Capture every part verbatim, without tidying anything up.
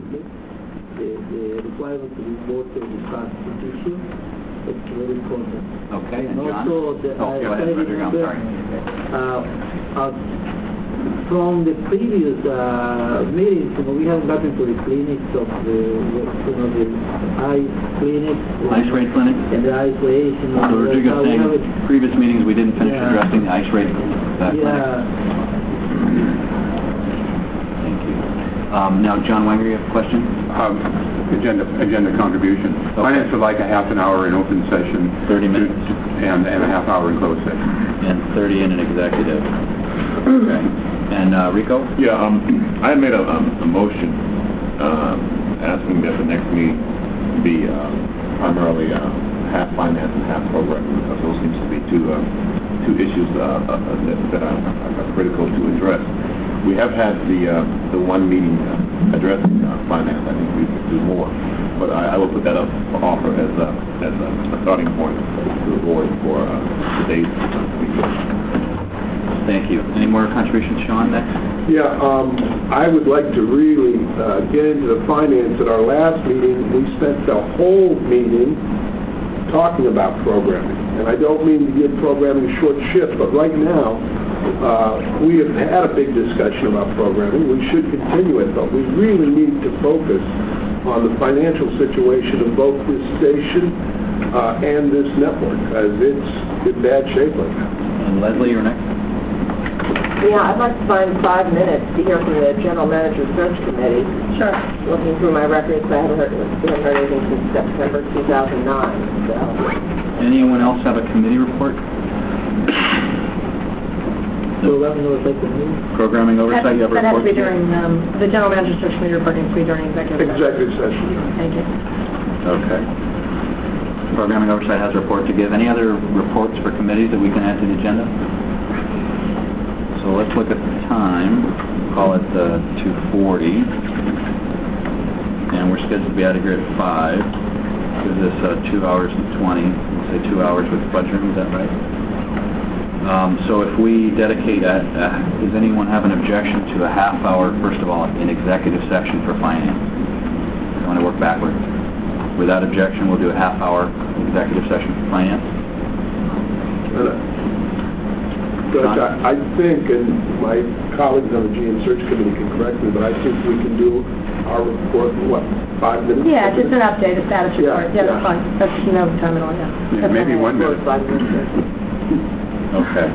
recently. The, the requirement to report and discuss this issue. It's very important. Okay, and And John? also, the, Oh, I, go ahead, I Frederick, I'm remember, sorry. uh, uh, from the previous uh, meetings, you know, we haven't gotten to the clinics of the, you know, the eye clinics. Ice rate clinic? And the ice race, you know. So Rodrigo's uh, we saying, have it- previous meetings, we didn't finish Yeah. addressing the ice rate uh, clinic. Yeah. Thank you. Um, now, John Wenger, you have a question? Um, agenda agenda contribution. Okay. Finance would like a half an hour in open session. thirty minutes. And, and a half hour in closed session. And thirty in an executive. Okay. And uh, Rico? Yeah, um, I made a, um, a motion um, asking that the next meeting be uh, primarily uh, half finance and half programming, because those seems to be two uh, two issues uh, uh, that, that are, are critical to address. We have had the uh, the one meeting uh, addressing uh, finance. I think we could do more, but I, I will put that up for offer as a as a, a starting point to the board for uh, today's meeting. Thank you. Any more contributions, Sean, next? Yeah, um, I would like to really uh, get into the finance. At our last meeting, we spent the whole meeting talking about programming. And I don't mean to give programming short shift, but right now, uh, we have had a big discussion about programming. We should continue it, but we really need to focus on the financial situation of both this station uh, and this network, as it's in bad shape right now. And Leslie, you're next. Yeah, I'd like to find five minutes to hear from the General Manager Search Committee. Sure. Looking through my records, I haven't heard, haven't heard anything since September two thousand nine. So. Anyone else have a committee report? Programming oversight committee. Programming oversight, you have a That has report? to be during, um, the General Manager Search Committee report needs to be during executive session. Executive session. Thank you. Okay. Programming oversight has a report to give. Any other reports for committees that we can add to the agenda? So let's look at the time. Call it uh, two forty. And we're scheduled to be out of here at five. Gives us uh, two hours and twenty. We'll say two hours with budget room, is that right? Um, so if we dedicate, a, uh, does anyone have an objection to a half hour, first of all, in executive session for finance? I want to work backwards. Without objection, we'll do a half hour executive session for finance. But I, I think, and my colleagues on the G M Search Committee can correct me, but I think we can do our report in, what, five minutes? Yeah, just an update, a status Yeah, report. Yeah, that's yeah. fine. That's no time at all, yeah. Yeah, That's maybe fine. one minute. Okay.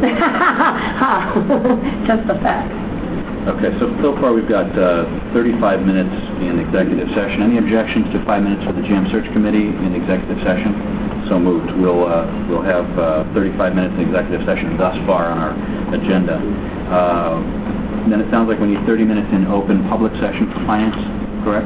Just the fact. Okay, so so far we've got uh, thirty-five minutes in executive session. Any objections to five minutes for the G M Search Committee in executive session? So moved. We'll uh, we'll have uh, thirty-five minutes in executive session thus far on our agenda. Uh, then it sounds like we need thirty minutes in open public session for finance, correct?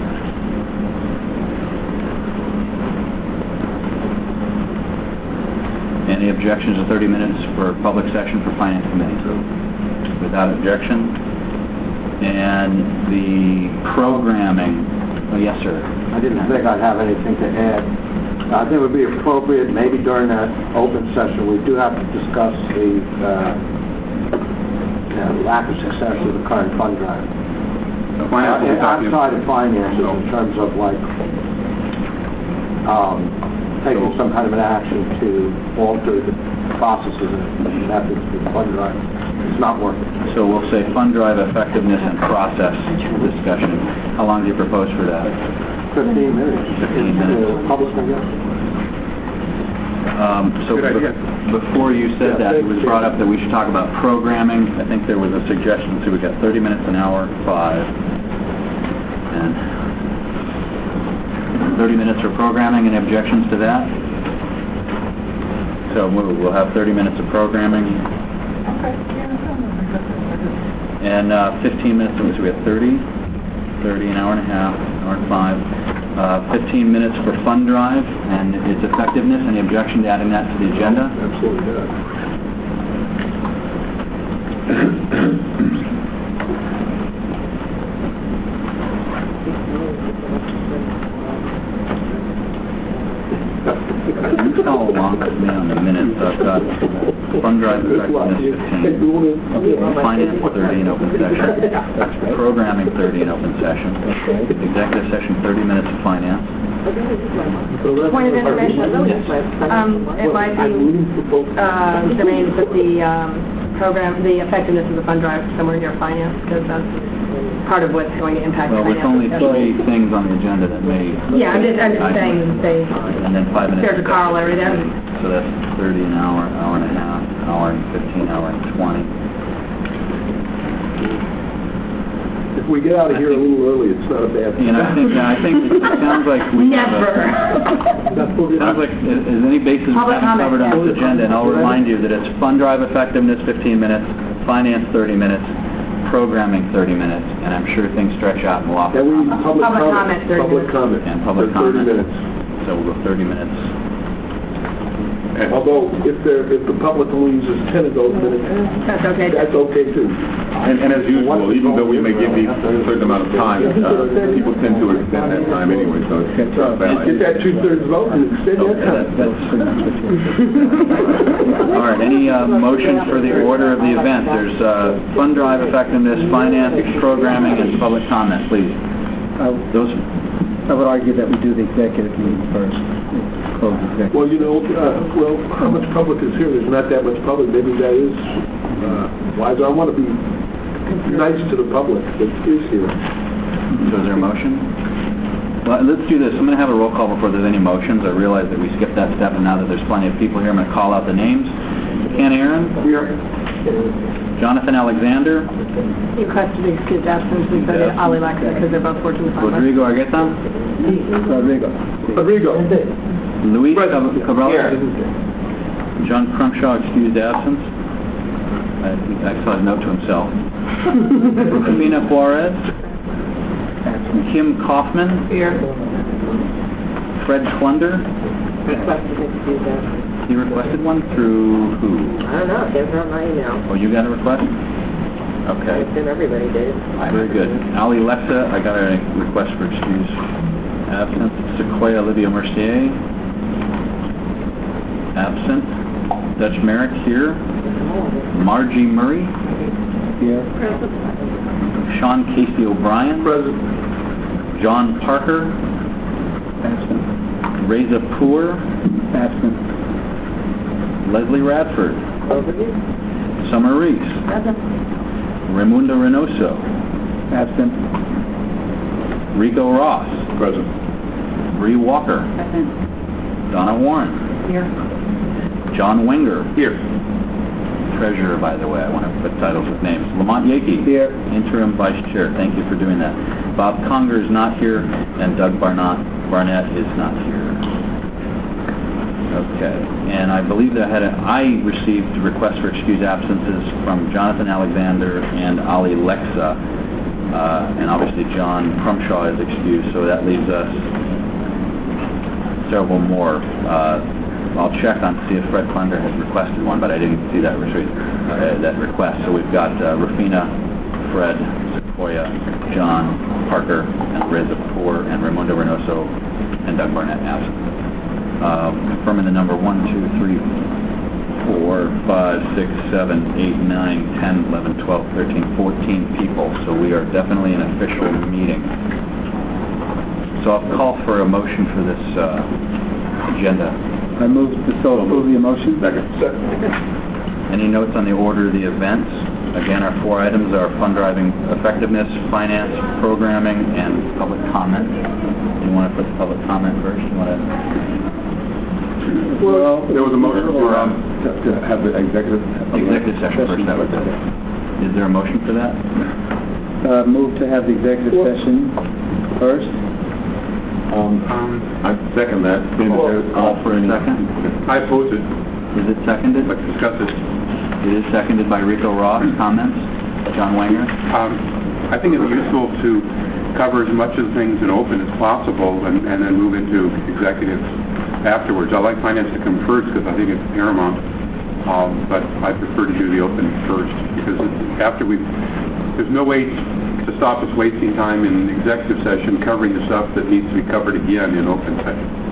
Any objections to thirty minutes for public session for finance committee? Without objection. And the programming, oh yes sir. I didn't think I'd have anything to add. I think it would be appropriate, maybe during that open session, we do have to discuss the uh, uh, lack of success of the current fund drive. Finance will be Uh, talking- outside of finances, in terms of like um, taking some kind of an action to alter the processes and methods of the fund drive. It's not working. So we'll say fund drive effectiveness and process discussion. How long do you propose for that? Fifteen minutes. Fifteen minutes. Uh, Public, I guess. Um, so Good idea. be- before you said that, it was brought up that we should talk about programming. I think there was a suggestion, so we got thirty minutes an hour, five, and thirty minutes for programming. Any objections to that? So move. We'll have thirty minutes of programming. And uh, fifteen minutes, so we have thirty, thirty, an hour and a half, an hour and five. Uh, fifteen minutes for fund drive and its effectiveness. Any objection to adding that to the agenda? Absolutely not. You follow along with me on the minutes. I've got fund drive drive effectiveness fifteen. Finance thirty in open session. Programming thirty in open session. Executive session thirty minutes of finance. Point of information, um, it might be, uh, germane to put the, um, program, the effectiveness of the fund drive somewhere near finance, because that's part of what's going to impact Well, finance. with only three things on the agenda that may... Yeah, I'm just, I'm just saying, they, And then five minutes. there's a corollary there. So that's thirty an hour, hour and a half, hour and fifteen, hour and twenty. If we get out of here a little early, it's not a bad thing. You know, I think, I think it sounds like we have Never. a... Sounds like, is is any basis we Public haven't comment, covered on yeah. this agenda? And I'll remind you that it's fund drive effectiveness, fifteen minutes, finance, thirty minutes, programming, thirty minutes, and I'm sure things stretch out and we'll offer And we need comments. public Public comment. comment, thirty Public minutes. comment. And public for thirty comment. minutes. So we'll go thirty minutes. Although, if there, if the public only uses ten of those minutes, That's okay. that's okay too. And, and as usual, even though we may give these a certain amount of time, uh, people tend to extend that time anyway, so it's not bad. Get that two-thirds vote and extend that time. All right, any uh, motions for the order of the event? There's uh, fund drive effectiveness, finance, programming, and public comment, please. Those, I would argue that we do the executive meeting first. Close executive. Well, you know, uh, well, how much public is here? There's not that much public. Maybe that is uh, wise. I want to be nice to the public that is here. so is there a motion? Well, let's do this. I'm going to have a roll call before there's any motions. I realize that we skipped that step, and now that there's plenty of people here, I'm going to call out the names. Ken Aaron? Here. Jonathan Alexander? He requested the excused absence, we said Ali Lexa, because they're both working the fund. Rodrigo Argueta? Rodrigo. Rodrigo. Luis Present. Cabral? John Crumshaw, excused absence. I think I saw a note to himself. Rufina Juarez? Kim Kaufman? Here. Fred Schlunder? Requested excused absence. He requested one through who? I don't know, it came from my email. Oh, you got a request? I Okay. assume everybody did. Very good. Ali Lexa, I got a request for excuse absent. Sequoia Olivia Mercier? Absent. Dutch Merrick here. Margie Murray? Here. Sean Casey O'Brien? Present. John Parker? Absent. Reza Poor? Absent. Leslie Radford? Over here. Summer Reese? Present. Raimundo Reynoso? Absent. Rico Ross? Present. Bree Walker? Donna Warren? Here. John Wenger? Here. Treasurer, by the way. I want to put titles with names. Lamont Yakey? Here. Interim Vice Chair. Thank you for doing that. Bob Conger is not here, and Doug Barnett, Barnett is not here. Okay. And I believe that I had a, I received requests for excused absences from Jonathan Alexander and Ali Lexa, uh, and obviously John Crumshaw is excused, so that leaves us several more. Uh, I'll check on to see if Fred Klunder has requested one, but I didn't see that, uh, that request. So we've got uh, Rufina, Fred, Sequoia, John, Parker, and Reza Kapoor, and Raimundo Reynoso, and Doug Barnett absent. Um, confirming the number one, two, three, four, five, six, seven, eight, nine, ten, eleven, twelve, thirteen, fourteen people. So we are definitely an official meeting. So I'll call for a motion for this uh, agenda. I move to so approve the motion. Second. Any notes on the order of the events? Again, our four items are fund driving effectiveness, finance, programming, and public comment. You want to put the public comment first? You want to? Well, there was a motion for, um, to to have the executive... Executive session first, that was it. Is there a motion for that? Uh, move to have the executive session first. Um, I second that. Call for a second. I oppose it. Is it seconded? Let's discuss it. It is seconded by Rico Ross. Comments? John Wenger? Um, I think it's useful to cover as much of the things in open as possible and, and then move into executive afterwards. I like finance to come first because I think it's paramount, um, but I prefer to do the open first because it's, after we, there's no way to stop us wasting time in executive session covering the stuff that needs to be covered again in open session.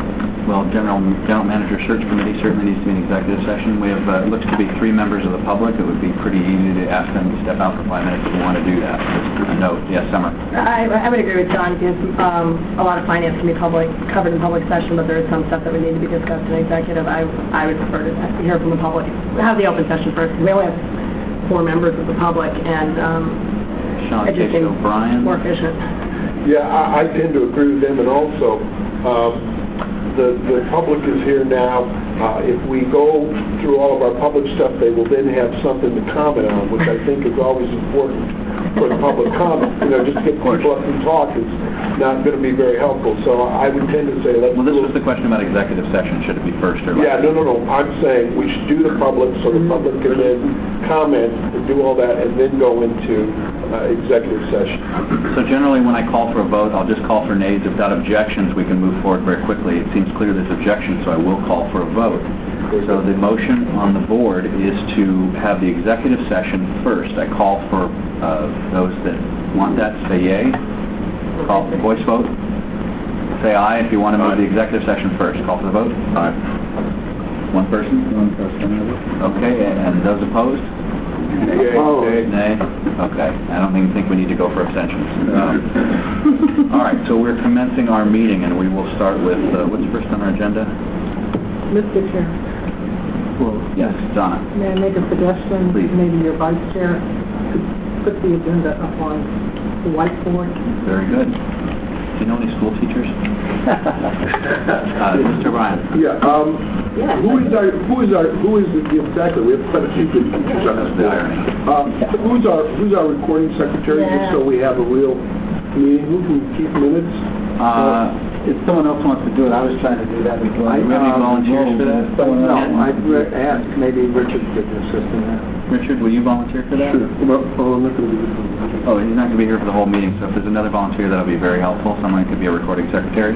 well, general general manager search committee certainly needs to be an executive session. We have, uh, it looks to be three members of the public. It would be pretty easy to ask them to step out for five minutes if we want to do that. Just a note. Yes, Summer. I, I would agree with John, because um, a lot of finance can be public, covered in public session, but there is some stuff that would need to be discussed in executive. I, I would prefer to hear from the public. Have the open session first. We only have four members of the public, and um, Sean it just Casey seems O'Brien. more efficient. Yeah, I, I tend to agree with them, and also, um, the, the public is here now. Uh, if we go through all of our public stuff, they will then have something to comment on, which I think is always important for the public comment. You know, just to get people up and talk is not going to be very helpful. So I would tend to say, let's Well, this do was the question about executive session. Should it be first or last? Yeah, no, no, no. I'm saying we should do the public so the public can then comment and do all that and then go into uh, executive session. So generally, when I call for a vote, I'll just call for nays. If without objections, we can move forward very quickly. It seems clear there's objection, so I will call for a vote. So the motion on the board is to have the executive session first. I call for uh, those that want that, say yay. Call for voice vote. Say aye if you want to move the executive session first. Call for the vote. Aye. One person? One person. Okay, and those opposed? Opposed. Nay? Okay. I don't even think we need to go for abstentions. Um, all right, so we're commencing our meeting, and we will start with, uh, what's first on our agenda? Mister Chair, Well, yes, Donna. may I make a suggestion? Please. Maybe your vice chair could put the agenda up on the whiteboard. Very good. Do you know any school teachers? uh, Mister Ryan. Yeah, um, who is our, who is our, who is, the- exactly, we have quite a few good teachers on this The board. irony. Um, who's our, who's our recording secretary, just so we have a real meeting, who can keep minutes? Uh, If someone else wants to do it, I was trying to do that before. Do we have any volunteers for that? No, I'd re- ask, maybe Richard could assist in that. Richard, will you volunteer for that? Sure. Well, oh, I'm not going to be this one. Oh, he's not going to be here for the whole meeting, so if there's another volunteer, that'll be very helpful. Someone could be a recording secretary.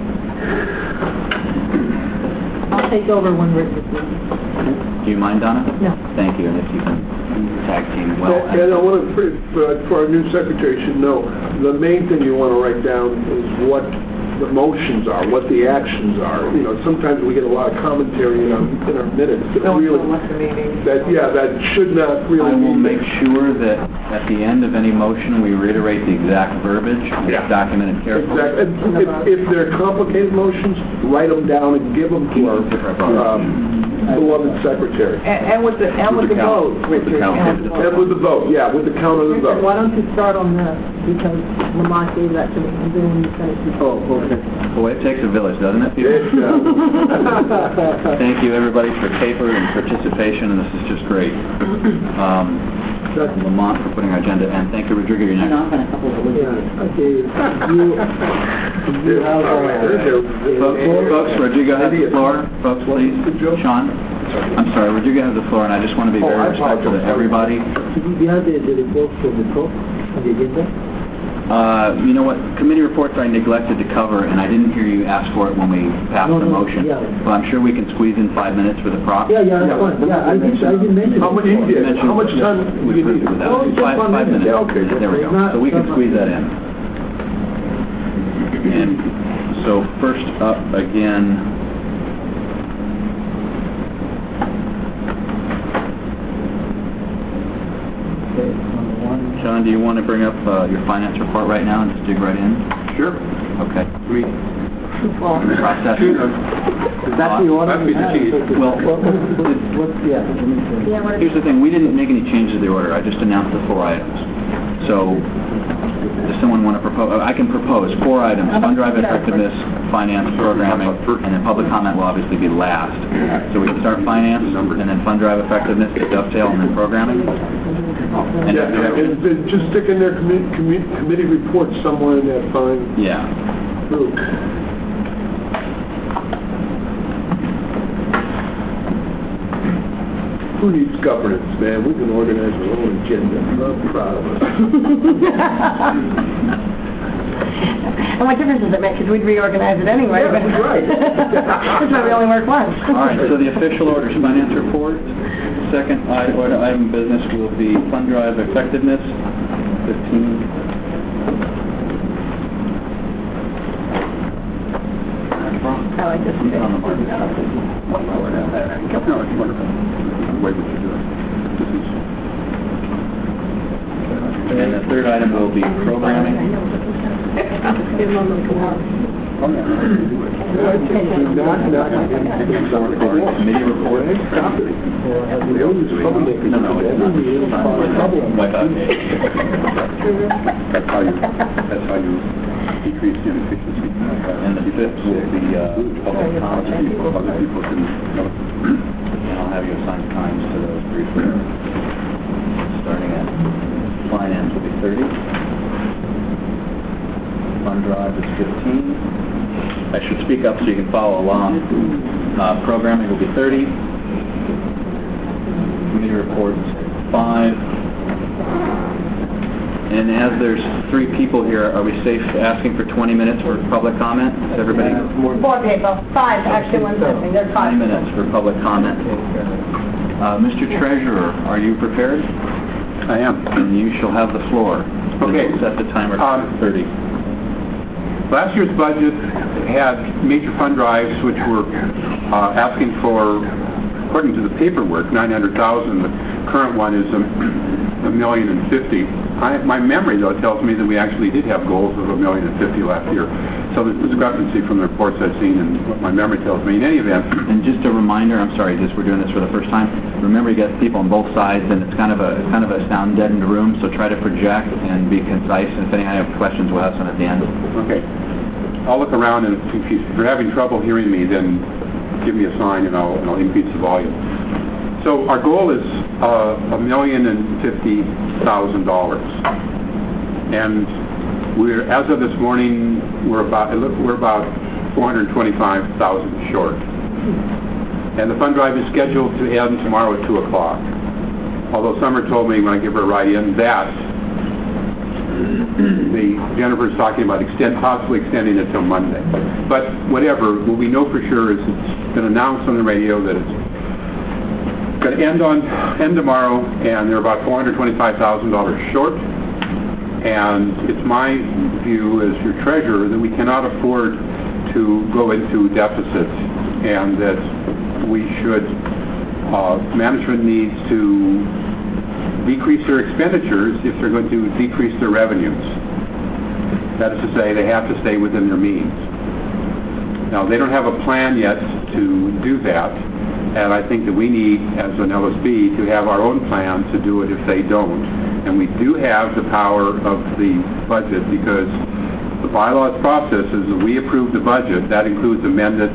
I'll take over when Rick is leaving. Do you mind, Donna? No. Thank you, and if you can tag team well. And and I want to, for, for our new secretary should know, the main thing you want to write down is what the motions are, what the actions are. You know, sometimes we get a lot of commentary in our, in our minutes that really, that, yeah, that should not really I will be make there. sure that at the end of any motion, we reiterate the exact verbiage, and it's Yeah. documented carefully. Exactly. And If, if they're complicated motions, write them down and give them to our, um, beloved secretary. And, and with the, and with the vote, Richard. count. and- And with the vote, yeah, with the count of the Richard, why vote. don't you start on this, because Lamont gave that to me, and then when you finish, you... Oh, okay. Boy, it takes a village, doesn't it? It does. Thank you, everybody, for paper and participation, and this is just great. Um, Lamont for putting our agenda, and thank you, Rodrigo, you're next. Yeah, okay, you, you have, uh, Folks, folks, Rodrigo has the floor. Folks, please. Sean? I'm sorry, Rodrigo has the floor, and I just want to be Oh, very I respectful to apologize. everybody. do you have the, the report from the top on the agenda? Uh, you know what, committee reports I neglected to cover, and I didn't hear you ask for it when we passed No, the no, motion. yeah. But I'm sure we can squeeze in five minutes for the prop. Yeah, yeah, that's fine, yeah, I did, I did mention. How much, it. yeah, how much time do We you approved need? it without. Oh, just Five, one five minute. minutes. Yeah, okay. There we go. Not- So we can not squeeze much. that in. And so first up again, John, do you want to bring up uh, your finance report right now and just dig right in? Sure. Okay. Read. Process. Is that the order? That'd be the key. Well, What, yeah, let me see. Yeah, what here's the thing, we didn't make any changes to the order, I just announced the four items. So, does someone want to propose, I can propose four items, fund drive effectiveness, finance, programming, and then public comment will obviously be last. So we can start finance, and then fund drive effectiveness, dovetail, and then programming? Any Yeah, objections? and then just stick in their committee, commi- committee reports somewhere in that fine Yeah. group. Who needs governance, man? We can organize our own agenda. I'm proud of us. And what difference does it make? Because we'd reorganize it anyway. Yeah, but- that's right. That's why we only work once. All right, so the official orders, finance report, second i- order item of business will be fund drive effectiveness, fifteen. Uh, I like this. He's on the market. No, it's wonderful. The way we should do it. This is... And then the third item will be programming. Give them a little more. Oh, yeah. Committee report. No, no, it's not. Wipe out. That's how you, that's how you decrease the inefficiency. And the fifth will be uh, public comment. Other people can... And I'll have you assign times to those briefly. Starting at finance will be thirty. Fund drive is fifteen. I should speak up so you can follow along. Uh, programming will be thirty. Committee reports, five. And as there's three people here, are we safe asking for twenty minutes for public comment? Is everybody? Four people, five, actually, one's missing, there's five. twenty minutes for public comment. Uh, Mister Treasurer, are you prepared? I am. And you shall have the floor. Okay. We'll set the timer Um, for thirty. Last year's budget had major fund drives which were uh, asking for, according to the paperwork, nine hundred thousand. The current one is a, a million and fifty. I, my memory, though, tells me that we actually did have goals of a million and fifty last year. So there's discrepancy from the reports I've seen and what my memory tells me. In any event... And just a reminder, I'm sorry, just we're doing this for the first time. Remember, you get people on both sides, and it's kind of a it's kind of a sound dead in the room. So try to project and be concise. And if anyone has questions, we'll have some at the end. Okay. I'll look around, and if you're having trouble hearing me, then give me a sign, and I'll, and I'll increase the volume. So our goal is uh, a million and fifty thousand dollars, and we're as of this morning we're about we're about four hundred twenty-five thousand short. And the fund drive is scheduled to end tomorrow at two o'clock. Although Summer told me when I give her a ride in that the Jennifer's talking about extend, possibly extending it till Monday. But whatever, what we know for sure is it's been announced on the radio that it's going to end on end tomorrow, and they're about four hundred twenty-five thousand dollars short. And it's my view as your treasurer that we cannot afford to go into deficits, and that we should, uh, management needs to decrease their expenditures if they're going to decrease their revenues. That is to say, they have to stay within their means. Now, they don't have a plan yet to do that, and I think that we need, as an L S B, to have our own plan to do it if they don't. And we do have the power of the budget, because the bylaws process is that we approve the budget. That includes amended,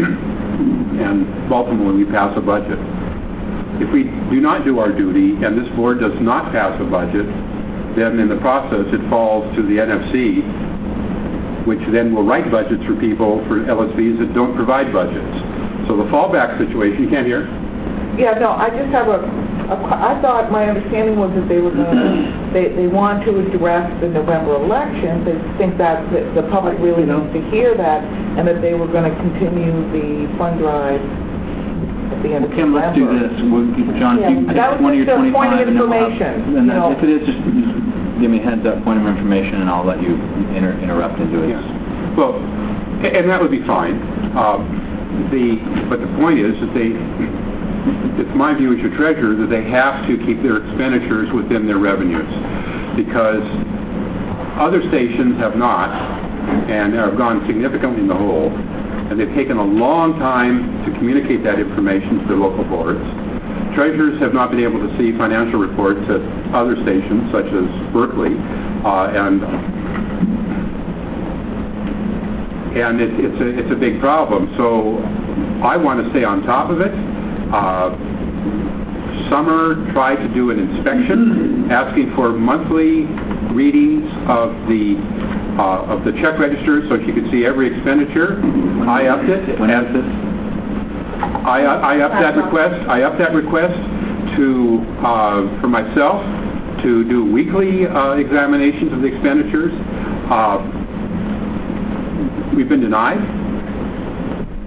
and ultimately we pass a budget. If we do not do our duty, and this board does not pass a budget, then in the process it falls to the N F C, which then will write budgets for people, for L S Bs that don't provide budgets. So the fallback situation, you can't hear? Yeah, no, I just have a, a I thought my understanding was that they were going to, they, they want to address the November election. They think that the, the public really needs to hear that, and that they were going to continue the fund drive at the end of Kim, let's do November. this. We'll, John, Yeah, if you can that take was twenty or just a point of twenty-five, and then we'll have- information, and you then know. if it is, just give me a heads up, point of information, and I'll let you inter- interrupt into it. Yes. Well, a- and that would be fine. Um, the but the point is that they, it's my view as your treasurer that they have to keep their expenditures within their revenues, because other stations have not, and have gone significantly in the hole, and they've taken a long time to communicate that information to the local boards. Treasurers have not been able to see financial reports at other stations, such as Berkeley, uh, and and it, it's a it's a big problem. So I want to stay on top of it. Uh, Summer tried to do an inspection, asking for monthly readings of the uh, of the check register, so she could see every expenditure. I upped it. When is this? I, I upped that request. I upped that request to uh, for myself to do weekly uh, examinations of the expenditures. Uh, we've been denied.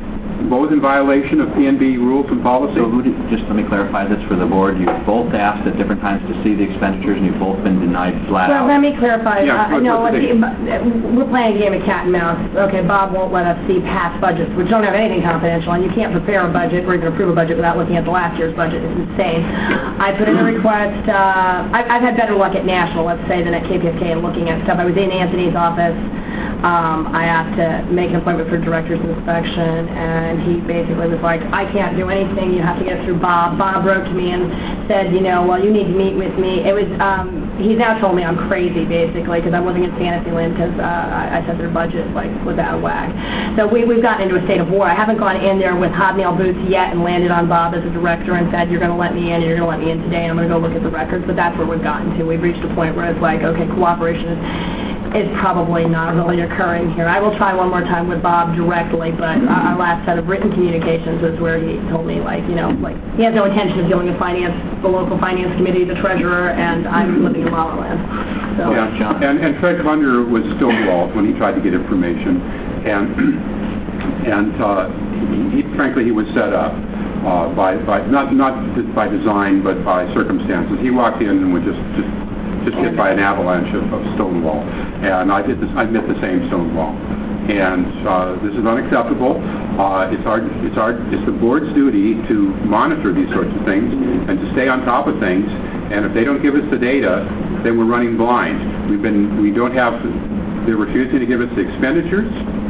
both in violation of P N B rules and policy. So who did, just let me clarify this for the board. You both asked at different times to see the expenditures, and you've both been denied flat Well, out. let me clarify. Yeah, Uh, what- No, what's the let's see, we're playing a game of cat and mouse. Okay, Bob won't let us see past budgets, which don't have anything confidential, and you can't prepare a budget or even approve a budget without looking at the last year's budget. It's insane. I put in a request, uh, I- I've had better luck at National, let's say, than at K P F K in looking at stuff. I was in Anthony's office. Um, I asked to make an appointment for director's inspection, and he basically was like, I can't do anything, you have to get it through Bob. Bob wrote to me and said, you know, well, you need to meet with me. It was, um, he's now told me I'm crazy, basically, because I'm living in Fantasyland, because uh, I, I said their budget, like, was out of whack. So we, we've gotten into a state of war. I haven't gone in there with hobnail boots yet and landed on Bob as a director and said, you're going to let me in, and you're going to let me in today, and I'm going to go look at the records, but that's where we've gotten to. We've reached a point where it's like, okay, cooperation is is probably not really occurring here. I will try one more time with Bob directly, but our our last set of written communications was where he told me, like, you know, like, he has no intention of dealing with finance, the local finance committee, the treasurer, and I'm living in La La Land. So. Yeah, and, and Fred Klunder was stonewalled when he tried to get information, and and uh, he, frankly, he was set up uh, by, by not not just by design, but by circumstances. He walked in and would just just just hit by an avalanche of, of Stonewall, and I did this. I did the same Stonewall, and uh, this is unacceptable. Uh, it's our it's our it's the board's duty to monitor these sorts of things and to stay on top of things. And if they don't give us the data, then we're running blind. We've been we don't have. They're refusing to give us the expenditures.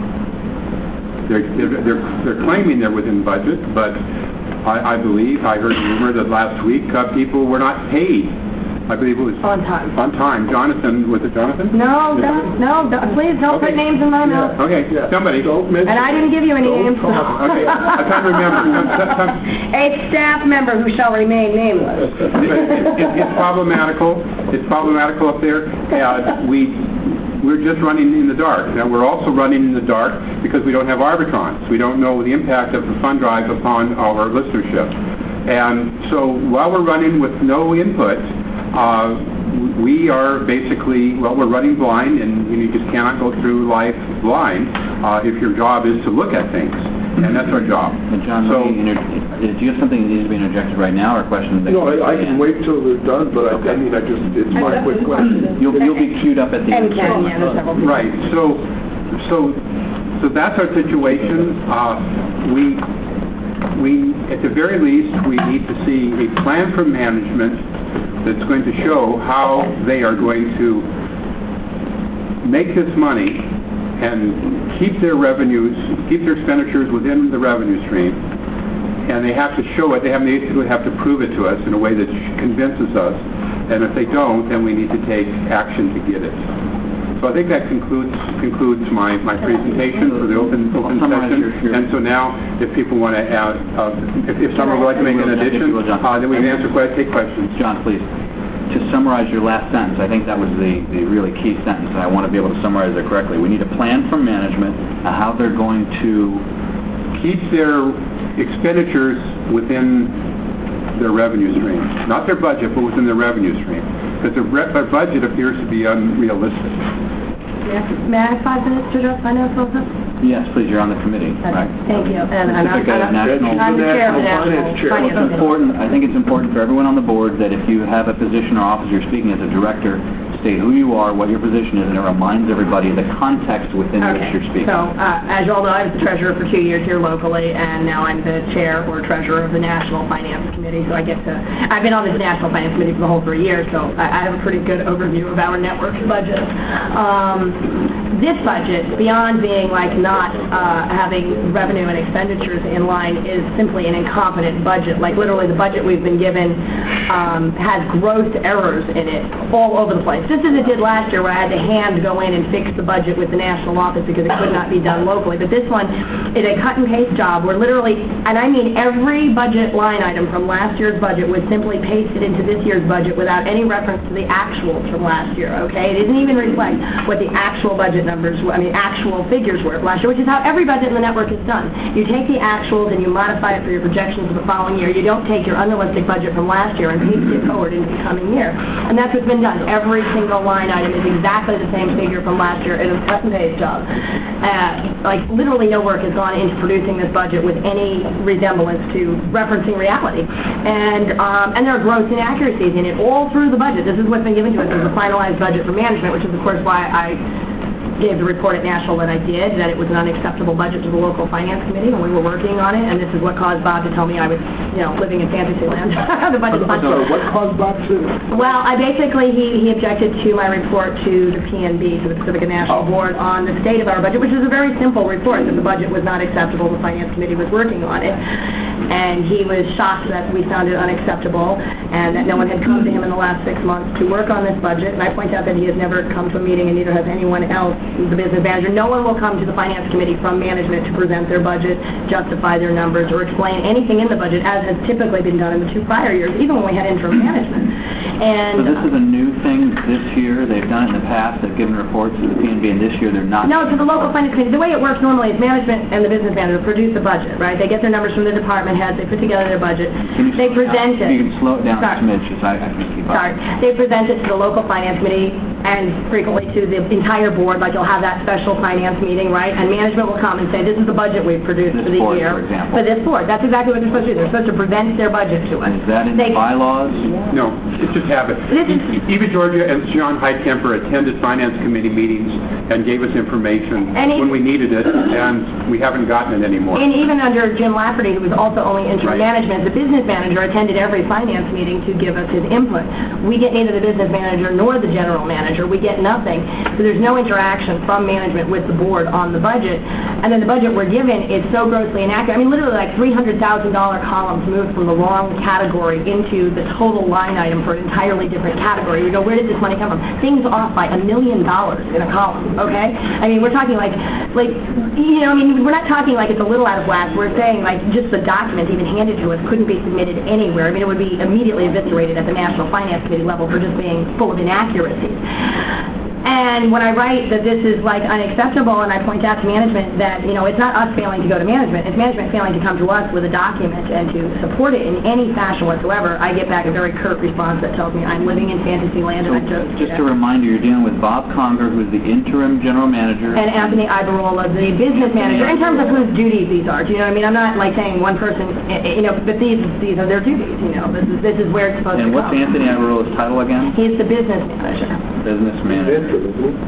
They're they're they're, they're claiming they're within budget, but I, I believe I heard a rumor that last week uh, people were not paid. I believe it was On time. On time. Jonathan, was it Jonathan? No, don't, no, don't, please don't Okay. put names in my mouth. Okay, somebody. Don't mention And I didn't give you any Don't names. talk. Okay, I can't remember. Some- some- A staff member who shall remain nameless. But it- it- It's problematical. It's problematical up there. Uh, we, we're just running in the dark. Now, we're also running in the dark because we don't have arbitrons. We don't know the impact of the fund drive upon our listenership. And so while we're running with no input, uh, we are basically, well, we're running blind, and you just cannot go through life blind uh, if your job is to look at things. And that's our job. And John, So- let me inter- do you have something that needs to be interjected right now, or a question that... No, I, I can wait till they're done, but I, I mean, I just, it's my quick question. You'll, you'll be queued up at the And end. Ken, yeah, there's several people. Right. So, so, so that's our situation. Uh, we, we, at the very least, we need to see a plan from management that's going to show how they are going to make this money and keep their revenues, keep their expenditures within the revenue stream. And they have to show it. They have, they basically have to prove it to us in a way that convinces us. And if they don't, then we need to take action to get it. So I think that concludes concludes my, my presentation for the open open Summarize session. your- your- And so now, if people want to add, uh, if, if someone would like to make an addition, uh, then we can answer que- take questions. John, please, to summarize your last sentence, I think that was the, the really key sentence, and I want to be able to summarize it correctly. We need a plan from management, uh, how they're going to... Keep their expenditures within their revenue stream, not their budget, but within their revenue stream, because their, re- their budget appears to be unrealistic. May I have five minutes to address finance also? Yes, please, you're on the committee, right? Thank you. And and I'm, Specific, uh, and I'm, national- I'm the chair of the National National Finance Chair. Finance It's Committee. important, I think it's important for everyone on the board that if you have a position or office, you're speaking as a director, state who you are, what your position is, and it reminds everybody the context within which Okay, you're speaking. so uh, as you all know, I was the treasurer for two years here locally, and now I'm the chair or treasurer of the National Finance Committee, so I get to, I've been on this National Finance Committee for the whole three years, so I, I have a pretty good overview of our network budget. Um, this budget, beyond being like not uh, having revenue and expenditures in line, is simply an incompetent budget. Like literally the budget we've been given um, has gross errors in it all over the place. Just as it did last year where I had to hand go in and fix the budget with the national office because it could not be done locally. But this one is a cut and paste job where literally, and I mean every budget line item from last year's budget was simply pasted into this year's budget without any reference to the actuals from last year, okay? It doesn't even reflect what the actual budget budget numbers, I mean, actual figures were last year, which is how every budget in the network is done. You take the actuals and you modify it for your projections of the following year. You don't take your unrealistic budget from last year and paste it forward into the coming year. And that's what's been done. Every single line item is exactly the same figure from last year. It is a cut-and-paste job. Uh, like, literally no work has gone into producing this budget with any resemblance to referencing reality. And um, and there are gross inaccuracies in it all through the budget. This is what's been given to us as a finalized budget for management, which is, of course, why I gave the report at National that I did, that it was an unacceptable budget to the local finance committee when we were working on it, and this is what caused Bob to tell me I was, you know, living in fantasy land. The budget I'm sorry, what caused Bob to? Well, I basically, he, he objected to my report to the P N B, to the Pacific and National Oh. Board, on the state of our budget, which is a very simple report, that the budget was not acceptable, the finance committee was working on it. And he was shocked that we found it unacceptable and that no one had come to him in the last six months to work on this budget. And I point out that he has never come to a meeting, and neither has anyone else, the business manager. No one will come to the finance committee from management to present their budget, justify their numbers, or explain anything in the budget, as has typically been done in the two prior years, even when we had interim management. And So this is a new thing this year? They've done it in the past, they've given reports to the P N B, and this year they're not? No, to the local finance committee. The way it works normally is management and the business manager produce a budget, right? They get their numbers from the department heads, they put together their budget, Can you they slow it down? present it. You can slow it down Sorry. a smidge, because I, I can't keep up. Sorry. They present it to the local finance committee and frequently to the entire board, like you'll have that special finance meeting, right? And management will come and say, this is the budget we've produced This for the board, year. for example. For this board. That's exactly what they're supposed to do. They're supposed to present their budget to us. Is that in They- the bylaws? No, it's just habit. This is- Eva Georgia and John Hightemper attended finance committee meetings and gave us information And he- when we needed it, and we haven't gotten it anymore. And even under Jim Lafferty, who was also only interim Right. management, the business manager attended every finance meeting to give us his input. We get neither the business manager nor the general manager. We get nothing. So there's no interaction from management with the board on the budget. And then the budget we're given is so grossly inaccurate. I mean, literally like three hundred thousand dollars columns moved from the wrong category into the total line item for an entirely different category. We go, where did this money come from? Things off by a million dollars in a column, okay? I mean, we're talking like, like, you know, I mean, we're not talking like it's a little out of whack. We're saying like just the document even handed to us couldn't be submitted anywhere. I mean, it would be immediately eviscerated at the National Finance Committee level for just being full of inaccuracies. And when I write that this is like unacceptable, and I point out to management that, you know, it's not us failing to go to management, it's management failing to come to us with a document and to support it in any fashion whatsoever, I get back a very curt response that tells me I'm living in fantasy land and I just... Just a reminder, you're dealing with Bob Conger, who is the interim general manager. And Anthony Ibarola, the business manager, in terms of whose duties these are. Do you know what I mean? I'm not like saying one person, eh, eh, you know, but these these are their duties, you know. This is this is where it's supposed And to what's come. Anthony Ibarola's title again? He's the business manager. Business manager.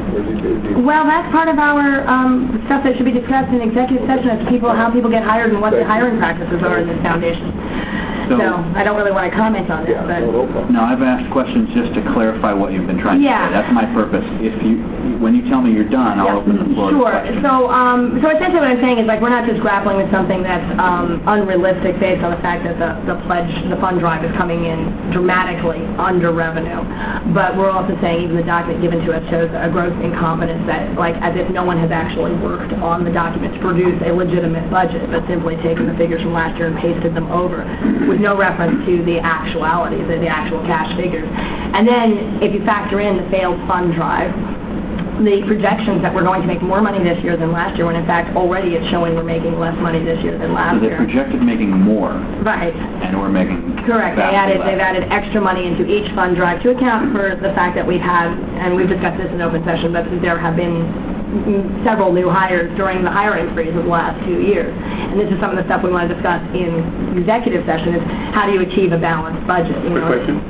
Well, that's part of our um, stuff that should be discussed in executive session as to people, how people get hired and what the hiring practices are in this foundation. So- So I don't really want to comment on this, but... No, I've asked questions just to clarify what you've been trying to Yeah. say. That's my purpose. If you, when you tell me you're done, I'll Yeah. open the floor to Sure. questions. So, um, so essentially what I'm saying is like we're not just grappling with something that's um, unrealistic based on the fact that the, the pledge, the fund drive is coming in dramatically under revenue, but we're also saying even the document given to us shows a gross incompetence that, like, as if no one has actually worked on the document to produce a legitimate budget, but simply taken the figures from last year and pasted them over with no reference to the actuality, the, the actual cash figures. And then if you factor in the failed fund drive, the projections that we're going to make more money this year than last year, when in fact already it's showing we're making less money this year than So last they year. projected making more, Right. and we're making Correct. They vastly added, less. they've added extra money into each fund drive to account for the fact that we've had, and we've discussed this in open session, but there have been mm, several new hires during the hiring freeze of the last two years. And this is some of the stuff we want to discuss in executive session is how do you achieve a balanced budget? You Quick know? question.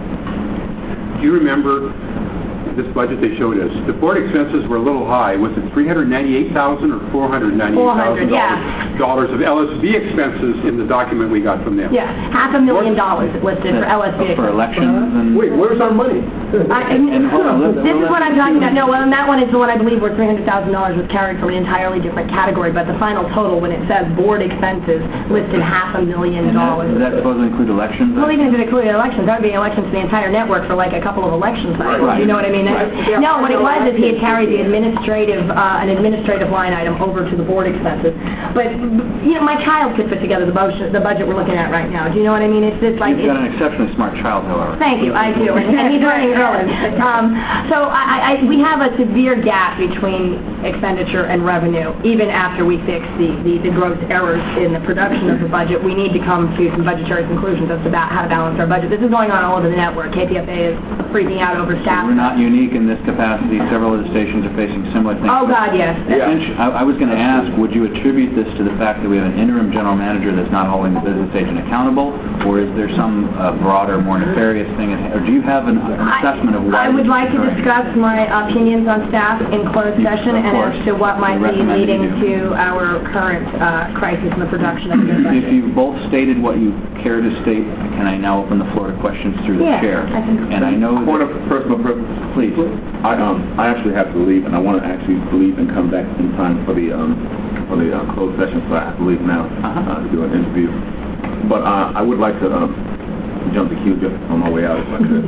Do you remember this budget they showed us? The board expenses were a little high. Was it three hundred ninety-eight thousand dollars or four hundred ninety-eight thousand dollars? four hundred, yeah. Dollars of L S B expenses in the document we got from them? Yeah, half a million dollars listed for L S B. For elections and... Wait, where's our money? I- and- And hold on, let- This is let- what I'm talking about. No, well, and that one is the one I believe where three hundred thousand dollars was carried from an entirely different category, but the final total, when it says board expenses, listed half a million And that- dollars. Does that supposed to include elections? Well, even if it included elections, that would be elections to the entire network for like a couple of election cycles. Right. You know what I mean? Right. No, what it was is he had carried the administrative, uh, an administrative line item over to the board expenses. But, you know, my child could put together the budget, the budget we're looking at right now. Do you know what I mean? It's just like... You've got it's- an exceptionally smart child, however. Thank you, I do, and and he's learning early. Um, so I, I, we have a severe gap between expenditure and revenue, even after we fix the, the, the gross errors in the production of the budget. We need to come to some budgetary conclusions as to about how to balance our budget. This is going on all over the network. K P F A is freaking out over staff. We're not unique in this capacity. Several of the stations are facing similar things. Oh, God, yes. Essentially, I, I was going to ask, would you attribute this to the fact that we have an interim general manager that's not holding the business agent accountable, or is there some uh, broader, more nefarious thing, at, or do you have an, an assessment of why? I would this like is to occurring? discuss my opinions on staff in closed session Of and course. as to what might I be recommend that you leading do. to our current uh, crisis in the production of the new budget. If you both stated what you care to state, can I now open the floor to questions through the Yeah, chair? I can- And I know Point that, of personal privilege. please. I um I actually have to leave, and I want to actually leave and come back in time for the um for the uh, closed session, so I have to leave now Uh-huh. uh, to do an interview. But uh, I would like to um, jump the queue just on my way out if I could.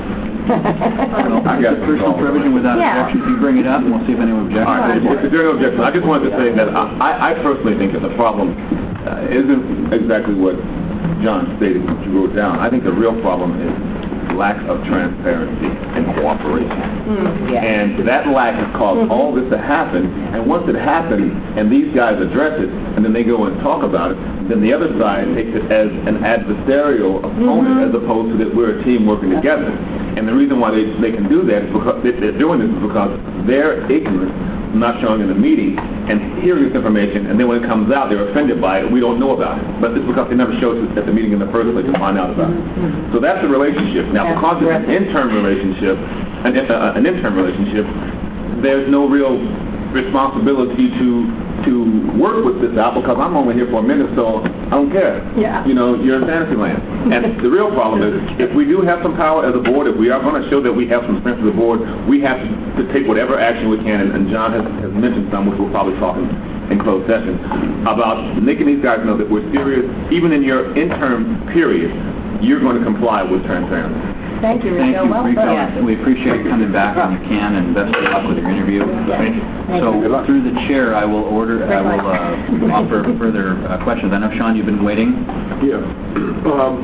Well, I guess personal privilege and without Yeah. objection, if you bring it up, and we'll see if anyone objects. All right, if, if there are no objections, I just wanted to say that I, I I personally think that the problem uh, isn't exactly what John stated, what you wrote down. I think the real problem is lack of transparency and cooperation. Mm, yeah. And that lack has caused Mhm. all this to happen. And once it happens, and these guys address it, and then they go and talk about it, then the other side takes it as an adversarial opponent, Mhm. as opposed to that we're a team working together. And the reason why they, they can do that is because they, they're doing this is because they're ignorant, not showing in the meeting, and hearing this information, and then when it comes out, they're offended by it. We don't know about it. But it's because they never showed us at the meeting in the first place to find out about it. So that's the relationship. Now, Yeah. because it's an intern relationship, an, uh, an intern relationship, there's no real responsibility to to work with this out because I'm only here for a minute, so I don't care. Yeah. You know, you're in fantasy land. And the real problem is, if we do have some power as a board, if we are going to show that we have some strength as a board, we have to, to take whatever action we can, and, and John has, has mentioned some, which we'll probably talk in, in closed session, about making these guys know that we're serious. Even in your interim period, you're going to comply with transparency. Thank you, Thank Michelle. you, Well Rico. said. We appreciate you coming back when you can, and best of luck with your interview. Thank you. Thank So, you. through the chair, I will order, I will uh, offer further uh, questions. I know, Sean, you've been waiting. Yeah. Um,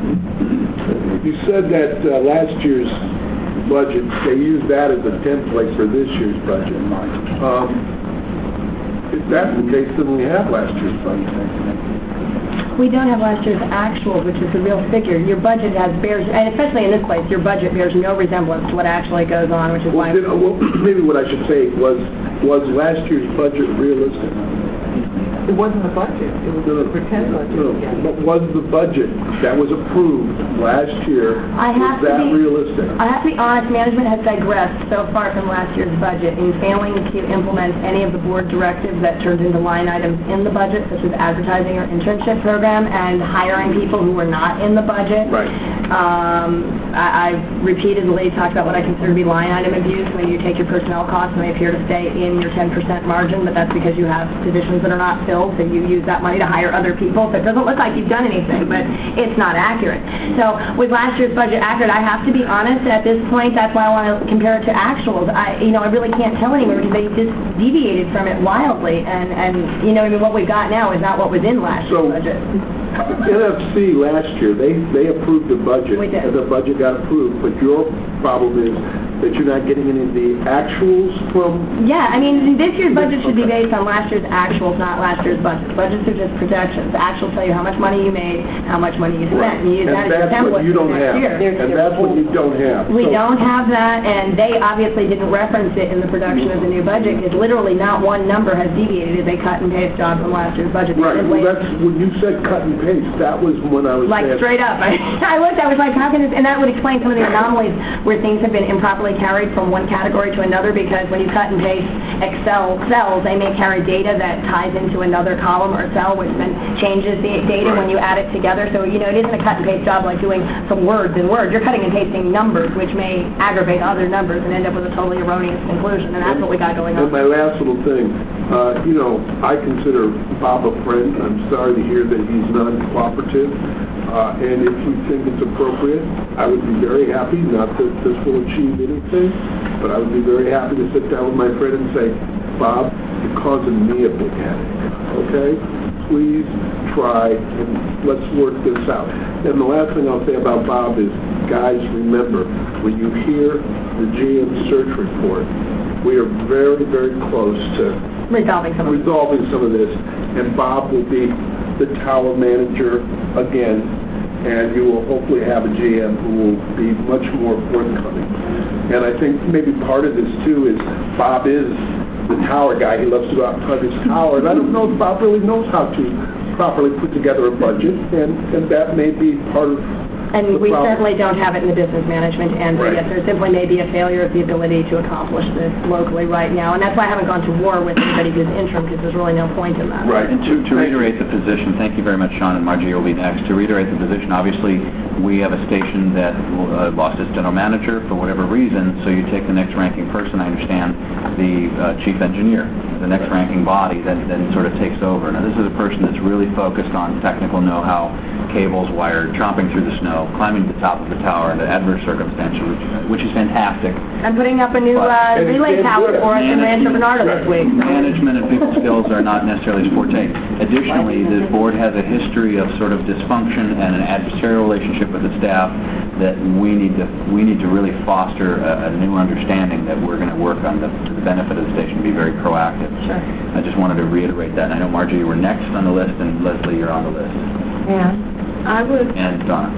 you said that uh, last year's budget, they used that as a template for this year's budget. Um, if that's the case, then we have last year's budget. We don't have last year's actuals, which is the real figure. Your budget has bears, and especially in this place, your budget bears no resemblance to what actually goes on, which is Well, why... did, well, maybe what I should say was, was last year's budget realistic? It wasn't a budget, it was a pretend budget. No, yeah. but was the budget that was approved last year, I have was to that be- realistic? I have to be honest, management has digressed so far from last year's budget in failing to implement any of the board directives that turned into line items in the budget, such as advertising our internship program and hiring people who were not in the budget. Right. Um, I, I repeatedly talked about what I consider to be line item abuse when you take your personnel costs and they appear to stay in your ten percent margin, but that's because you have positions that are not filled, so you use that money to hire other people. So it doesn't look like you've done anything, but it's not accurate. So with last year's budget accurate, I have to be honest at this point. That's why I want to compare it to actuals. I, you know, I really can't tell anymore because they just deviated from it wildly, and and you know, I mean, what we got now is not what was in last So- year's budget. N F C last year, they, they approved the budget. We did. And the budget got approved, but your problem is that you're not getting any of the actuals from... Yeah, I mean, this year's budget should be based on last year's actuals, not last year's budget. Budgets are just projections. The actuals tell you how much money you made, how much money you spent, and you use that as your that's what template you for don't next have. year. And that's what you don't have. We So- don't have that, and they obviously didn't reference it in the production of the new budget, because literally not one number has deviated as a cut and paste job from last year's budget. They Right, just well, laid- that's, when you said cut and paste, that was when I was like saying... straight up. I, I looked, I was like, how can this, and that would explain some of the anomalies where things have been improperly carried from one category to another, because when you cut and paste Excel cells, they may carry data that ties into another column or cell, which then changes the data when you add it together. So, you know, it isn't a cut and paste job like doing some words in Word. You're cutting and pasting numbers, which may aggravate other numbers and end up with a totally erroneous conclusion, and that's what we got going on. And my last little thing, uh, you know, I consider Bob a friend. I'm sorry to hear that he's non-cooperative. Uh, and if you think it's appropriate, I would be very happy, not that this will achieve anything, but I would be very happy to sit down with my friend and say, Bob, you're causing me a big headache, okay? Please try and let's work this out. And the last thing I'll say about Bob is, guys, remember, when you hear the G M search report, we are very, very close to Resolving some of it. resolving some of this, and Bob will be the tower manager again, and you will hopefully have a G M who will be much more forthcoming. And I think maybe part of this too is Bob is the tower guy. He loves to go out and hug his tower, and I don't know if Bob really knows how to properly put together a budget, and, and that may be part of And the we problem. certainly don't have it in the business management end, so Right. yes, there simply may be a failure of the ability to accomplish this locally right now, and that's why I haven't gone to war with anybody who's interim, because there's really no point in that. Right. And to, to reiterate the position, thank you very much, Sean, and Margie will be next. To reiterate the position, obviously, we have a station that uh, lost its general manager for whatever reason, so you take the next ranking person, I understand, the uh, chief engineer, the next ranking body, that then sort of takes over. Now, this is a person that's really focused on technical know-how, cables, wire, chomping through the snow, climbing to the top of the tower under adverse circumstances, which, which is fantastic. I'm putting up a new uh, And he relay did tower good. for us in Rancho Bernardo this week. so- Management and people skills are not necessarily his forte. Additionally, the board has a history of sort of dysfunction and an adversarial relationship with the staff that we need to we need to really foster a, a new understanding that we're going to work on the, to the benefit of the station, be very proactive. Sure. I just wanted to reiterate that. And I know, Margie, you were next on the list, and Leslie, you're on the list. And I would, And Donna.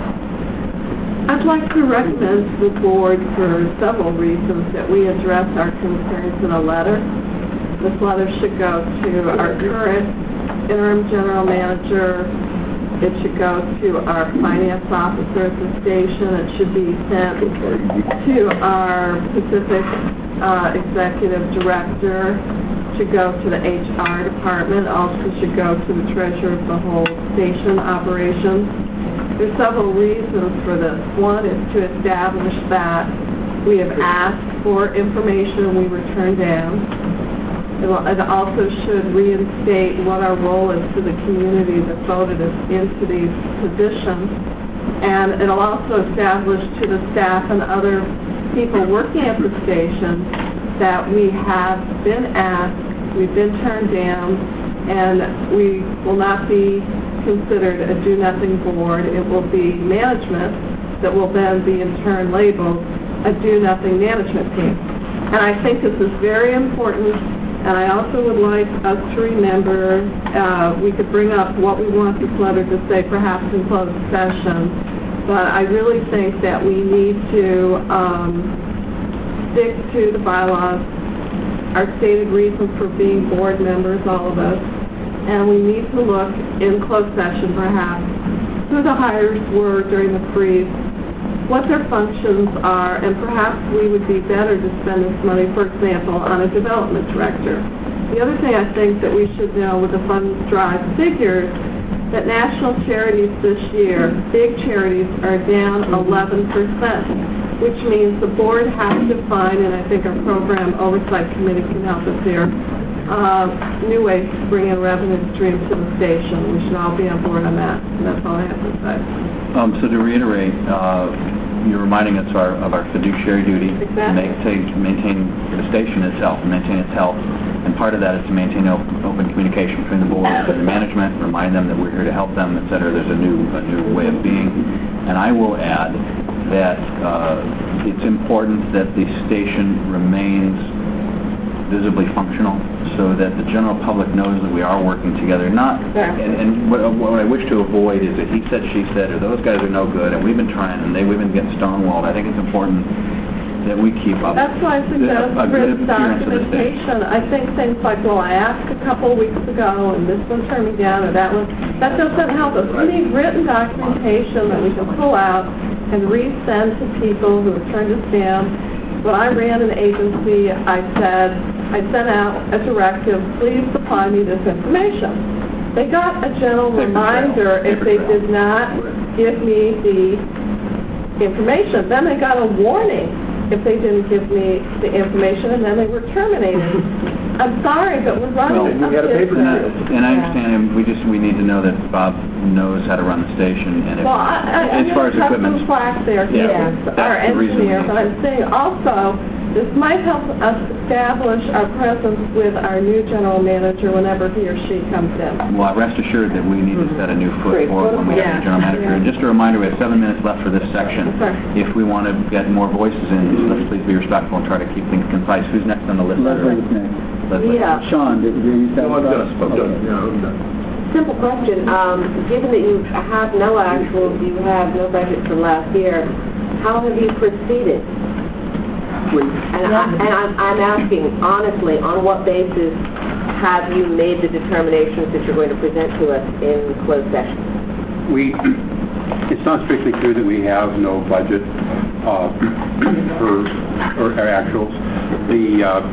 I'd like to recommend to the board for several reasons that we address our concerns in a letter. This letter should go to our current interim general manager. It should go to our finance officer at the station. It should be sent to our Pacific uh, executive director. It should go to the H R department. Also should go to the treasurer of the whole station operations. There's several reasons for this. One is to establish that we have asked for information we were turned down. It also should reinstate what our role is to the community that voted us into these positions. And it'll also establish to the staff and other people working at the station that we have been asked, we've been turned down, and we will not be considered a do-nothing board. It will be management that will then be in turn labeled a do-nothing management team. And I think this is very important. And I also would like us to remember, uh, we could bring up what we want this letter to say perhaps in closed session, but I really think that we need to um, stick to the bylaws, our stated reasons for being board members, all of us, and we need to look in closed session perhaps who the hires were during the freeze, what their functions are, and perhaps we would be better to spend this money, for example, on a development director. The other thing I think that we should know with the funds drive figures, that national charities this year, big charities, are down eleven percent, which means the board has to find, and I think our program oversight committee can help us here, uh, new ways to bring in revenue streams to the station. We should all be on board on that. And that's all I have to say. Um, so to reiterate, uh, you're reminding us of our, of our fiduciary duty Exactly. to, make, to maintain the station itself, and maintain its health. And part of that is to maintain open, open communication between the board and the management, remind them that we're here to help them, et cetera. There's a new, a new way of being. And I will add that uh, it's important that the station remains visibly functional, so that the general public knows that we are working together. Not, and, and what, what I wish to avoid is that he said, she said, or those guys are no good, and we've been trying, and they, we've been getting stonewalled. I think it's important that we keep up That's why I suggest a good written appearance of the station. documentation. I think things like, well, I asked a couple of weeks ago, and this one turned me down, or that one, that doesn't help us. We need written documentation that we can pull out and resend to people who have turned us down. When I ran an agency, I said, I sent out a directive, please supply me this information. They got a gentle reminder if they did not give me the information. Then they got a warning if they didn't give me the information, and then they were terminated. I'm sorry, but we're running Well, a business. And I, and I understand, and we just, we need to know that Bob knows how to run the station, and if, Well, I, I, as far as I'm equipment. some flack there, Yeah, yes, that's our the reason we engineer, need but to- I'm saying also, This might help us establish our presence with our new general manager whenever he or she comes in. Well, rest assured that we need to set a new foot Great. forward when we have Yeah. the general manager. And just a reminder, we have seven minutes left for this section. Sorry. If we want to get more voices in, let's please be respectful and try to keep things concise. Who's next on the list? Leslie was next. Leslie. Yeah. Sean, did you say? No, I'm done. I'm done. Okay. Yeah, I'm done. Simple question. Um, given that you have no actuals, you have no budget for last year, how have you proceeded? And, I, and I'm, I'm asking, honestly, on what basis have you made the determinations that you're going to present to us in closed session? We, it's not strictly true that we have no budget uh, for or, or actuals. The uh,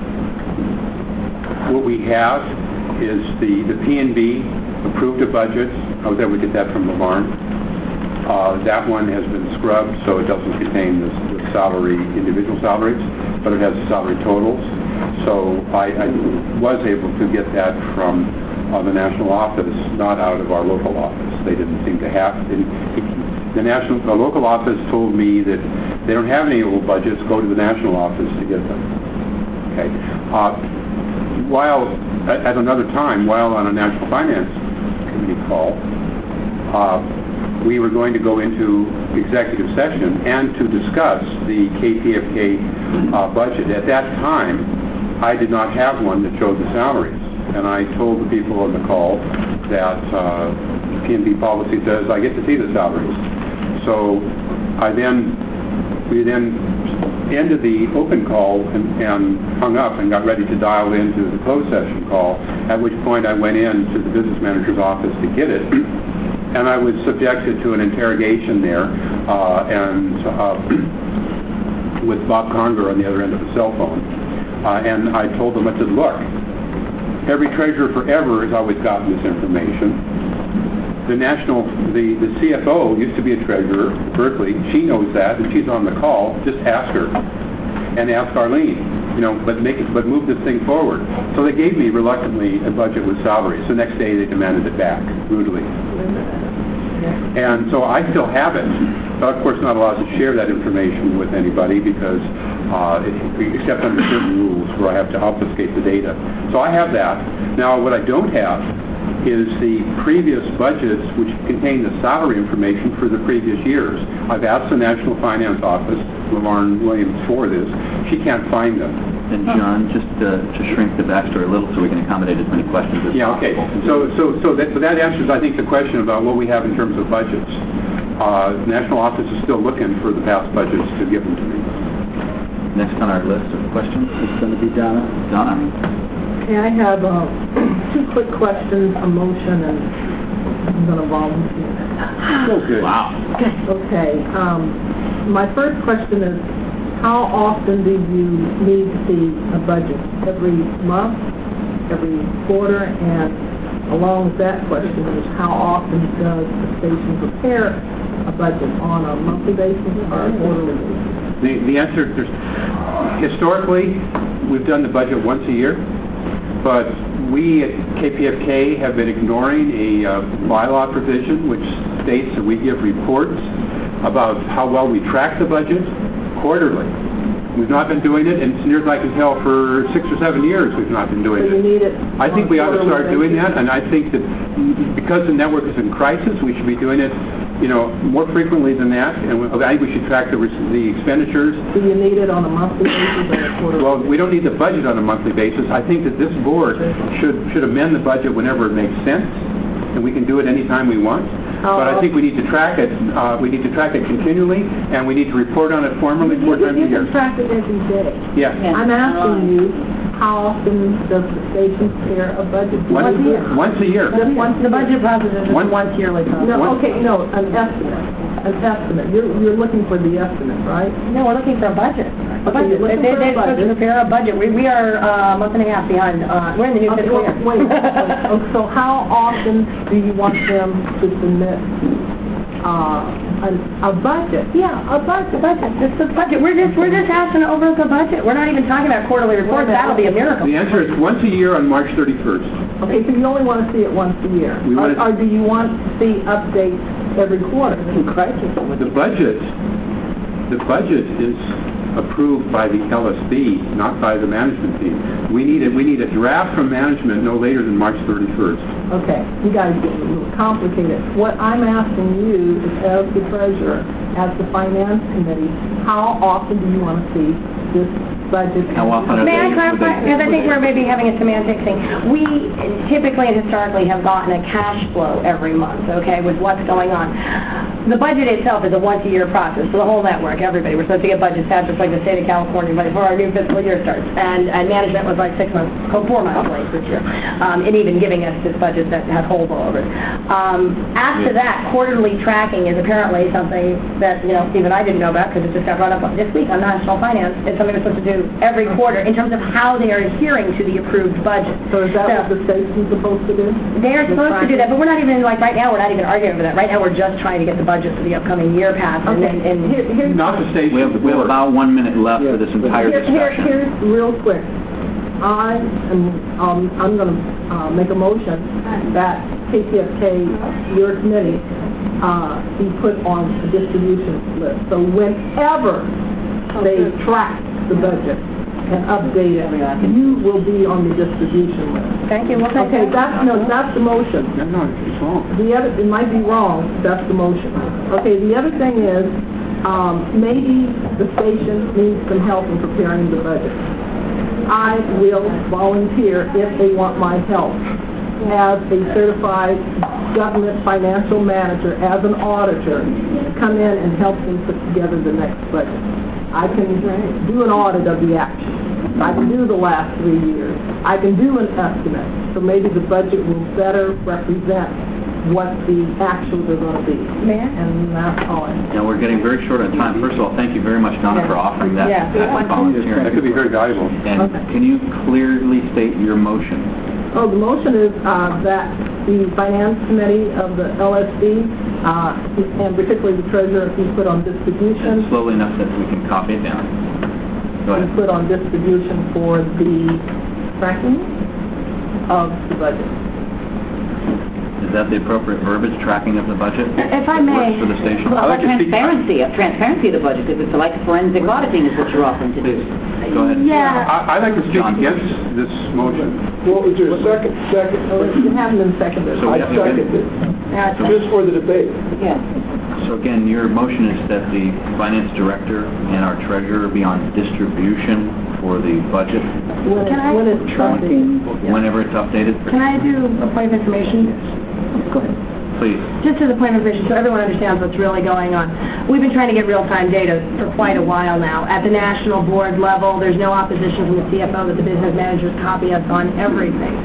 what we have is the the P N B approved a budget. I was able to get that from Laverne. Uh, that one has been scrubbed, so it doesn't contain the, the salary, individual salaries, but it has salary totals. So I, I was able to get that from uh, the national office, not out of our local office. They didn't seem to have. It, it, the national, the local office told me that they don't have any old budgets. Go to the national office to get them. Okay. Uh, while at, at another time, while on a national finance committee call. Uh, we were going to go into executive session and to discuss the K P F K uh, budget. At that time, I did not have one that showed the salaries. And I told the people on the call that uh, P N B policy says I get to see the salaries. So I then, we then ended the open call and, and hung up and got ready to dial into the closed session call, at which point I went in to the business manager's office to get it. And I was subjected to an interrogation there, uh, and uh, with Bob Conger on the other end of the cell phone. Uh, and I told them, I said, look, every treasurer forever has always gotten this information. The national, the, the C F O used to be a treasurer at Berkeley. She knows that, and she's on the call. Just ask her, and ask Arlene. You know, but make it, but move this thing forward. So they gave me reluctantly a budget with salaries. The next day they demanded it back brutally. And so I still have it, but of course not allowed to share that information with anybody because, uh, it, except under certain rules where I have to obfuscate the data. So I have that. Now what I don't have is the previous budgets which contain the salary information for the previous years. I've asked the National Finance Office, Laverne Williams, for this. She can't find them. And John, just uh, to shrink the backstory a little so we can accommodate as many questions as yeah, possible. okay. So, so, so that, so that answers, I think, the question about what we have in terms of budgets. Uh, the National Office is still looking for the past budgets to give them to me. Next on our list of questions is going to be Donna. Donna. Okay, I have uh, two quick questions, a motion, and I'm going to volunteer. So good. Wow. Okay, um, my first question is, how often do you need to see a budget? Every month? Every quarter? And along with that question is, how often does the station prepare a budget? On a monthly basis or a quarterly basis? The, the answer, there's, historically, we've done the budget once a year, but we at K P F K have been ignoring a uh, bylaw provision which states that we give reports about how well we track the budget quarterly. We've not been doing it, and as near as I can tell, for six or seven years we've not been doing So you it. need it I think on we ought to quarterly start doing basis? that, and I think that because the network is in crisis, we should be doing it, you know, more frequently than that, and we, I think we should track the, the expenditures. Do you need it on a monthly basis or a quarterly Well, basis? we don't need the budget on a monthly basis. I think that this board should should amend the budget whenever it makes sense, and we can do it anytime we want. But I think we need to track it. Uh, we need to track it continually, and we need to report on it formally four times a You year. can track it every day. Yes. I'm asking you, how often does the station prepare a budget? Once, a year. once a year. Just once a The year. budget process is just One- once yearly process. No, One- okay, no, an estimate, an estimate. You're, you're looking for the estimate, right? No, we're looking for a budget. A Okay, budget. you're looking They, for a they're supposed to budget. prepare a budget. We, we are uh, a month and a half behind. Uh, we're in the new Okay, fiscal wait, year. wait, wait. Oh, so how often do you want them to submit uh, a, a budget? Yeah, a budget. The budget. It's the budget. We're just we're just asking to overlook the budget. We're not even talking about quarterly reports. That'll be a miracle. The answer is once a year on March thirty-first. Okay, so you only want to see it once a year? We want or, to- or do you want to see updates every quarter? The budget, the budget is approved by the L S B, not by the management team. We need a, we need a draft from management no later than March thirty-first. Okay, you guys get a little complicated. What I'm asking you is, as the treasurer, as the finance committee, how often do you want to see this budget? How often are May I they- clarify? would they- Because I would think they- we're maybe having a semantic thing. We typically and historically have gotten a cash flow every month, okay, with what's going on. The budget itself is a once-a-year process for the whole network, everybody. We're supposed to get budgets out just like the state of California but before our new fiscal year starts. And, and management was like six months, oh, four months late this year, um, and even giving us this budget that had holes all over it. Um, after that, quarterly tracking is apparently something that, you know, even I didn't know about because it just got brought up this week on National Finance. It's something we're supposed to do every quarter in terms of how they are adhering to the approved budget. So is that what the state's supposed to do? They're supposed to do that, but we're not even, like, right now, we're not even arguing over that. Right now, we're just trying to get the budget for the upcoming year passed. And, Okay, and, Here- here's... Not the station. We have, we have about one minute left for this entire Here, here, discussion. here's real quick. I am, um, I'm going to uh, make a motion that K P F K, your committee, uh, be put on a distribution list. So whenever they track the budget and update it, you will be on the distribution list. Thank you. We'll take Okay, that. that's, no, that's the motion. No, no, it's wrong. The other, it might be wrong, that's the motion. Okay, the other thing is, um, maybe the station needs some help in preparing the budget. I will volunteer if they want my help as a certified government financial manager, as an auditor, to come in and help them put together the next budget. I can do an audit of the action. I can do the last three years. I can do an estimate. So maybe the budget will better represent what the actuals are going to be. May I? And that's all I... Now, we're getting very short on time. First of all, thank you very much, Donna, for offering that, Yeah. that volunteering. That could be very valuable. And Okay. can you clearly state your motion? Oh, the motion is uh, that the finance committee of the L S D, uh, and particularly the treasurer, be put on distribution, Slowly enough that we can copy it down. Go be ahead. put on distribution for the tracking of the budget. Is that the appropriate verbiage, tracking of the budget? If I That may- works for the station? Well, I'd like to speak- transparency, of transparency of the budget, because it's like forensic auditing is what you're offering to do. Please, go ahead. Yeah. I, I'd like to speak John. against this motion. Well, is there a second, second? Oh, it hasn't been seconded. So we I have to- second it, Now it's- just for the debate. Yeah. So again, your motion is that the finance director and our treasurer be on distribution for the budget When Can I- it- when it's tracking. whenever it's updated? Can I do a point of information? Go ahead. Please. Just as a point of information, so everyone understands what's really going on. We've been trying to get real-time data for quite a while now. At the national board level, there's no opposition from the C F O that the business managers copy us on everything.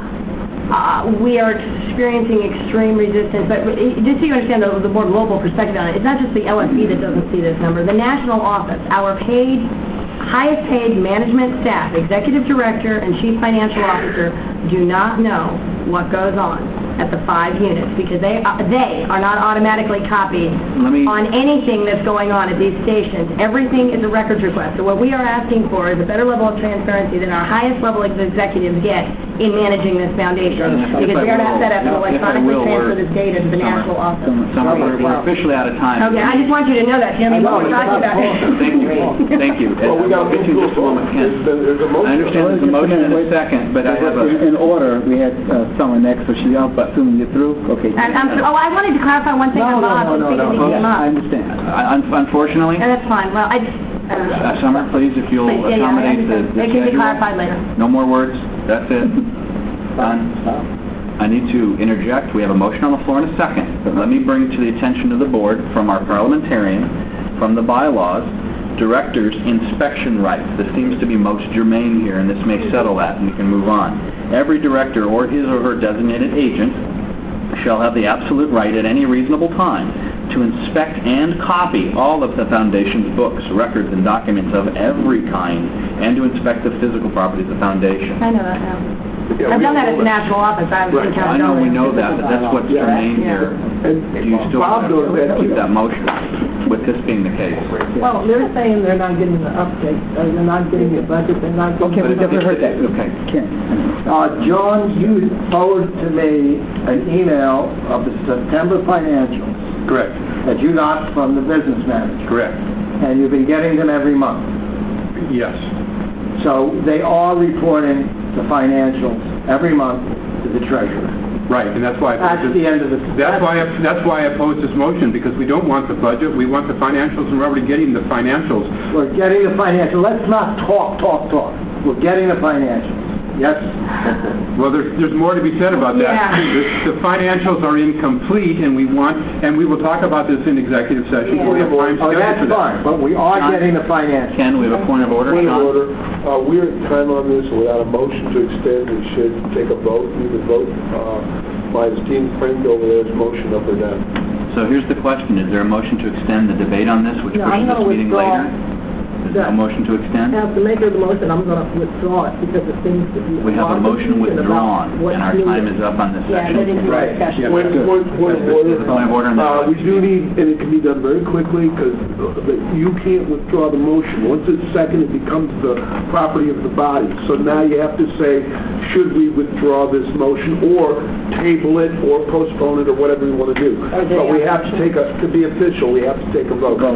Uh, we are experiencing extreme resistance, but it- just so you understand the, the more global perspective on it, it's not just the L S B that doesn't see this number. The national office, our paid, highest paid management staff, executive director and chief financial officer, do not know what goes on at the five units because they uh, they are not automatically copied Let me- on anything that's going on at these stations. Everything is a records request. So what we are asking for is a better level of transparency than our highest level of executives get in managing this foundation. If- if Because I we are will- not set up to if I electronically will, transfer we're- this data to the Summer. national office. Summer, we're, we're officially out of time. Okay, I just want you to know that, Tim. You know what we're talking about. Thank you, thank you. Well, we And got I'll get to you in just a moment, There's Ken. been- there's a motion. I understand there's a motion and a second, but I have a... In order, we had uh, someone next, so she, I'm assuming you're through? Okay. And I'm, oh, I wanted to clarify one thing No, on no, Bob. no, no, because no, he no, came I up. understand. Un- Unfortunately, And that's fine. Well, I just... uh, uh, Summer, please, if you'll Please, yeah, yeah, I accommodate the understand. the It can be schedule. clarified later. No more words, that's it. Done. I need to interject, we have a motion on the floor in a second, but let me bring to the attention of the board from our parliamentarian, from the bylaws, director's inspection rights. This seems to be most germane here, and this may settle that, and we can move on. Every director or his or her designated agent shall have the absolute right at any reasonable time to inspect and copy all of the Foundation's books, records, and documents of every kind, and to inspect the physical properties of the Foundation. I know that now. Yeah, I've we done that all at the know that. national office. I was in Right. I know we Caledonia. know that, but that's what's Yeah. germane Yeah. here. And Do you still Bob want knows to that keep too. that motion, with this being the case? Well, they're saying they're not getting the update, uh, they're not getting the budget, they're not getting... Okay, we definitely heard that. Okay. Ken. Uh, John, you forwarded to me an email of the September financials Correct, that you got from the business manager, correct. and you've been getting them every month. Yes. So they are reporting the financials every month to the treasurer. Right, and that's why... That's the end of the... That's why, I, that's why I opposed this motion, because we don't want the budget, we want the financials, and we're already getting the financials. We're getting the financials. Let's not talk, talk, talk. We're getting the financials. Yes? Well, there's, there's more to be said about that. Yeah. The, the financials are incomplete, and we want, and we will talk about this in executive session. Yeah. We have time Oh, scheduled that's for that. fine, but we are John? getting the financials. Ken, we have a point of order. Point of John? order, uh, we're at time on this, without a motion to extend, we should take a vote, either vote, uh, by esteemed friend over there's motion up or down. So here's the question, is there a motion to extend the debate on this, which No, pushes I'm this gonna meeting withdraw. later? Is there a motion to extend? As the maker of the motion, I'm going to withdraw it because it seems to be... We have a motion withdrawn, and our time is up on this Yeah, section. that is Right. discussion. Yeah. Point, point, point of order. Point of order on Uh, we this. do need, and it can be done very quickly, because you can't withdraw the motion. Once it's seconded, it becomes the property of the body. So now you have to say, should we withdraw this motion, or table it, or postpone it, or whatever we want to do. But we have to take a, to be official, we have to take a vote.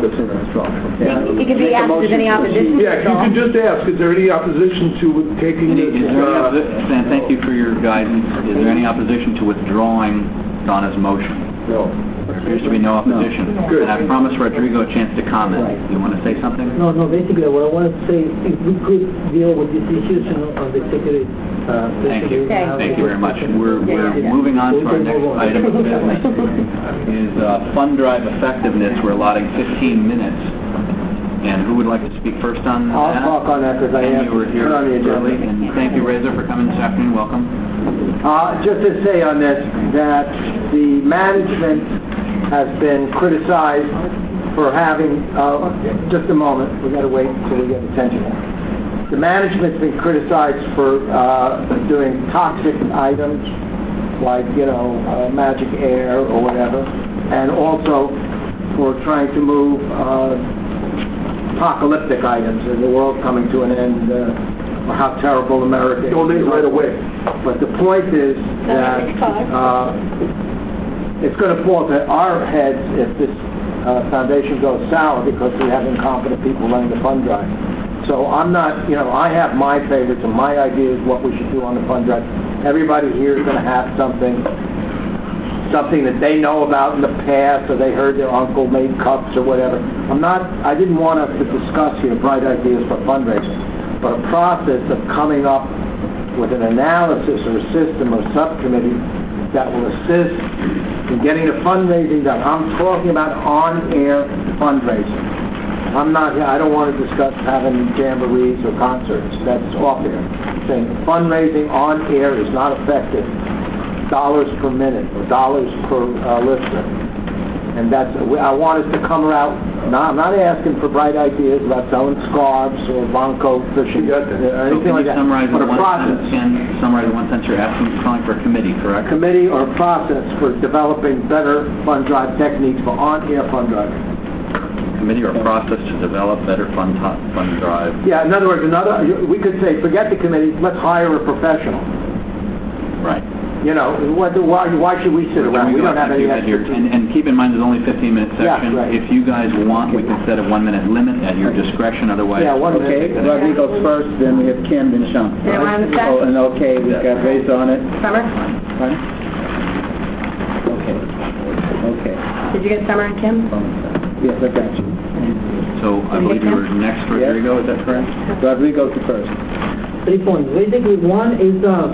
It could be asked if there's any opposition. Yeah, you can just ask, is there any opposition to taking Any- this? Is there any uh, opposi- Stan, thank you for your guidance. Is there any opposition to withdrawing Donna's motion? No. There appears to be no opposition. Good. And I promised Rodrigo a chance to comment. You want to say something? No, no, basically what I want to say, if we could deal with these issues, you know, on the executive, uh... Thank you. Okay. Thank you very much. We're, we're Yeah, yeah. moving on to our next item of business. Is uh, fund drive effectiveness. We're allotting fifteen minutes. And who would like to speak first on I'll that? talk on that because I And have you were here put on the agenda. early. And thank you, Reza, for coming this afternoon. Welcome. Uh, just to say on this, that the management has been criticized for having, uh, just a moment, we've got to wait until we get attention. The management's been criticized for uh, doing toxic items, like, you know, uh, magic air or whatever, and also for trying to move uh, apocalyptic items, and the world coming to an end, uh, or how terrible America is. Donate right away. But the point is that uh, it's going to fall to our heads if this uh, foundation goes sour because we have incompetent people running the fund drive. So I'm not, you know, I have my favorites and my ideas what we should do on the fund drive. Everybody here is going to have something, something that they know about in the past, or they heard their uncle made cups or whatever. I'm not, I didn't want us to discuss here bright ideas for fundraising, but a process of coming up with an analysis or a system or subcommittee that will assist in getting the fundraising done. I'm talking about on-air fundraising. I'm not, I don't want to discuss having jamborees or concerts. That's off air. I'm saying fundraising on air is not effective. Dollars per minute or dollars per uh, listener. And that's, I want us to come around, not, I'm not asking for bright ideas about selling scarves or Bonco fishing or So anything can like you that. summarize But a in one process. sentence, Ken, summarize in one sentence, you're asking, you're calling for a committee, correct? Committee or process for developing better fund drive techniques for on-air fund driving. Committee or process to develop better fund, to- fund drive. Yeah, in other words, another, we could say, forget the committee, let's hire a professional. Right. You know, what, why, why should we sit around? We don't have any Here. expertise. And, and keep in mind, there's only fifteen minute Yeah, section. right. If you guys want, we can set a one minute limit at your discretion, otherwise. Yeah, one minute. Okay, Rodrigo's first, then we have Kim, then Sean. Yeah, we're on the Oh, and okay, we've got Reza on it. Summer? Pardon? Okay, okay. Did you get Summer and Kim? Yes, I got you. So I believe you were next, Rodrigo, is that correct? Rodrigo's the first. Three points. Basically, one is, uh,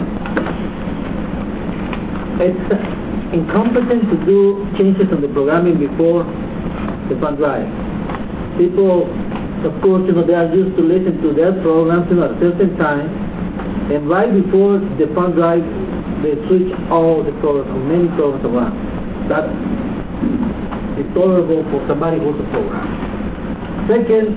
it's incompetent to do changes on the programming before the fund drive. People, of course, you know, they are used to listen to their programs, you know, at a certain time, and right before the fund drive, they switch all the programs, or many programs around. That's intolerable for somebody who's a program. Second,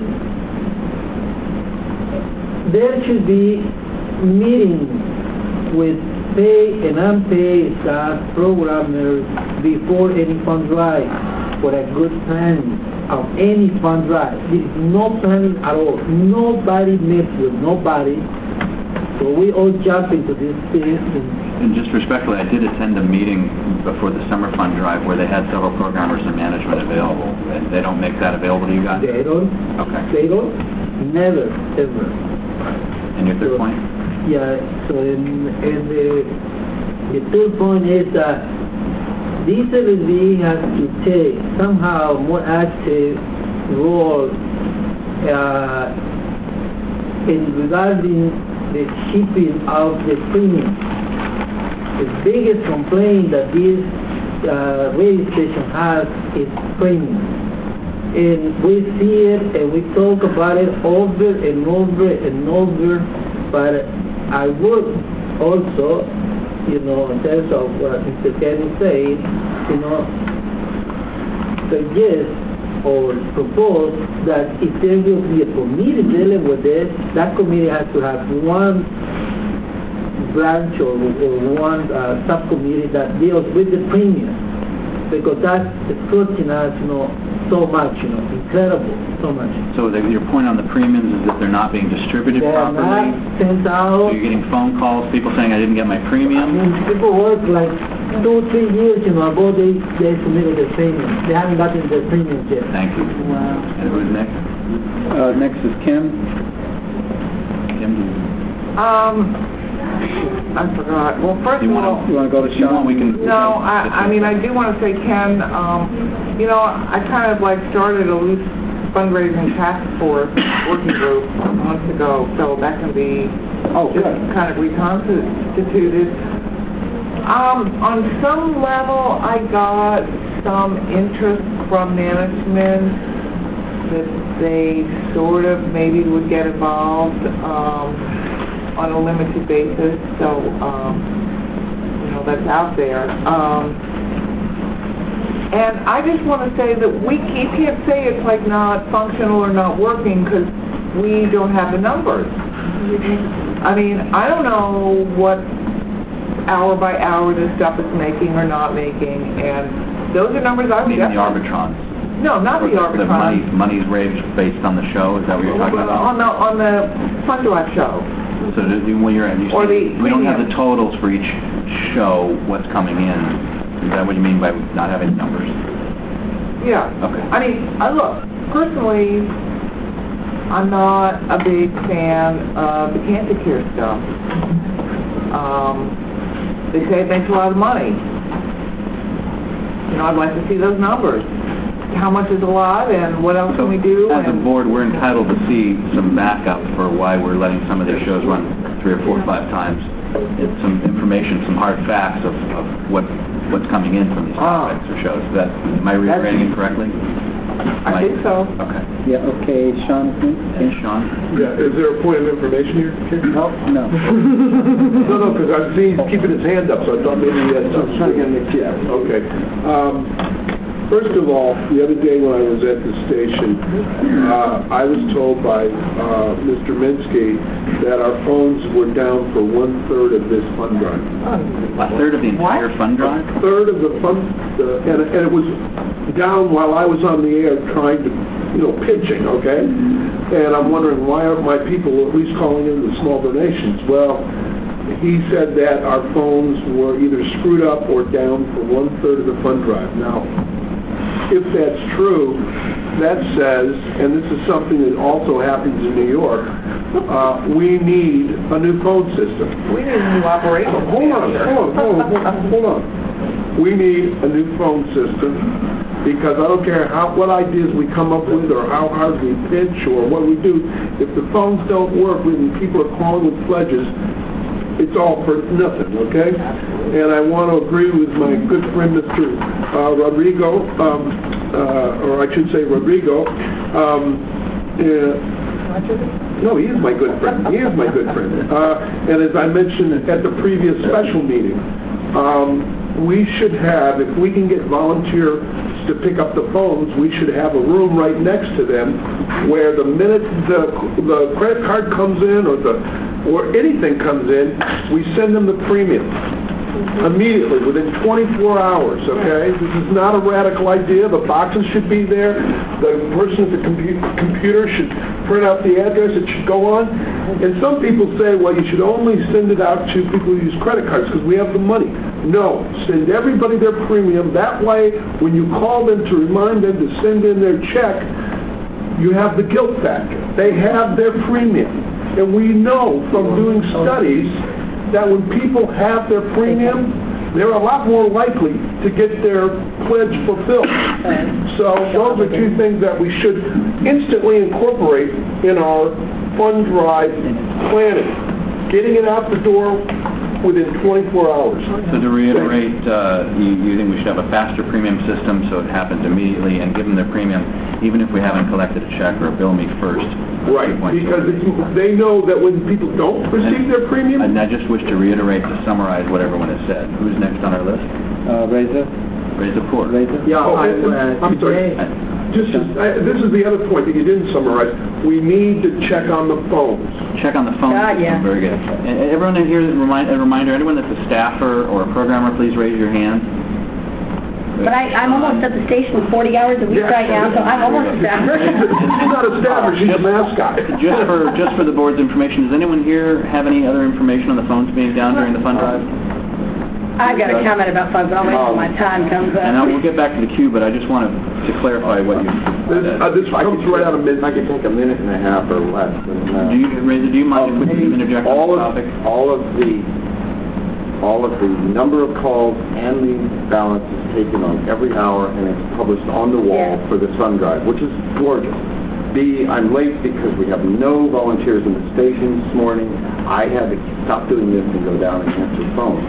there should be meetings with pay and unpaid staff, programmers, before any fund drive, for a good planning of any fund drive. There is no planning at all. Nobody meets with nobody. So we all jump into this thing. And just respectfully, I did attend a meeting before the summer fund drive where they had several programmers and management available. And they don't make that available to you guys? They don't. Okay. They don't. Never, ever. And your third So- point? Yeah, so in, in the, the third point is that D seven B has to take somehow more active role uh, in regarding the shipping of the premium. The biggest complaint that this uh, radio station has is premium. And we see it and we talk about it over and over and over, but I would also, you know, in terms of what Mister Kenny said, you know, suggest or propose that if there will be a committee dealing with this, that committee has to have one branch or, or one uh, subcommittee that deals with the premium, because that's hurting us, you know, so much, you know, incredible, so much. So the, your point on the premiums is that they're not being distributed They're properly? not sent So out. you're getting phone calls, people saying I didn't get my I premium? mean, people work like two, three years, you know, ago they, they submitted their premium. They haven't gotten their premiums yet. Thank you. Wow. And who's next? Uh, next is Kim. Kim? Um, I forgot. Well, first You of all, want You want to go to to, you want, we can... no, I, I mean, I do want to say, Ken, um, you know, I kind of like started a loose fundraising task force working group months ago, so that can be Oh, just good. kind of reconstituted. Um, on some level, I got some interest from management that they sort of maybe would get involved um, on a limited basis, so, um, you know, that's out there. Um, and I just want to say that we you can't say it's like not functional or not working because we don't have the numbers. I mean, I don't know what hour by hour this stuff is making or not making, and those are numbers I would Meaning the definitely... Arbitrons? No, not the The money, Arbitron. money's raised based on the show, is that what you're talking about? On the, on the Fund Drive show. So do- when you're, you Or say, the we don't have premium. the totals for each show, what's coming in. Is that what you mean by not having numbers? Yeah. Okay. I mean, I look, personally, I'm not a big fan of the cancer care stuff. Um, they say it makes a lot of money. You know, I'd like to see those numbers. How much is a lot, and what else So can we do? as a and- board, we're entitled to see some backup for why we're letting some of these shows run three or four or five times. It's some information, some hard facts of, of what what's coming in from these Ah. topics or shows. Is that, am I reiterating it correctly? I think so. Okay. Yeah, okay, Sean, And Sean? Yeah, is there a point of information here? Ken? No, no. No, no, because I've seen he's keeping his hand up, so I thought maybe he had something. Yeah, okay. Um, First of all, the other day when I was at the station, uh, I was told by uh, Mister Minsky that our phones were down for one-third of this fund drive. A third of the entire fund drive? A third of the fund, the, and, and it was down while I was on the air trying to, you know, pitching, okay? And I'm wondering, why aren't my people at least calling in the small donations? Well, he said that our phones were either screwed up or down for one-third of the fund drive. Now, if that's true, that says, and this is something that also happens in New York, uh, we need a new phone system. We need a new operation. Hold on, hold on, hold on, hold on, hold on. We need a new phone system because I don't care how, what ideas we come up with or how hard we pitch or what we do, if the phones don't work when people are calling with pledges, it's all for nothing, okay? And I want to agree with my good friend, Mister Uh, Rodrigo, um, uh, or I should say Rodrigo. Um, uh, no, he is my good friend. He is my good friend. Uh, and as I mentioned at the previous special meeting, um, we should have, if we can get volunteers to pick up the phones, we should have a room right next to them where the minute the, the credit card comes in or the or anything comes in, we send them the premium immediately, within twenty-four hours, okay? This is not a radical idea. The boxes should be there. The person at the compu- computer should print out the address it should go on. And some people say, well, you should only send it out to people who use credit cards because we have the money. No, send everybody their premium. That way, when you call them to remind them to send in their check, you have the guilt factor. they have their premium. And we know from doing studies that when people have their premium, they're a lot more likely to get their pledge fulfilled. So those are two things that we should instantly incorporate in our fund drive planning. Getting it out the door within twenty-four hours. So to reiterate, uh, you, you think we should have a faster premium system so it happens immediately and give them their premium, even if we haven't collected a check or a bill me first. Right, because it's, they know that when people don't receive their premium... And I just wish to reiterate, to summarize what everyone has said. Who's next on our list? Uh, Reza? Reza Port. Yeah, Oh, I, and- uh, I'm sorry. today- Just, as- uh, this is the other point that you didn't summarize. We need to check on the phones. Check on the phone God, system. yeah. Very good. And everyone in here, remind, a reminder, anyone that's a staffer or a programmer, please raise your hand. But I, I'm almost at the station forty hours a week Yeah. right now, so I'm almost a staffer. She's not a staffer, she's a mascot. Just for just for the board's information, does anyone here have any other information on the phones being down during the fund drive? I've got a comment about funds, I'll wait till my time comes up. And now we'll get back to the queue, but I just want to, to clarify what you This, said. uh, this comes right out of mid... I could take a minute and a half or less. And, uh, Do you, Reza, do you mind if we can interject on all the of, topic? all of the, all of the number of calls and the balance is taken on every hour and it's published on the wall Yeah. for the Sun Drive, which is gorgeous. B, I'm late because we have no volunteers in the station this morning. I had to stop doing this and go down and answer the phone.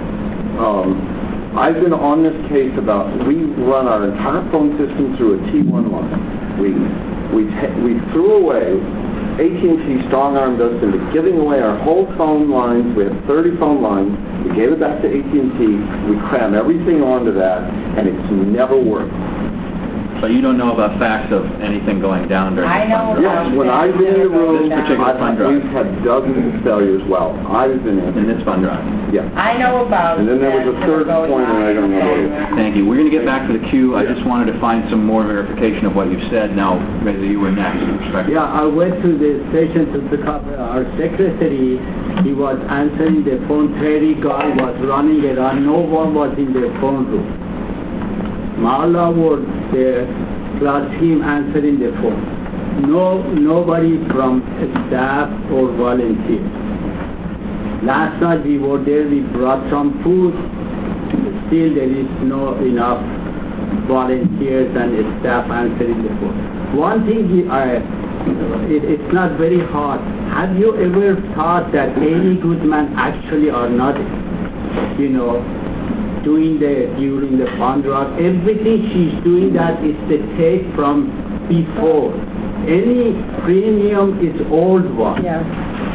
Um, I've been on this case about, we run our entire phone system through a T one line. We, we, ta- we threw away, A T and T strong-armed us into giving away our whole phone lines. We had thirty phone lines. We gave it back to A T and T. We cram everything onto that, and it's never worked. But you don't know about facts of anything going down during I the know fund drive? Yes, when I've been in the room, This particular I've fund had, drive. we've had dozens of failures. Well, I've been in. In this fund drive. Yeah. I know about And then there was a third point, and I don't know what it is. Thank you. We're going to get back to the queue. I just wanted to find some more verification of what you've said. Now, Reza, you were next. with respect to- Yeah, I went to the station to pick up our secretary. He was answering the phone. thirty guy was running around. No one was in the phone room. Marla was there, plus him answering the phone. No, nobody from staff or volunteers. Last night we were there. We brought some food. Still, there is no enough volunteers and staff answering the phone. One thing, he- I, it, it's not very hard. Have you ever thought that Amy Goodman actually are not, you know, doing the, during the fund drive? Everything she's doing that is the take from before. Any premium is old one. Yeah.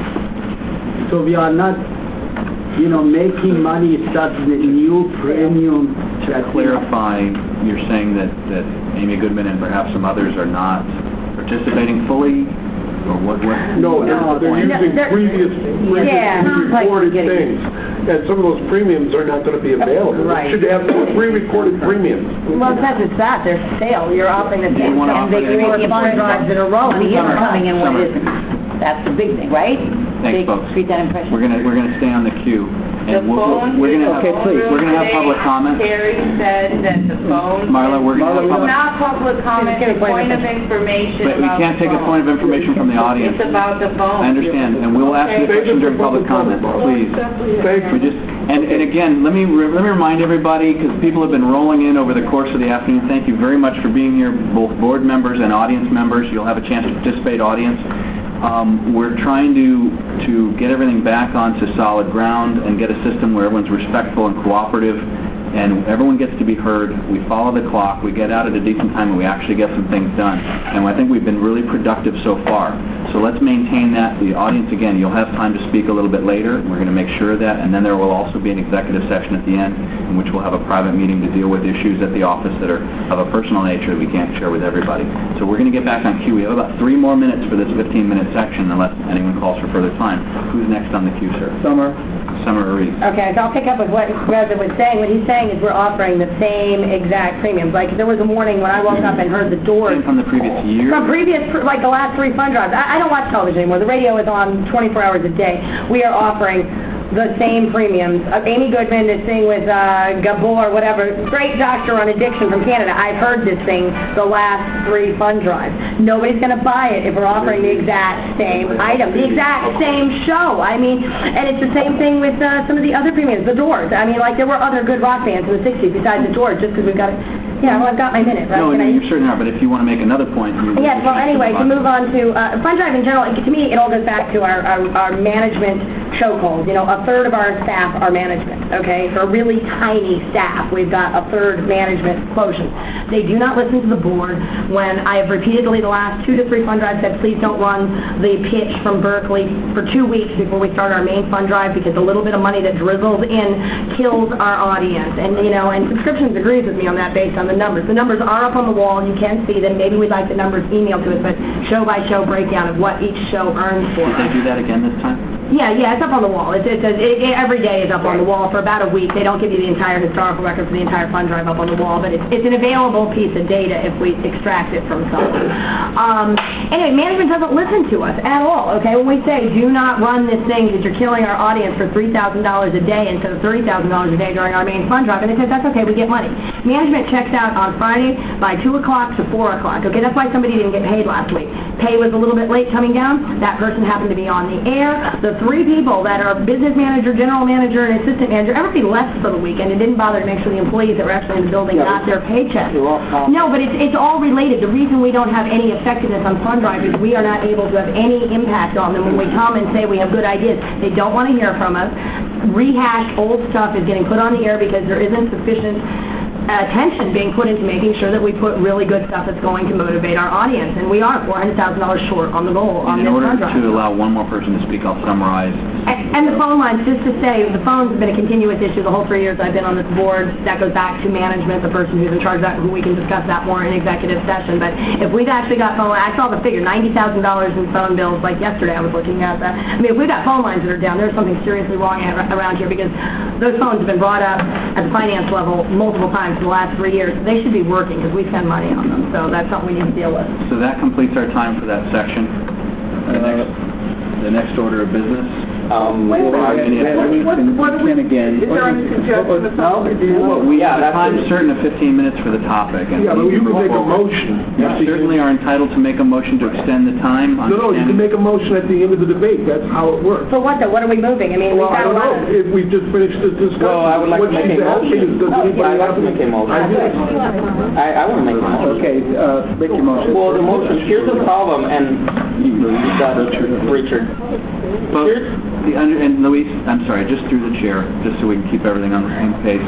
So we are not, you know, making money, start the new premium. To that- clarify, you're saying that, that Amy Goodman and perhaps some others are not participating fully? Or what? what No, they're, No, they're no, using they're- previous, Yeah, previously like recorded getting- things. And some of those premiums are not going to be available. Right. We should have no pre-recorded premiums. Well, it's not just that, there's sale, you're offering the You same wanna ten offer big it four fund drives in a row. Money is Summer. coming and what Summer. isn't. That's the big thing, right? Thanks, Big- folks. Create that impression. We're gonna we're gonna stay on the queue, The and we'll, we'll, phone we're gonna Okay, please. we're gonna have public comment. Terry said that the phone... Marla, we're gonna have It's public. not public comment, Get a it's point of point of information But we about can't the take a phone. point of information from the audience. It's about the phone. I understand, and we'll ask you a Okay. question during public comment, please. Thank We you. just and, and again, let me re- let me remind everybody, because people have been rolling in over the course of the afternoon. Thank you very much for being here, both board members and audience members. You'll have a chance to participate, audience. Um, we're trying to to get everything back onto solid ground and get a system where everyone's respectful and cooperative, and everyone gets to be heard. We follow the clock. We get out at a decent time, and we actually get some things done. And I think we've been really productive so far. So let's maintain that. The audience, again, you'll have time to speak a little bit later. We're going to make sure of that. And then there will also be an executive session at the end in which we'll have a private meeting to deal with issues at the office that are of a personal nature that we can't share with everybody. So we're going to get back on queue. We have about three more minutes for this fifteen-minute section unless anyone calls for further time. Who's next on the queue, sir? Summer. Summer Reeves. Okay, so I'll pick up with what Reza was saying. What he's saying is we're offering the same exact premiums. Like there was a morning when I woke up and heard the doors Same from the previous year? From previous, like the last three fund drives. I, I don't watch television anymore. The radio is on twenty-four hours a day. We are offering the same premiums. Uh, Amy Goodman is singing with uh, Gabor, whatever, great doctor on addiction from Canada. I've heard this thing the last three fund drives. Nobody's going to buy it if we're offering the exact same item, the exact same show. I mean, and it's the same thing with uh, some of the other premiums, the Doors. I mean, like there were other good rock bands in the sixties besides the Doors, just because we've got it. Yeah, well, I've got my minute, right? No, Can no, I- you certainly are, but if you want to make another point... you- Yes, well, you should anyway, to on. move on to, uh, Fund Drive in general, to me, it all goes back to our, our, our management chokehold. You know, a third of our staff are management, okay? For a really tiny staff, we've got a third management quotient. They do not listen to the board. When I have repeatedly the last two to three Fund Drives said, please don't run the pitch from Berkeley for two weeks before we start our main Fund Drive, because a little bit of money that drizzles in kills our audience. And, you know, and Subscriptions agrees with me on that based on the numbers. The numbers are up on the wall, and you can see them. Maybe we'd like the numbers emailed to us, but show-by-show breakdown of what each show earns for Did they us. do that again this time? Yeah, yeah, it's up on the wall. It's, it's, it, it, every day is up on the wall for about a week. They don't give you the entire historical record for the entire fund drive up on the wall, but it's, it's an available piece of data if we extract it from someone. Um, anyway, management doesn't listen to us at all, okay? When we say, do not run this thing because you're killing our audience for three thousand dollars a day instead of thirty thousand dollars a day during our main fund drive, and they said, that's okay, we get money. Management checks out on Friday by two o'clock to four o'clock, okay? That's why somebody didn't get paid last week. Pay was a little bit late coming down. That person happened to be on the air. The three people that are business manager, general manager, and assistant manager, everybody left for the weekend and didn't bother to make sure the employees that were actually in the building Yeah, got their paycheck. they're all common. No, but it's, it's all related. The reason we don't have any effectiveness on fund drive is we are not able to have any impact on them when we come and say we have good ideas. They don't want to hear from us. Rehashed old stuff is getting put on the air because there isn't sufficient attention being put into making sure that we put really good stuff that's going to motivate our audience. And we are four hundred thousand dollars short on the goal on In this order fund drive. to allow one more person to speak, I'll summarize. And, and the phone lines, just to say, the phones have been a continuous issue the whole three years I've been on this board. That goes back to management, the person who's in charge of that, who we can discuss that more in executive session. But if we've actually got phone lines, I saw the figure, ninety thousand dollars in phone bills, like yesterday I was looking at that. I mean, if we've got phone lines that are down, there's something seriously wrong at, around here, because those phones have been brought up at the finance level multiple times in the last three years. They should be working because we spend money on them. So that's something we need to deal with. So that completes our time for that section. The next, the next order of business. Um, Wait a well, minute. I- What- what- what do we- again. Is there any suggestion of No, something? well, We yeah, have a that's time it. certain of fifteen minutes for the topic. and Yeah, but we you can move make a forward. motion. You certainly are entitled to make a motion to extend the time. No, no, you can understanding- make a motion at the end of the debate. That's how it works. For what though? What are we moving? I mean, we've Well, I got a don't lot know, of... if we just finished this discussion. Well, I would like What to make she's a asking motion. is, does Oh, anybody I'd like have to make a motion. ideas? I, I want to make a motion. Okay, uh, make your motion. Well, the motion, here's the problem, and that's Richard. But the under, and Luis, I'm sorry, just through the chair, just so we can keep everything on the same pace.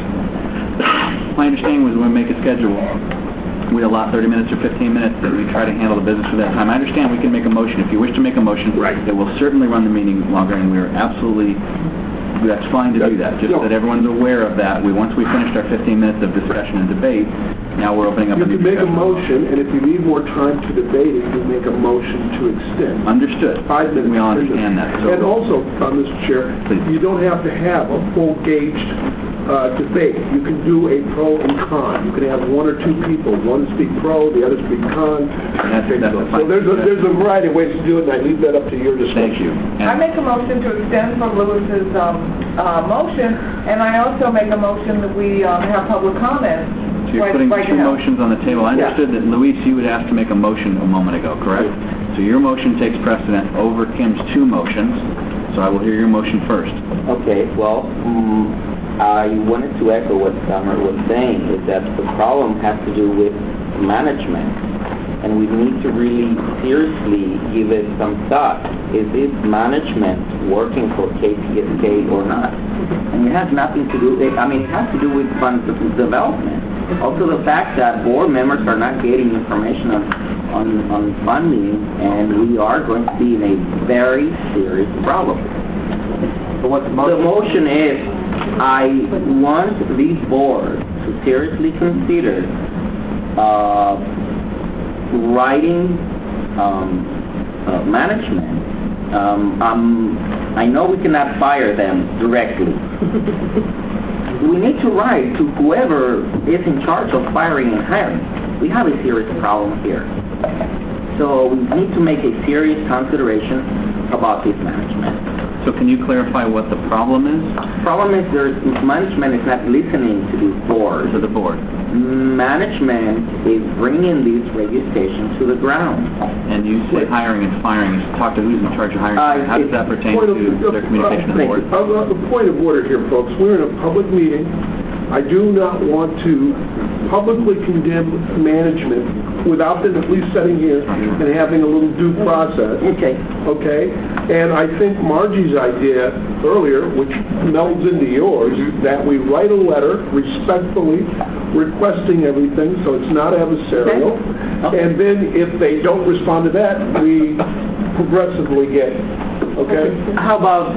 My understanding was when we make a schedule, we allot thirty minutes or fifteen minutes that we try to handle the business for that time. I understand we can make a motion. If you wish to make a motion, Right. it will certainly run the meeting longer, and we're absolutely, that's fine to do that. Just Yeah. that everyone's aware of that. We, once we finished our fifteen minutes of discussion and debate, now we're opening up You a new can make a discussion. motion, and if you need more time to debate it, you make a motion to extend. Understood. Five minutes. We all understand that. So- And also, uh, Mister Chair, Please. you don't have to have a full-gauged uh, debate. You can do a pro and con. You can have one or two people, one speak pro, the other speak con. That's- that's So fine. there's a, there's a variety of ways to do it, and I leave that up to your discretion. Thank you. I And- make a motion to extend from Lewis's um, uh, motion, and I also make a motion that we um, have public comment. So you're right- putting right two now. motions on the table. I Yeah. understood that, Luis, you would ask to make a motion a moment ago, correct? So your motion takes precedent over Kim's two motions, so I will hear your motion first. Okay, well, mm, I wanted to echo what Summer was saying, is that the problem has to do with management, and we need to really seriously give it some thought. Is this management working for K P S K or not? And it has nothing to do, I mean, it has to do with fund development. Also the fact that board members are not getting information on, on, on funding, and we are going to be in a very serious problem. So what's the The motion? motion is, I want this board to seriously consider uh, writing um, uh, management. Um, um, I know we cannot fire them directly. We need to write to whoever is in charge of firing and hiring. We have a serious problem here. So we need to make a serious consideration about this management. So can you clarify what the problem is? Problem is there's, management is not listening to the board. To the board. Management is bringing these radio stations to the ground. And you say hiring and firing. You talk to who's in charge of hiring. Uh, How does that pertain Point of- to their communication to the board? Uh, uh, The point of order here, folks, we're in a public meeting. I do not want to publicly condemn management without them at least sitting here and having a little due process. Okay. Okay? And I think Margie's idea earlier, which melds into yours, that we write a letter respectfully requesting everything, so it's not adversarial. And then if they don't respond to that, we progressively get, okay? How about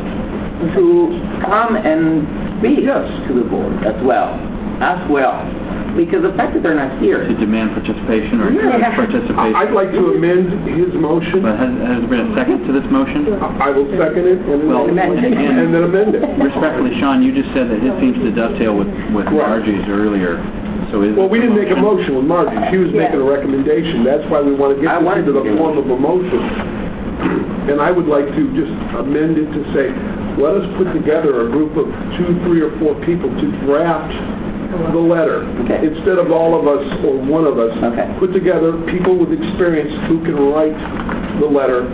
to come and speak to the board as well, as well? Because the fact that they're not here. To demand participation or encourage Yeah. participation? I'd like to amend his motion. But has, has there been a second to this motion? I will second it and Well, then and- and then amend it. Respectfully, Sean, you just said that it seems to dovetail with, with Right. Margie's earlier. So is Well, we didn't make a motion with Margie. She was Yeah. making a recommendation. That's why we want to get I this wanted into to the do form of a motion. And I would like to just amend it to say, let us put together a group of two, three, or four people to draft the letter. Okay. Instead of all of us or one of us. Okay. Put together people with experience who can write the letter.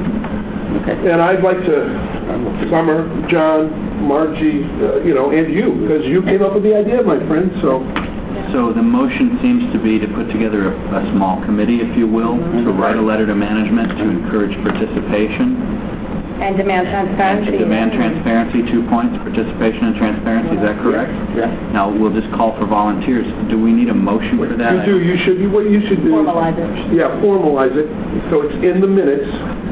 Okay. And I'd like to, Summer, John, Margie, uh, you know, and you, because you came up with the idea, my friend, so. So the motion seems to be to put together a, a small committee, if you will, to write a letter to management to encourage participation. And demand And transparency. to demand transparency, two points, participation and transparency, is that correct? Yeah. Now, we'll just call for volunteers. Do we need a motion for that? You do, you should, what you should do. Formalize it. Yeah, formalize it, so it's in the minutes.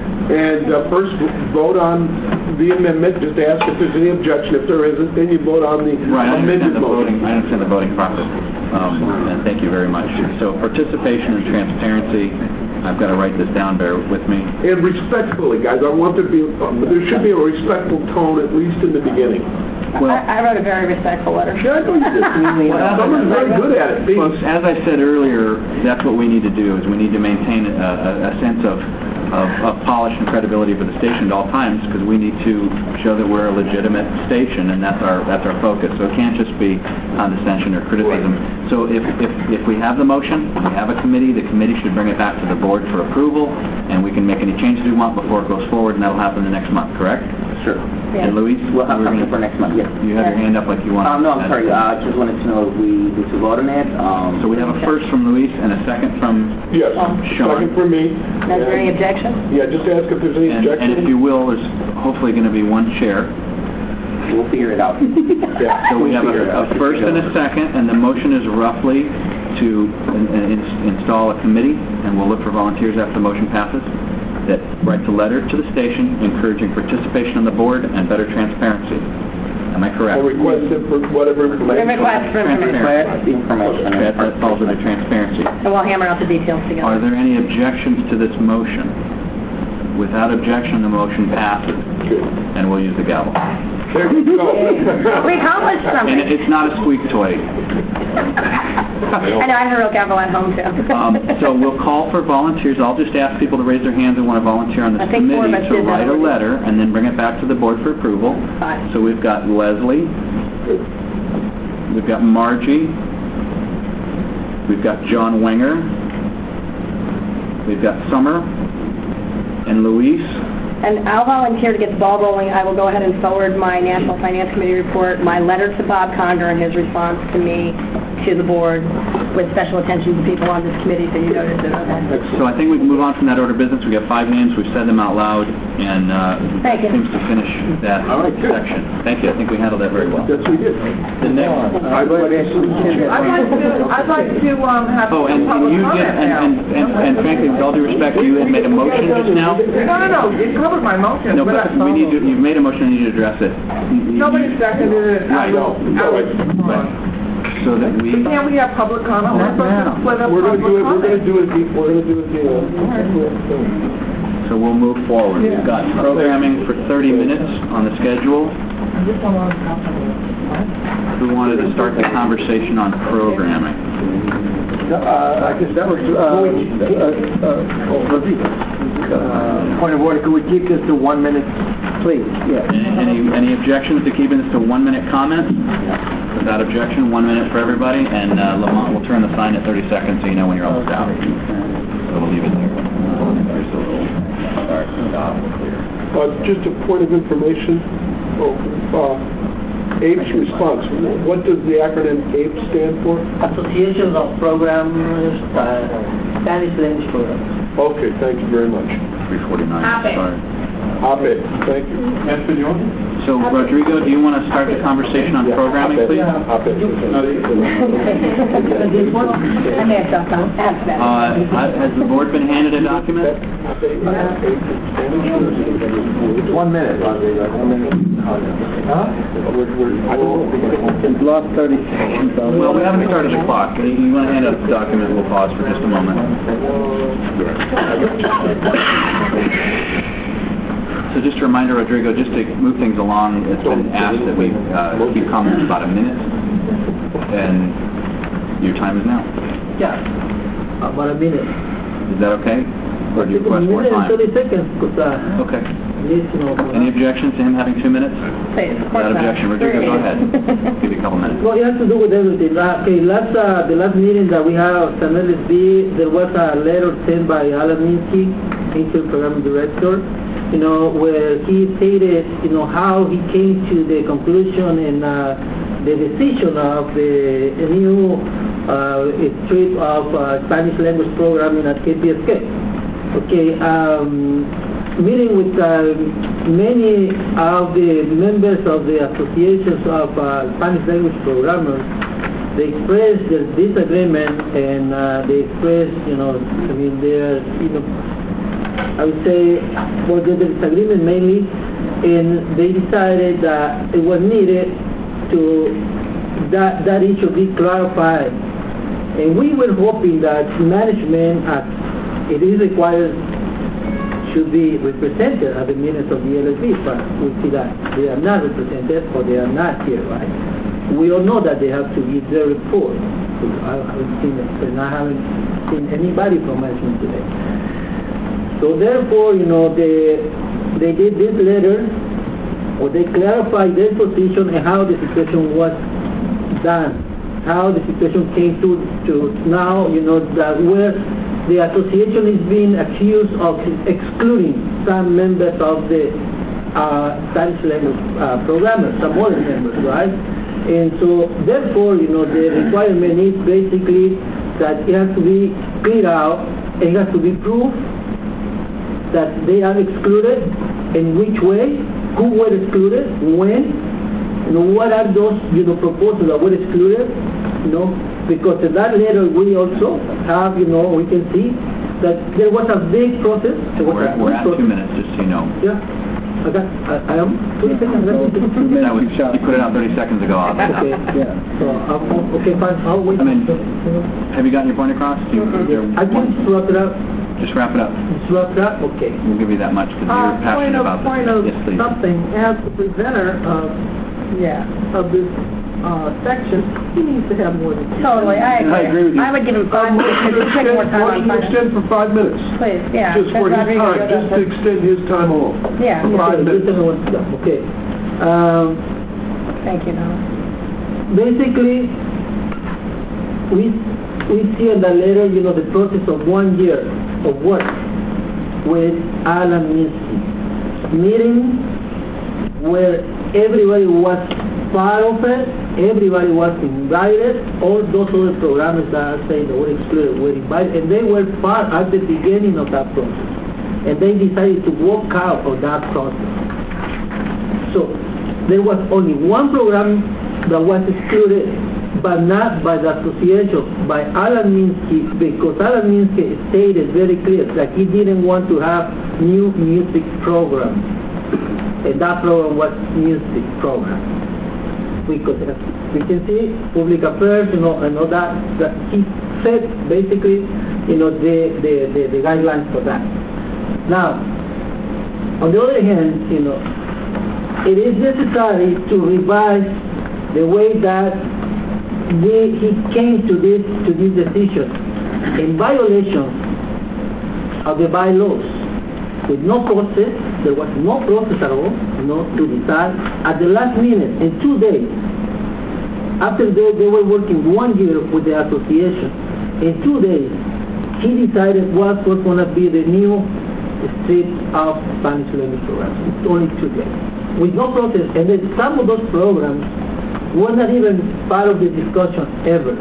And uh, first, vote on the amendment, just ask if there's any objection. If there isn't, then you vote on the Right, I understand amended the voting, motion. I understand the voting process. Um, and thank you very much. So participation and transparency, I've got to write this down, bear with me. And respectfully, guys, I want there to be, there should be a respectful tone, at least in the beginning. Well, I, I wrote a very respectful letter. Yeah, I know you did. Someone's very good at it. Well, as I said earlier, that's what we need to do, is we need to maintain a, a, a sense of, of, of polish and credibility for the station at all times, because we need to show that we're a legitimate station, and that's our, that's our focus. So it can't just be condescension or criticism. So if, if, if we have the motion, we have a committee, the committee should bring it back to the board for approval, and we can make any changes we want before it goes forward, and that'll happen the next month, correct? Sure. Yeah. And Luis? We'll have we're something gonna- for next month, yes. You have your hand up like you want. Uh, no, I'm sorry, I uh, just wanted to know if we need to vote on it. Um, So we have a first from Luis and a second from Yes, Sean. second for me. Is there any objection? Yeah, just ask if there's any And, objection. and if you will, there's hopefully going to be one chair. We'll figure it out. Yeah. So we have We'll figure it a, out. a first and a second, and the motion is roughly to in, in, install a committee, and we'll look for volunteers after the motion passes, that writes a letter to the station encouraging participation on the board and better transparency. Am I correct? Or request it for whatever information. Request for information. Request the information. That, that falls under transparency. And we'll hammer out the details Are together. there any objections to this motion? Without objection, the motion passes, and we'll use the gavel. There you go. We accomplished And something. it's not a squeak toy. I know, I have a real gavel at home too. Um, so we'll call for volunteers. I'll just ask people to raise their hands and want to volunteer on this I think four of committee us to did that write a already. letter and then bring it back to the board for approval. Fine. So we've got Leslie, we've got Margie, we've got John Wenger, we've got Summer, and Luis. And I'll volunteer to get the ball rolling. I will go ahead and forward my National Finance Committee report, my letter to Bob Conger and his response to me, to the board, with special attention to people on this committee, so you notice it. Okay. So I think we can move on from that order of business. We've got five names. We've said them out loud, and uh, Thank that you. seems to finish that All right, good. section. Thank you. I think we handled that very well. Yes, we did. The next. I'd like to... I'd like to, I'd like to, um, have Oh, and public you comment did, and, now. and, and, and frankly, with all due respect, you had made a motion just now. No, no, no, it covered my motion, No, but but I... we need to, you've made a motion, I need to address it. You- you- Nobody seconded it. I Right. was, I was, So that we, can't we have public comment? We're supposed to split up We're gonna do it, public we're gonna comment. do it, we're gonna do it, so we'll move forward. We've got programming for thirty minutes on the schedule. Who wanted to start the conversation on programming? Uh, I guess that was, uh, uh, uh, oh, Ravi. Uh, point of order, could we keep this to one minute? Please, yes. Any, any objections to keeping this to one-minute comments? Without objection, one minute for everybody, and uh, Lamont will turn the sign at thirty seconds so you know when you're almost out. So we'll leave it there. You're still a little... Sorry, stop, clear. Uh, just a point of information, oh, uh, A P E response. What does the acronym A P E stand for? Association of Programmers, uh, Spanish Language Programs. Okay, thank you very much. three forty-nine, Ape. sorry. A P E, thank you. Yes, So, Rodrigo, do you want to start the conversation on programming, please? A P E. Uh, has the board been handed a document? One minute, Rodrigo, one minute. Huh? It's lost thirty seconds. Well, we haven't started the clock. You you want to hand up the document, we'll pause for just a moment. So just a reminder, Rodrigo, just to move things along, it's been asked that we uh, keep comments about a minute, and your time is now. Yeah, about a minute. Is that okay? Or do you request more A minute and time? thirty seconds, because, uh, Okay. yes, you know. Any objections to him having two minutes? Please, of course Without not. objection, Rodrigo, go ahead. Give you a couple minutes. No, it has to do with everything. Uh, okay, last, uh, the last meeting that we had at San L S B, there was a letter sent by Alan Minsky, Interim Program Director, you know, where he stated, you know, how he came to the conclusion and uh, the decision of the new uh, stream of uh, Spanish language programming at K P S K. Okay, um, meeting with uh, many of the members of the associations of uh, Spanish language programmers, they expressed their disagreement and uh, they expressed, you know, I mean, their, you know, I would say, well, the disagreement mainly, and they decided that it was needed to, that, that issue be clarified. And we were hoping that management, as it is required, should be represented at the meetings of the L S B, but we see that they are not represented or they are not here, right? We all know that they have to give their report. I haven't seen it, and I haven't seen anybody from management today. So therefore, you know, they, they did this letter, or they clarified their position and how the situation was done, how the situation came to, to now, you know, that where the association is being accused of excluding some members of the uh, Spanish language uh, programmers, some other members, right? And so therefore, you know, the requirement is basically that it has to be cleared out, and it has to be proved that they are excluded, in which way, who were excluded, when, you know, what are those, you know, proposals that were excluded, you know, because in that letter we also have, you know, we can see that there was a big process. There was We're a at, we're big at two process. minutes, just so you know. Yeah, I got, I, I am, two seconds, I got two minutes. That was, you put it out thirty seconds ago, obviously. Okay, yeah, so, um, okay, fine, I'll wait. I mean, have you gotten your point across? Do you, is there I can just wrap it up. Just wrap it up. Just wrap it up, okay. We'll give you that much because Uh, you're passionate point of, about this. point of Yes, please. something, as the presenter of, yeah, of this uh, section, he needs to have more than two. Totally, I agree. I agree with you. I would give him five minutes, because he's taking more time on Motion to finance. extend for five minutes. Please, yeah. Just that's for his Rodrigo, time, you're just to done. extend his time alone. Yeah, For yeah. five Okay, minutes. just everyone stop, okay. Um, Thank you, Donna. basically, we we see in the letter, you know, the process of one year of work with Alan Minsky. Meeting where everybody was part of it, everybody was invited, all those other programmers that I say that were excluded were invited, and they were part at the beginning of that process. And they decided to walk out of that process. So there was only one program that was excluded, but not by the association, by Alan Minsky, because Alan Minsky stated very clear that he didn't want to have new music programs. And that program was music program. Because as we can see, public affairs, you know, and all that, that he set basically, you know, the, the, the, the guidelines for that. Now, on the other hand, you know, it is necessary to revise the way that we, he came to this to this decision in violation of the bylaws, with no causes, there was no process at all, you know, to decide at the last minute, in two days. After they, they were working one year with the association, in two days, he decided what was going to be the new stream of Spanish language programs. It's only two days. With no process, and then some of those programs were not even part of the discussion ever.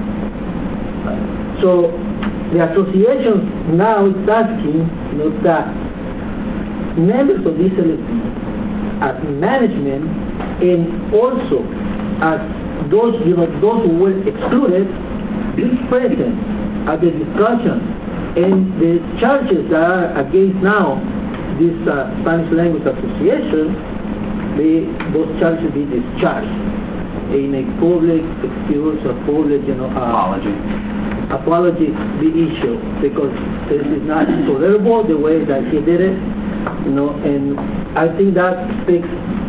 So the association now is asking, you know, that members of this L S B, as management, and also as those, you know, those who were excluded, be present at the discussion, and the charges that are against now this uh, Spanish Language Association, they, those charges be discharged in a public excuse or public, you know, uh, apology. apology be issued, because this is not tolerable the way that he did it, you know, and I think that speaks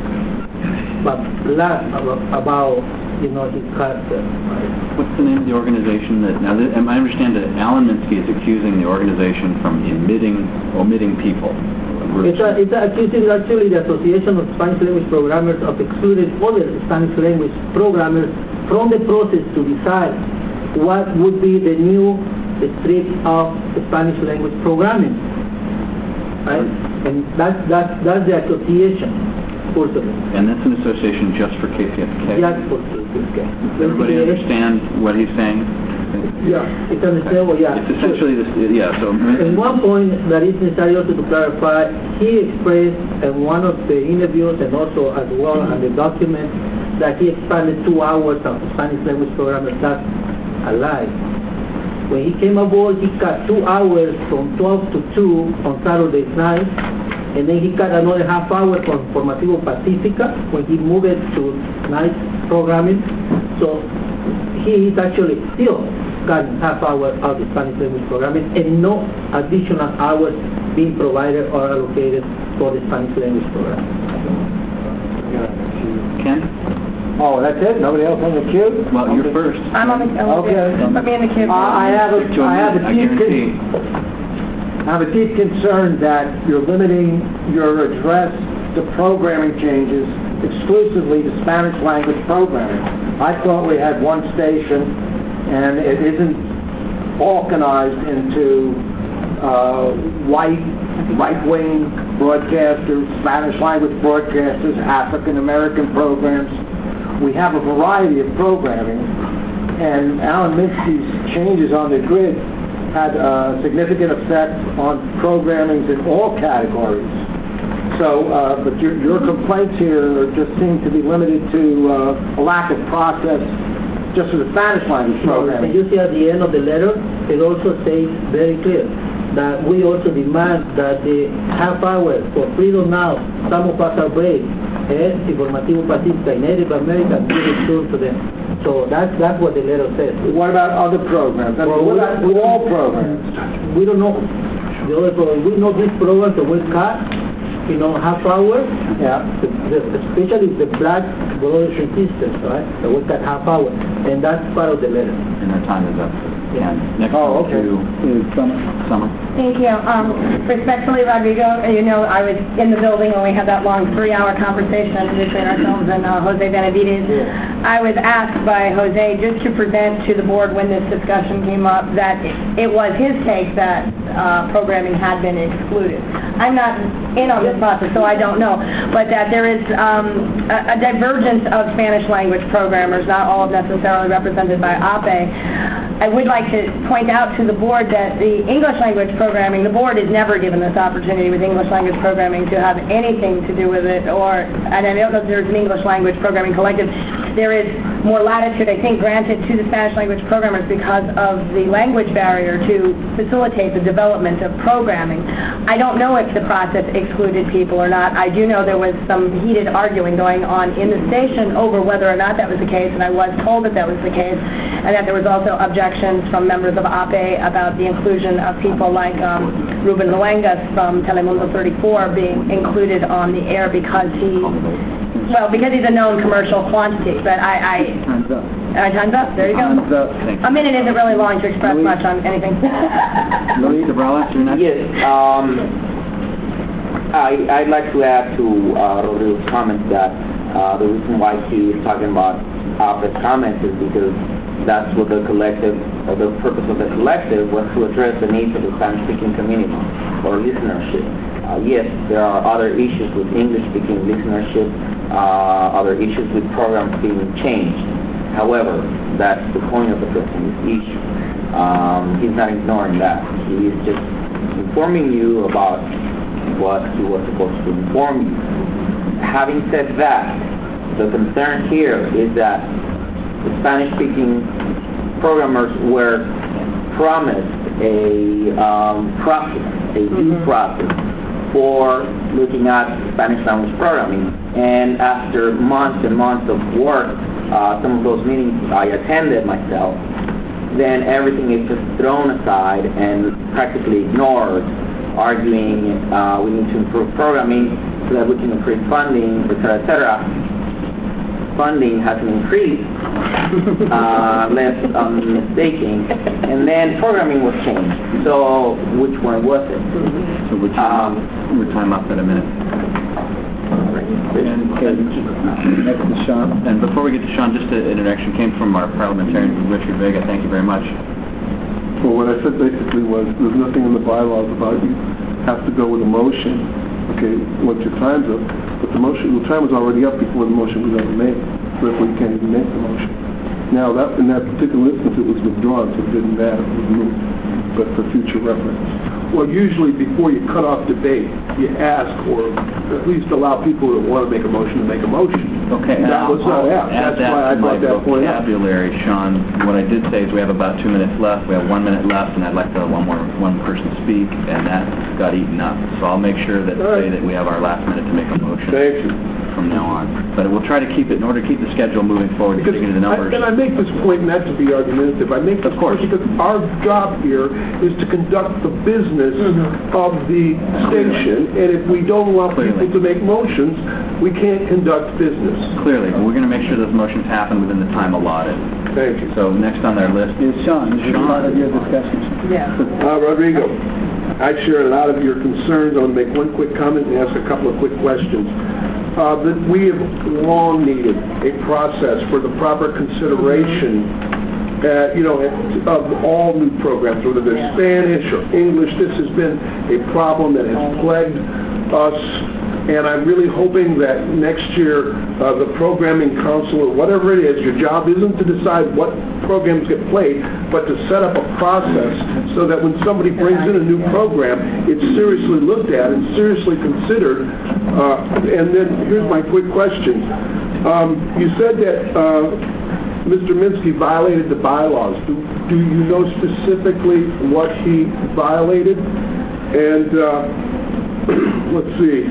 a lot about, about you know, his character. What's the name of the organization that, now, this, I understand that Alan Minsky is accusing the organization from omitting, omitting people. It's, a, it's a accusing actually the Association of Spanish Language Programmers of excluding other Spanish language programmers from the process to decide what would be the new stream of Spanish language programming. Right? And that's, that's, that's the association, first of all. And that's an association just for K P F K? Just for K P F K. Does everybody understand what he's saying? Yeah, it's understandable, yeah. It's essentially this, yeah, so... At one point that is necessary also to clarify, he expressed in one of the interviews and also as well on the document that he expanded two hours of Spanish language programmers. That's a lie. When he came aboard, he cut two hours from twelve to two on Saturday night, and then he cut another half hour from Formativo Pacifica when he moved it to night programming. So he is actually still cutting half hour of the Spanish language programming, and no additional hours being provided or allocated for the Spanish language program. Ken? Oh, that's it? Nobody else on the queue? Well, you're first. I'm on the, Okay. put me in the queue. Uh, I have a, I have a I deep, guarantee. con- I have a deep concern that you're limiting your address to programming changes exclusively to Spanish language programming. I thought we had one station, and it isn't balkanized into uh, white, right-wing broadcasters, Spanish language broadcasters, African American programs. We have a variety of programming, and Alan Minsky's changes on the grid had a significant effect on programming in all categories. So, uh, but your, your complaints here just seem to be limited to uh, a lack of process just for the Spanish language programming. And you see at the end of the letter, it also says very clear that we also demand that the half hour for Freedom Now, some of us are brave, and Informativo Pacifica, Native American, be returned to them. So that's, that's what the letter says. What about other programs? I mean, Well, what we- about we- all programs? We don't know the other program. We know these programs that we cut, you know, half hour, Yeah. the, the, especially the black brothers and sisters, right? That we cut half hour, and that's part of the letter. And our time is up. Yeah. Next Oh, one okay. to is Summer. Summer. Thank you. Um, respectfully, Rodrigo, you know, I was in the building when we had that long three-hour conversation between ourselves and uh, Jose Benavides. Yeah. I was asked by Jose just to present to the board when this discussion came up that it was his take that uh, programming had been excluded. I'm not in on this process, so I don't know, but that there is um, a, a divergence of Spanish language programmers, not all necessarily represented by A P E. I would like to point out to the board that the English language programming, the board is never given this opportunity with English language programming to have anything to do with it, or, and I don't know if there's an English language programming collective. There is more latitude, I think, granted to the Spanish language programmers because of the language barrier to facilitate the development of programming. I don't know if the process excluded people or not. I do know there was some heated arguing going on in the station over whether or not that was the case, and I was told that that was the case, and that there was also objections from members of A P E about the inclusion of people like um, Ruben Luengas from Telemundo thirty-four being included on the air because he, well, because he's a known commercial quantity. But I, I Time's up. uh, time's up. There you go. Time's up. Thank you. A minute isn't really long to express much on anything. Luis Cabrales, you're next. Yes, um, I, I'd like to add to uh, Rodrigo's comment that uh, the reason why he is talking about Alfred's comments is because that's what the collective, or the purpose of the collective was to address the needs of the Spanish-speaking community or listenership. Uh, yes, there are other issues with English-speaking listenership, uh, other issues with programs being changed. However, that's the point of the president's issue. Um, he's not ignoring that. He is just informing you about what he was supposed to inform you. Having said that, the concern here is that the Spanish-speaking programmers were promised a um, process, a due mm-hmm. process for looking at Spanish language programming. And after months and months of work, uh, some of those meetings I attended myself, then everything is just thrown aside and practically ignored, arguing uh, we need to improve programming so that we can increase funding, et cetera, et cetera. Funding hasn't increased, uh, unless I'm mistaken, and then programming was changed. So which one was it? So we're time, um, we're time up in a minute. And, and next to Sean. And before we get to Sean, just an introduction came from our parliamentarian, Richard Vega. Thank you very much. Well, what I said basically was there's nothing in the bylaws about you have to go with a motion, okay, once your time's up. But the motion, the time was already up before the motion was ever made. Therefore, you can't even make the motion. Now, that in that particular instance, it was withdrawn, so it didn't matter. It was moved, but for future reference. Well, usually before you cut off debate, you ask or at least allow people that want to make a motion to make a motion. Okay, that was not asked. Add That's that why I to my brought that point up. vocabulary, Sean. What I did say is we have about two minutes left. We have one minute left, and I'd like to let one more one person speak, and that got eaten up. So I'll make sure that right. say that we have our last minute to make a motion. Thank you. From now on. But we'll try to keep it, in order to keep the schedule moving forward, because to get the numbers. I, and I make this point not to be argumentative. I make this of course. point because our job here is to conduct the business mm-hmm. of the station, and if we don't allow Clearly. people to make motions, we can't conduct business. Clearly, but we're going to make sure those motions happen within the time allotted. Thank you. So next on their list is Sean. Is Sean part of your discussions? Yeah. Uh, Rodrigo, I share a lot of your concerns. I want to make one quick comment and ask a couple of quick questions. Uh, that we have long needed a process for the proper consideration, uh, you know, of all new programs, whether they're yeah. Spanish or English. This has been a problem that has plagued us, and I'm really hoping that next year uh, the programming council or whatever it is, your job isn't to decide what programs get played, but to set up a process so that when somebody brings in a new program, it's seriously looked at and seriously considered. Uh, and then here's my quick question. Um, you said that uh, Mister Minsky violated the bylaws. Do, do you know specifically what he violated? And uh, let's see.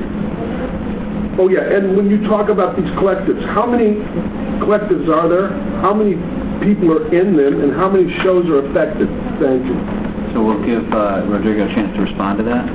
Oh yeah, and when you talk about these collectives, how many collectives are there? How many people are in them, and how many shows are affected? Thank you. So we'll give uh, Rodrigo a chance to respond to that.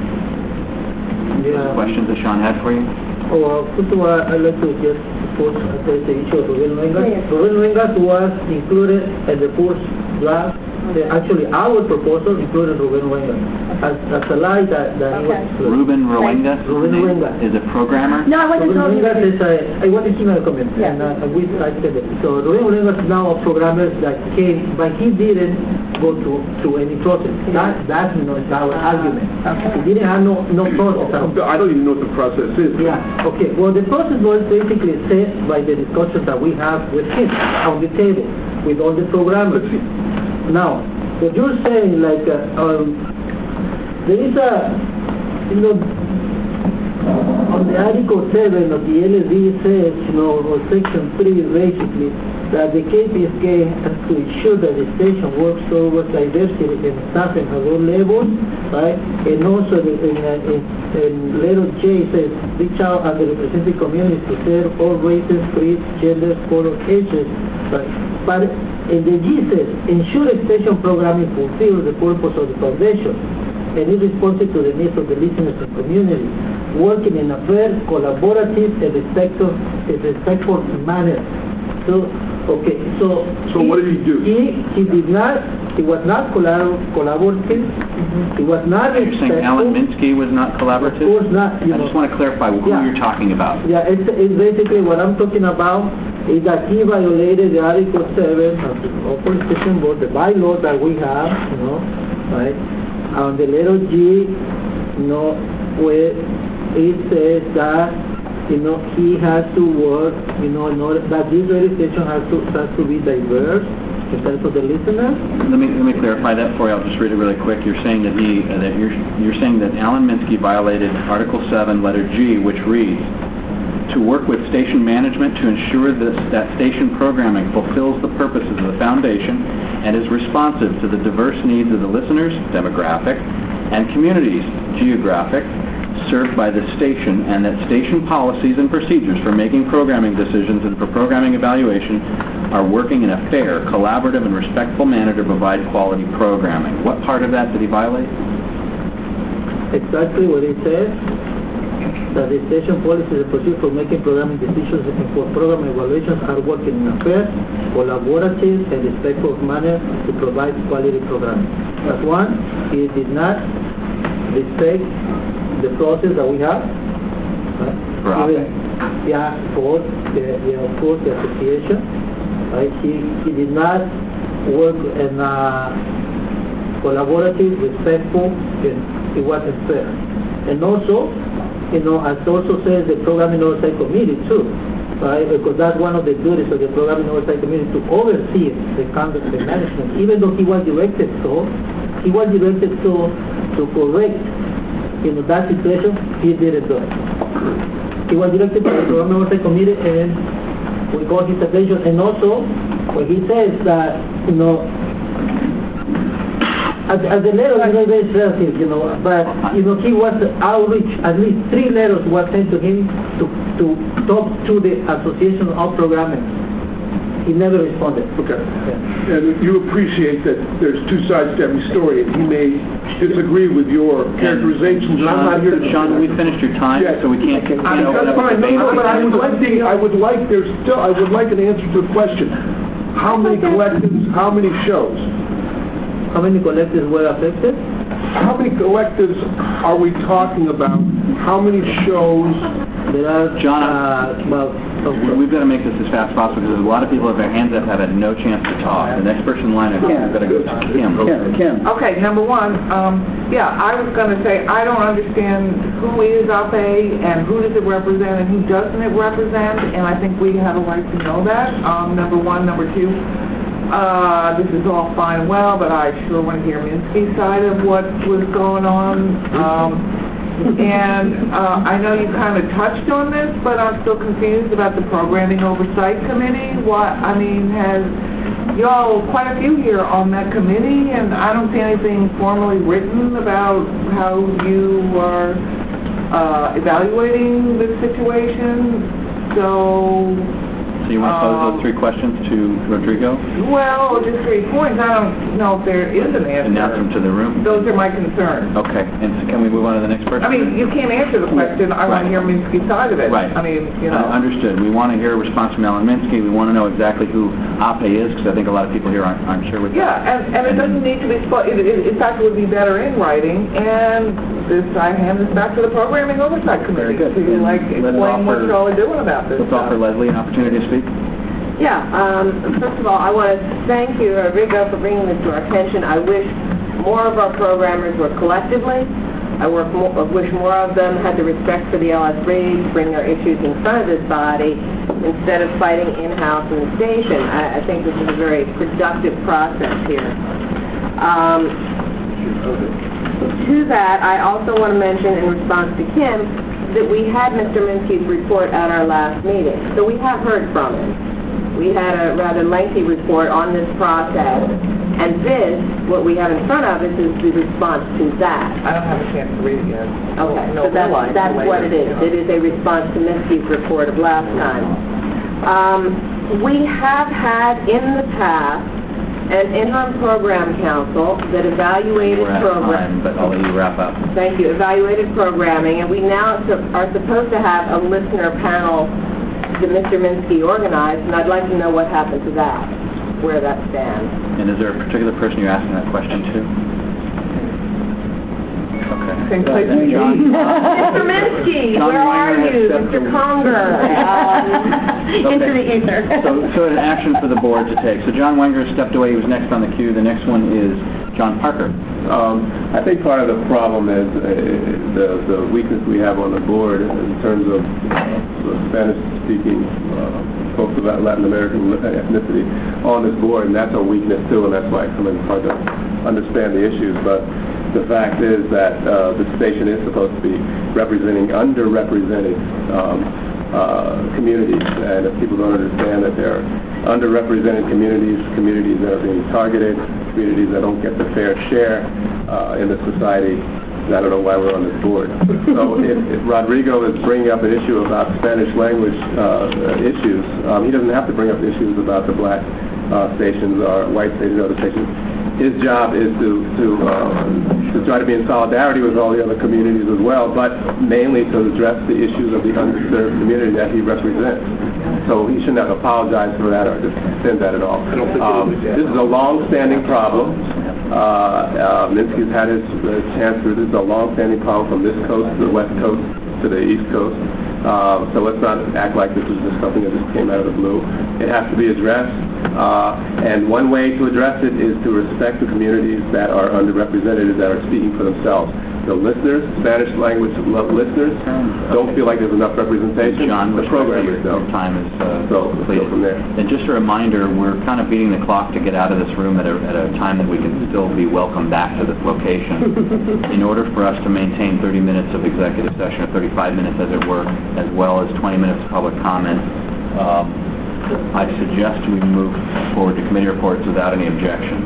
Yeah. Questions that Sean had for you? Oh, uh, first of all, I'd like to just first address the issue of Ruben Vengas. Yes. Ruben Vengas was included in the first draft. Uh, actually, our proposal included Ruben Vengas. As, as a lie that, that okay. he was... Ruben Ruenga? Ruben Ruenga. Is a programmer? No, I wasn't told you. Ruben is a, I want to give a comment. Yeah. And uh, we, I said it. So Ruben Ruenga is now a programmer that came, but he didn't go to, to any process. That, that's not our uh, argument. Okay. He didn't have no, no process at all. I don't even know what the process is. Yeah, okay. Well, the process was basically set by the discussions that we have with him on the table, with all the programmers. Now, what you're saying, like, uh, um, there is a, you know, on the Article seven of the L S D says, you know, or Section three basically, that the K P S K has to ensure that the station works towards diversity in staffing at all levels, right? And also the, in, uh, in, in letter J says, reach out at the represented communities to serve all races, creeds, genders, color, ages, right? But in the G says, ensure station programming fulfills the purpose of the foundation and is responsive to the needs of the listeners and community, working in a fair, collaborative, and respectful, and respectful manner. So, okay, so... So he, what did he do? He, he did not He was not collab- collaborative. He was not You're saying respectful. Alan Minsky was not collaborative? Of course not. You I know. just want to clarify who Yeah. you're talking about. Yeah, it's, it's basically what I'm talking about is that he violated the Article seven of the Open Session Board, the bylaws that we have, you know, right? On the letter G, you know, where it says that, you know, he has to work, you know, in order that this radio station has to has to be diverse in terms of the listeners. Let me let me clarify that for you. I'll just read it really quick. You're saying that he uh, that you're you're saying that Alan Minsky violated Article seven, letter G, which reads, to work with station management to ensure that that station programming fulfills the purposes of the foundation and is responsive to the diverse needs of the listeners, demographic, and communities, geographic, served by the station, and that station policies and procedures for making programming decisions and for programming evaluation are working in a fair, collaborative, and respectful manner to provide quality programming. What part of that did he violate? Exactly what it says, that the station policies and procedures for making programming decisions and for program evaluations are working in a fair, collaborative, and respectful manner to provide quality programming. That's one, he did not respect the process that we have. Right? Even, yeah, for the, the, of course, the association. Right? He, he did not work in a collaborative, respectful, and it wasn't fair. And also, you know, as also says the Programming Oversight Committee too, right? Because that's one of the duties of the Programming Oversight Committee to oversee the conduct and management. Even though he was directed so, he was directed so to correct, you know, that situation, he didn't do it. He was directed to the Programming Oversight Committee, and we got his attention. And also, when he says that, you know, As, as the letter is very relative, you know, but, you know, he was outreach, at least three letters were sent to him to, to talk to the Association of Programming. He never responded. Okay. Yeah. And you appreciate that there's two sides to every story, and he may disagree with your characterizations, and I'm not here to... Sean, we finished your time, Yes. so we can't, can't I mean, open that's up fine. the debate. No, no, but I would like the, I would like, there's still, I would like an answer to the question. How many collectives, how many shows? How many collectives were affected? How many collectives are we talking about? How many shows? There are, John, uh, well, we- we've got to make this as fast as possible because a lot of people with their hands up have had no chance to talk. The next person in line, I think, we've got to go to Kim. Kim, Kim. Okay, number one, um, yeah, I was going to say, I don't understand who is A P E and who does it represent and who doesn't it represent, and I think we have a right to know that, um, number one. Number two, uh, this is all fine and well, but I sure want to hear Minsky's side of what was going on. Um, and uh, I know you kind of touched on this, but I'm still confused about the Programming Oversight Committee. What, I mean, has y'all, quite a few here on that committee, and I don't see anything formally written about how you are uh, evaluating this situation. So, So you want to pose Um, those three questions to Rodrigo well, just three points. I don't know if there is an and announce them answer. to the room? Those are my concerns. Okay, and so can we move on to the next person? I mean, you can't answer the question. I want to hear Minsky's side of it. Right. I mean, you know. Uh, Understood. We want to hear a response from Alan Minsky. We want to know exactly who A P E is, because I think a lot of people here aren't, aren't sure what Yeah, that is. and, and it doesn't need to be, spo- it, it, in fact, it would be better in writing, and this, I hand this back to the Programming Oversight Committee Very good. to, And like, let's explain what offer- y'all are doing about this Let's stuff. offer Leslie an opportunity to speak. Yeah, um, first of all, I want to thank you, Rodrigo, for bringing this to our attention. I wish more of our programmers were collectively. I work more, I wish more of them had the respect for the L S B to bring their issues in front of this body instead of fighting in-house in the station. I, I think this is a very productive process here. Um, to that, I also want to mention in response to Kim that we had Mister Minsky's report at our last meeting, so we have heard from him. We had a rather lengthy report on this process, and this, what we have in front of us, is the response to that. I don't have a chance to read it yet. Okay, No, so that's, realize that's later, what it is. you know. It is a response to Minsky's report of last time. Um, we have had in the past an interim program council that evaluated We're out of program. time, but I'll let you wrap up. Thank you. Evaluated programming, and we now su- are supposed to have a listener panel that Mister Minsky organized, and I'd like to know what happened to that. where that stands. And is there a particular person you're asking that question to? Okay. Same place Uh, as John- Mister Minsky, John where are Wenger has you? stepped Mister away. Conger, um, into the ether. So, so an action for the board to take. So John Wenger stepped away. He was next on the queue. The next one is John Parker. Um, I think part of the problem is uh, the, the weakness we have on the board in terms of uh, Spanish-speaking uh, folks of Latin American ethnicity on this board, and that's a weakness too, and that's why it's sometimes hard to understand the issues. But the fact is that uh, the station is supposed to be representing underrepresented um, uh, communities, and if people don't understand that they're underrepresented communities, communities that are being targeted, communities that don't get the fair share uh, in the society, I don't know why we're on this board. So if, if Rodrigo is bringing up an issue about Spanish language uh, issues, um, he doesn't have to bring up issues about the black uh, stations or white stations or other stations. His job is to to, uh, to try to be in solidarity with all the other communities as well, but mainly to address the issues of the underserved community that he represents. So he shouldn't have to apologize for that or defend that at all. Um, this is a long-standing problem. Uh, uh, Minsky's had his uh, chance through. This is a long-standing problem from this coast to the west coast to the east coast. Uh, so let's not act like this is just something that just came out of the blue. It has to be addressed. Uh, and one way to address it is to respect the communities that are underrepresented and that are speaking for themselves. The listeners, Spanish language listeners, don't feel like there's enough representation. John, the programmers your don't. time is uh, So, completed. so from there. And just a reminder, we're kind of beating the clock to get out of this room at a, at a time that we can still be welcome back to this location. In order for us to maintain thirty minutes of executive session, or thirty-five minutes as it were, as well as twenty minutes of public comment, um, I suggest we move forward to committee reports without any objection.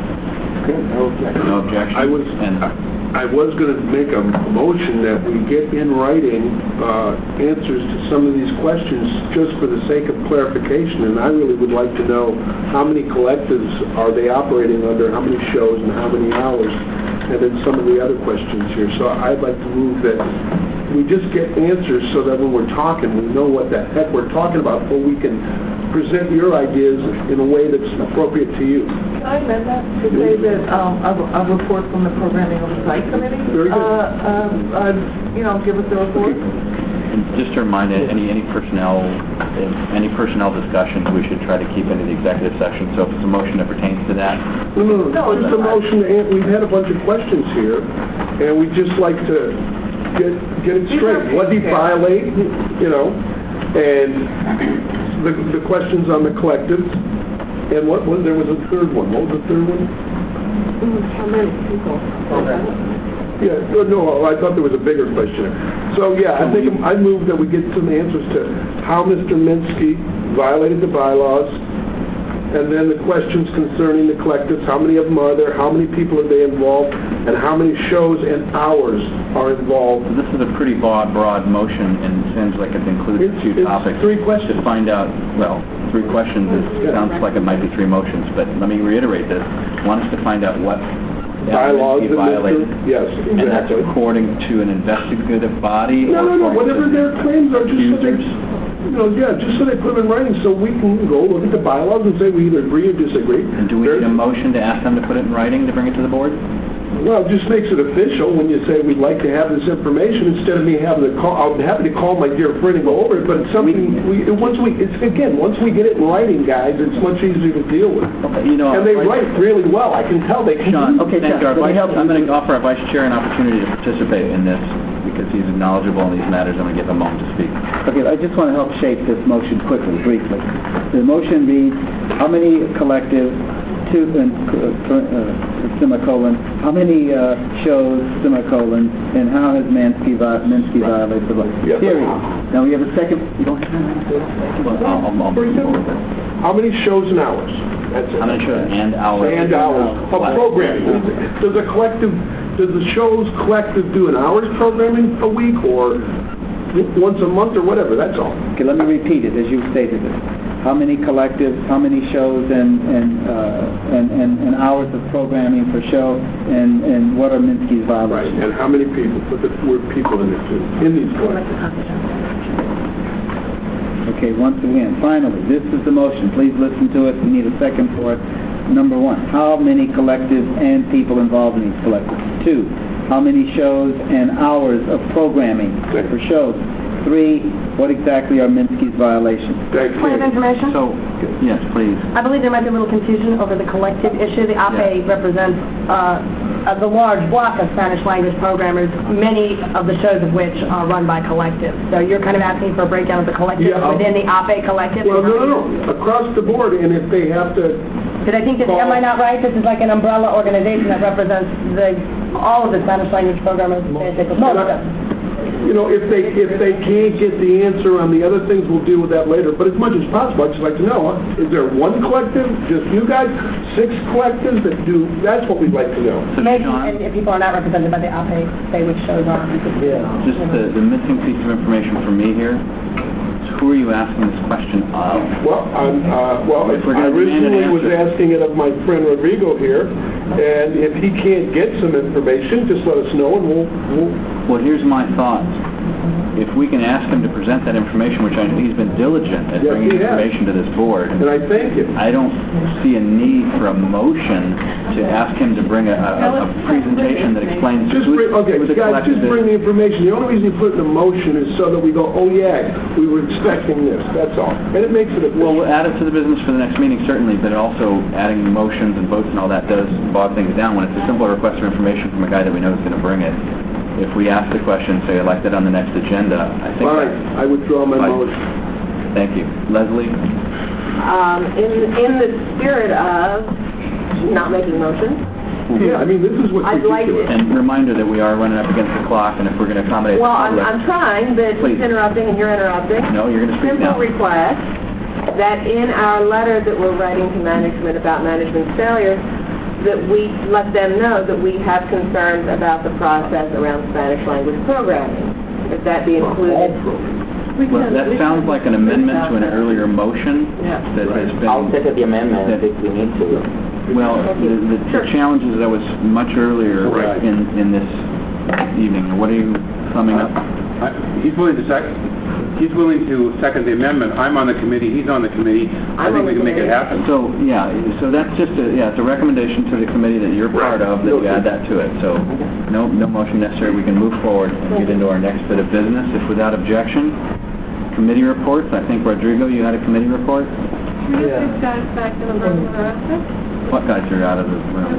Okay, no objection. No objection? I was, And I was going to make a motion that we get in writing uh, answers to some of these questions just for the sake of clarification, and I really would like to know how many collectives are they operating under, how many shows and how many hours, and then some of the other questions here. So I'd like to move that we just get answers so that when we're talking, we know what the heck we're talking about, or we can present your ideas in a way that's appropriate to you. Can I amend that to say that um, a, a report from the Programming Oversight Committee, Very good. Uh, uh, uh, you know, give us the report? And just to remind you, any any personnel any personnel discussions we should try to keep into the executive session. So if it's a motion that pertains to that, No, no, no, it's just a motion, and we've had a bunch of questions here, and we'd just like to get get it straight. What did he violate, you know, and the, the questions on the collectives, and what was, there was a third one. What was the third one? How many people? Yeah, no, no, I thought there was a bigger question. So, yeah, I think I move that we get some answers to how Mister Minsky violated the bylaws, and then the questions concerning the collectives, how many of them are there, how many people are they involved, and how many shows and hours are involved. this is a pretty broad, broad motion, and it seems like it includes a few It's- it's topics. three questions. To find out, well, three questions, it sounds like it might be three motions, but let me reiterate this. One is to find out what Bylaws he and violated. Mister Yes, And that's exactly. according to an investigative body? No, or no, no, according whatever to their claims are, just so they, accusers? you know, yeah, just so they put them in writing, so we can go look at the bylaws and say we either agree or disagree. And do we need a motion to ask them to put it in writing to bring it to the board? Well, it just makes it official when you say we'd like to have this information instead of me having to call. I'm happy to call my dear friend and go over it, but it's something we, once we, it's again, once we get it in writing, guys, it's much easier to deal with. Okay, you know, And they write really well. I can tell they can. Sean, do okay, that. thank you. Our vice, I'm going to offer our vice chair an opportunity to participate in this because he's knowledgeable in these matters. I'm going to give him a moment to speak. Okay, I just want to help shape this motion quickly, briefly. The motion reads, how many collective, two, and, uh, uh, semicolon, how many uh, shows, semicolon, and how has Minsky, vi- Minsky violated the law? Yeah. Period. Now we have a second, you don't have Well, I'll- I'll- I'll move forward with it. How many shows and hours? That's it. How many shows and hours? And hours of What? programming. Does a collective, does the show's collective do an hour's programming a week or once a month or whatever? That's all. Okay, let me repeat it as you stated it. How many collectives, how many shows and and, uh, and and and hours of programming per show, and and what are Minsky's Right. violations? And how many people? Put the word people in it too, in these collectives. Okay, once again, finally, this is the motion. Please listen to it. We need a second for it. Number one, how many collectives and people involved in these collectives? Two, how many shows and hours of programming for shows? Three, what exactly are Minsky's violations? Point of information? So, yes, please. I believe there might be a little confusion over the collective issue. The A P E represents uh, uh, the large block of Spanish language programmers, many of the shows of which are run by collectives. So you're kind of asking for a breakdown of the collective Yeah, within the A P E collective? Well, no, no, no, across the board, and if they have to, Because I think that, am I not right? This is like an umbrella organization that represents the, all of the Spanish language programmers, basically, most of them. you know, if they, if they can't get the answer on the other things, we'll deal with that later. But as much as possible, I'd just like to know, huh? Is there one collective, just you guys, six collectives that do, that's what we'd like to know. So, Maybe, Sean, and if people are not represented by the A P E, say which shows are. Yeah. just the, the missing piece of information for me here is who are you asking this question of? Well, I'm, uh, well, If we're I gonna demand an originally was answer- asking it of my friend Rodrigo here, and if he can't get some information, just let us know and we'll, we'll Well, here's my thoughts. If we can ask him to present that information, which I, he's been diligent at Yes, bringing he has. information to this board, and I thank you. I don't see a need for a motion to ask him to bring a, a, a presentation that explains Just who, bring, okay, who the guys, collective just bring is. the information. The only reason you put it in a motion is so that we go, oh yeah, we were expecting this, that's all. And it makes it Well, we'll official. add it to the business for the next meeting, certainly, but also adding motions and votes and all that does bog things down. When it's a simple request for information from a guy that we know is going to bring it, if we ask the question, say, elect it on the next agenda, I think... Fine, I withdraw my Fine. motion. Thank you. Leslie? Um, in, in the spirit of not making motions, Yeah, I mean, this is what's I'd like ridiculous. And reminder that we are running up against the clock, and if we're going to accommodate the well, I'm, public... I'm trying, but Please. he's interrupting and you're interrupting. No, you're going to speak Simple now. request that in our letter that we're writing to management about management's failure, that we let them know that we have concerns about the process around Spanish language programming. If that be included. We Well, can- that we sounds can- like an amendment to an earlier motion Yeah. that has been... I'll second the amendment that- if we need to. Well, the, the, the challenge is that was much earlier Right. in, in this evening. What are you summing up? I- He's willing to sec, he's willing to second the amendment. I'm on the committee, he's on the committee. I I'm think on we the can make it committee. happen. So, yeah, so that's just a, yeah, it's a recommendation to the committee that you're part of, that you add that to it. So, no, no motion necessary. We can move forward and get into our next bit of business. If without objection, committee reports. I think, Rodrigo, you had a committee report? Yeah. What guys are out of the room?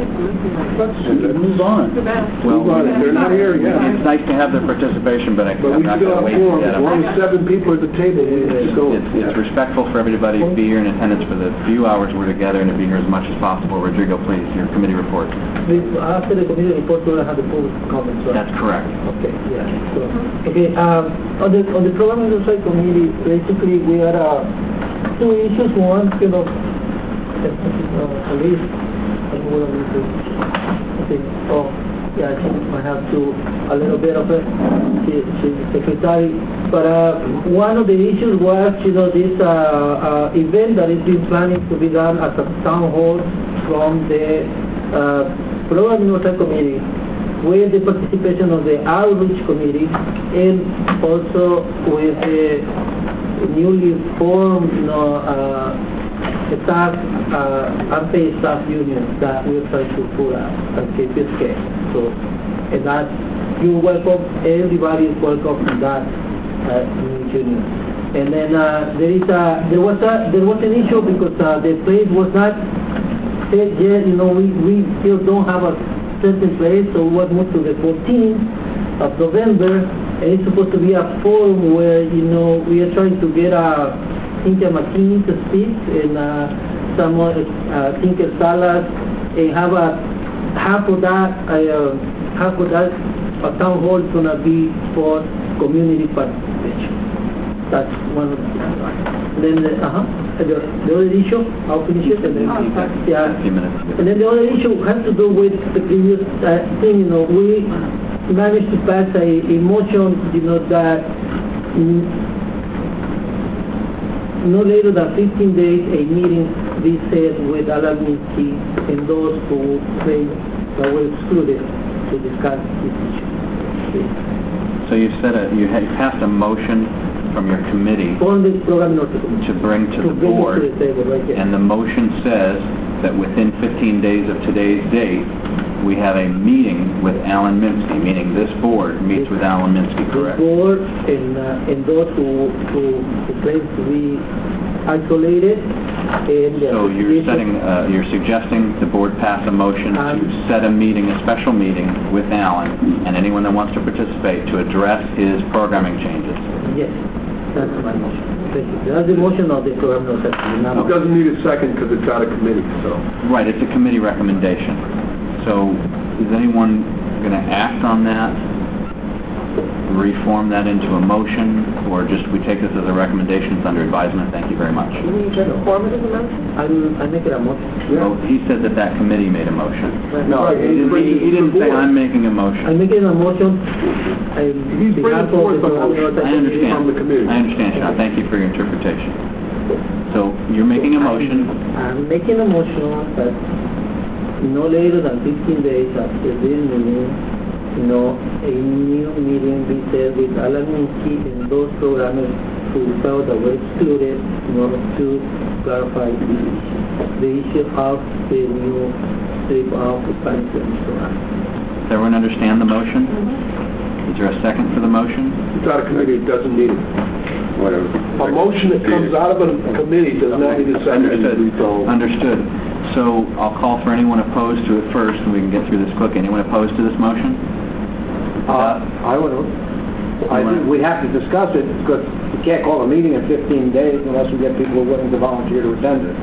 Move on. Well, Move on. They're not here yet. It's nice to have their participation, but I, But I'm we not still going to have wait to forum, get as them. long as seven people at the table, we'll just go. It's, it's respectful for everybody to be here in attendance for the few hours we're together and to be here as much as possible. Rodrigo, please, your committee report. Please, after the committee report, we'll have the full comments, right? That's correct. Okay, yeah. So, okay, um, on the, on the program oversight committee, basically, we had, uh, two issues. One, you know, uh, at least, I don't know what I need to, okay, oh, yeah, she might have to, a little bit of it, she, she's secretary. But, uh, one of the issues was, you know, this, uh, uh, event that is being planning to be done at the town hall from the, uh, program oversight committee, with the participation of the outreach committee and also with the newly formed, you know, uh, staff, uh, unpaid staff union that we're trying to pull out and keep it scale. So, and that, you're welcome, everybody is welcome in that uh, new union. And then uh, there is a, there was a, there was an issue because uh, the place was not set yet, you know, we, we still don't have a certain place, so we was moved to the fourteenth of November, and it's supposed to be a forum where, you know, we are trying to get uh, Cynthia McKinney to speak, and uh, some uh, uh, Tinker Salas, and have a, half of that, uh, half of that uh, town hall is going to be for community participation. That's one of the, then, the, uh-huh. The, the other issue, I'll finish it, and then, yeah. A few minutes. And then the other issue has to do with the previous uh, thing, you know, we managed to pass a, a motion, you know, that mm, no later than fifteen days a meeting be set with Alan Minsky and those who say that were excluded to discuss this issue. So you said a, you had passed a motion from your committee On the program not to to bring to the bring it board, to the table, right here. and the motion says that within fifteen days of today's date, we have a meeting with Alan Minsky, meaning this board meets with Alan Minsky, The correct? board and, uh, and those who, who, who claim to be isolated and... the So you're association- setting, uh, you're suggesting the board pass a motion to Um, set a meeting, a special meeting with Alan and anyone that wants to participate to address his programming changes. Yes, that's my motion. Basically, that's the motion of the program not section. Now- It doesn't need a second because it's out of committee, so. Right, it's a committee recommendation. So is anyone going to act on that? Reform that into a motion, or just we take this as a recommendation, it's under advisement? Thank you very much. You mean just form it as a motion? I'm, I'm making a motion. Well, he said that that committee made a motion. No, Right, He didn't, he he didn't say, I'm making a I'm motion. making a motion. I- He's bringing behalf of forth the the program motion. not I section. understand. From the committee. I understand, Sean. Thank you for your interpretation. So you're making a motion. I'm making a motion that no later than fifteen days after this meeting, you know, a new meeting be set with Alan Minsky and those programmers who felt that were excluded in order to clarify the issue, the issue of the new strip of the Spanish language program. Does everyone understand the motion? Is there a second for the motion? It's out of committee, it doesn't need it. Whatever. A motion that comes out of a committee does not need a second. Understood. Understood. So I'll call for anyone opposed to it first, and we can get through this quick. Anyone opposed to this motion? Uh, I would, I think we have to discuss it, because we can't call a meeting in fifteen days unless we get people who are willing to volunteer to attend it.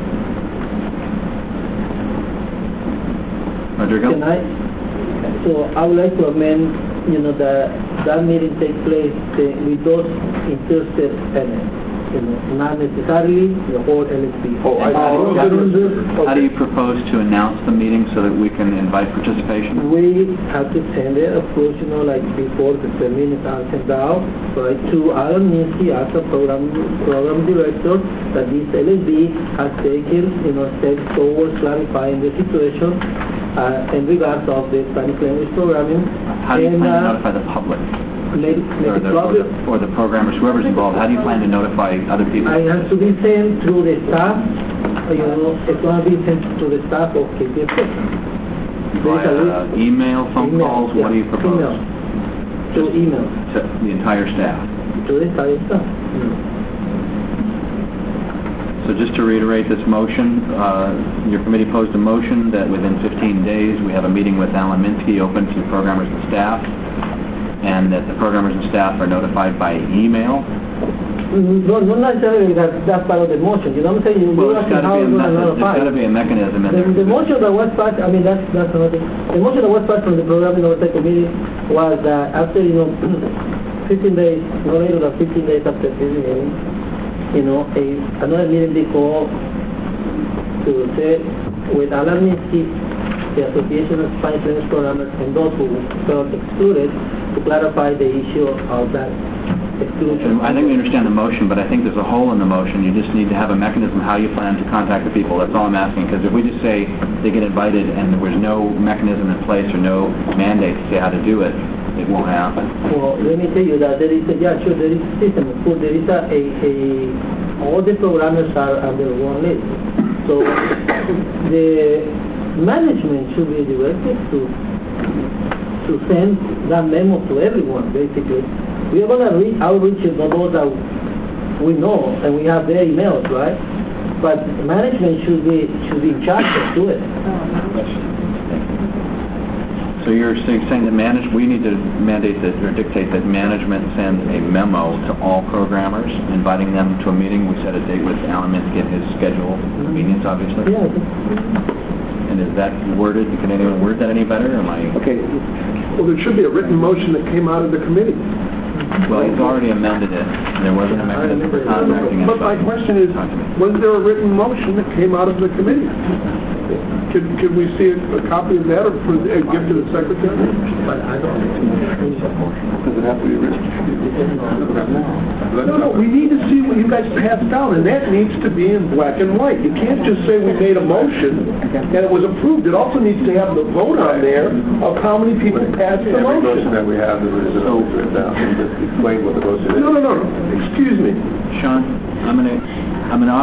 Rodrigo? Can I? So I would like to amend, you know, that that meeting take place uh, with those interested tenants, you know, not necessarily the whole L S B. Oh, I- Uh, I- How do you propose to announce the meeting so that we can invite participation? We have to send it, of course, you know, like before the the minutes are sent out, right, to Alan Minsky as a program, program director, that this L S B has taken, you know, steps towards clarifying the situation uh, in regards of the Spanish language programming. How do you And, plan to uh, notify the public? Make, make Or it the, or public. the, or the programmers, whoever's involved? How do you plan to notify other people? I have to be sent through the staff, uh, you know, it's going to be sent to the staff of K P F. Via email, phone calls, what do you propose? Email. To email, To the entire staff? to the entire staff. you know. So just to reiterate this motion, uh, your committee posed a motion that within fifteen days, we have a meeting with Alan Minsky open to programmers and staff, and that the programmers and staff are notified by email. Mm, No, not necessarily that, that's part of the motion, you know what I'm saying? You- Well, you there's ask me got to how be a it's gonna method, there's notify. got to be a mechanism in The, there. the motion that was passed, I mean, that's, that's another thing. The motion that was passed from the programming oversight committee was that after, you know, fifteen days, no later than fifteen days after this meeting, you know, a, another meeting be called to say with Alan Minsky, the Association of Spanish Language Programmers, and those who felt excluded, to clarify the issue of that exclusion. And I think we understand the motion, but I think there's a hole in the motion. You just need to have a mechanism how you plan to contact the people. That's all I'm asking, because if we just say they get invited and there was no mechanism in place or no mandate to say how to do it, it won't happen. Well, let me tell you that there is a, yeah, sure, there is a system. Of course, there is a, a, a all the programmers are under one list. So the management should be directed to to send that memo to everyone, basically. We are going to reach outreach to those that we know, and we have their emails, right? But management should be should be in charge of do it. So you're saying saying that manage, we need to mandate that or dictate that management send a memo to all programmers, inviting them to a meeting. We set a date with Alan Minsky at his schedule, convenience, obviously. Yeah. And is that worded? Can anyone word that any better? Or am I? Okay. Well, there should be a written motion that came out of the committee. Well, he's already amended it. There wasn't a mechanism for contacting But my anybody. question is, was there a written motion that came out of the committee? Could, could we see a, a copy of that or for, uh, give to the secretary? But I don't Does it have to be written? No, no, we need to see what you guys passed down, and that needs to be in black and white. You can't just say we made a motion and it was approved. It also needs to have the vote on there of how many people passed the Every motion motion. that we have, there is a written down, just explain what the motion is. No, no, no, no.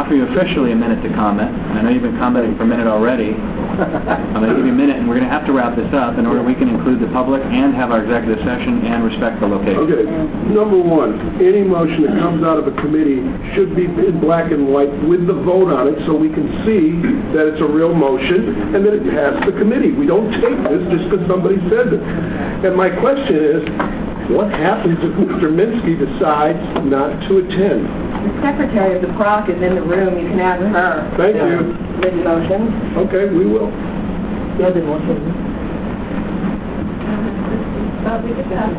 offer you officially a minute to comment. I know you've been commenting for a minute already. I'm going to give you a minute, and we're going to have to wrap this up in order we can include the public and have our executive session and respect the location. Okay, number one, any motion that comes out of a committee should be in black and white with the vote on it so we can see that it's a real motion and that it passed the committee. We don't take this just because somebody said it. And my question is, what happens if Mister Minsky decides not to attend? The secretary of the P R O C is in the room. You can ask her. Thank you. Written motion. Okay, we will. Yeah, the motion. But we just have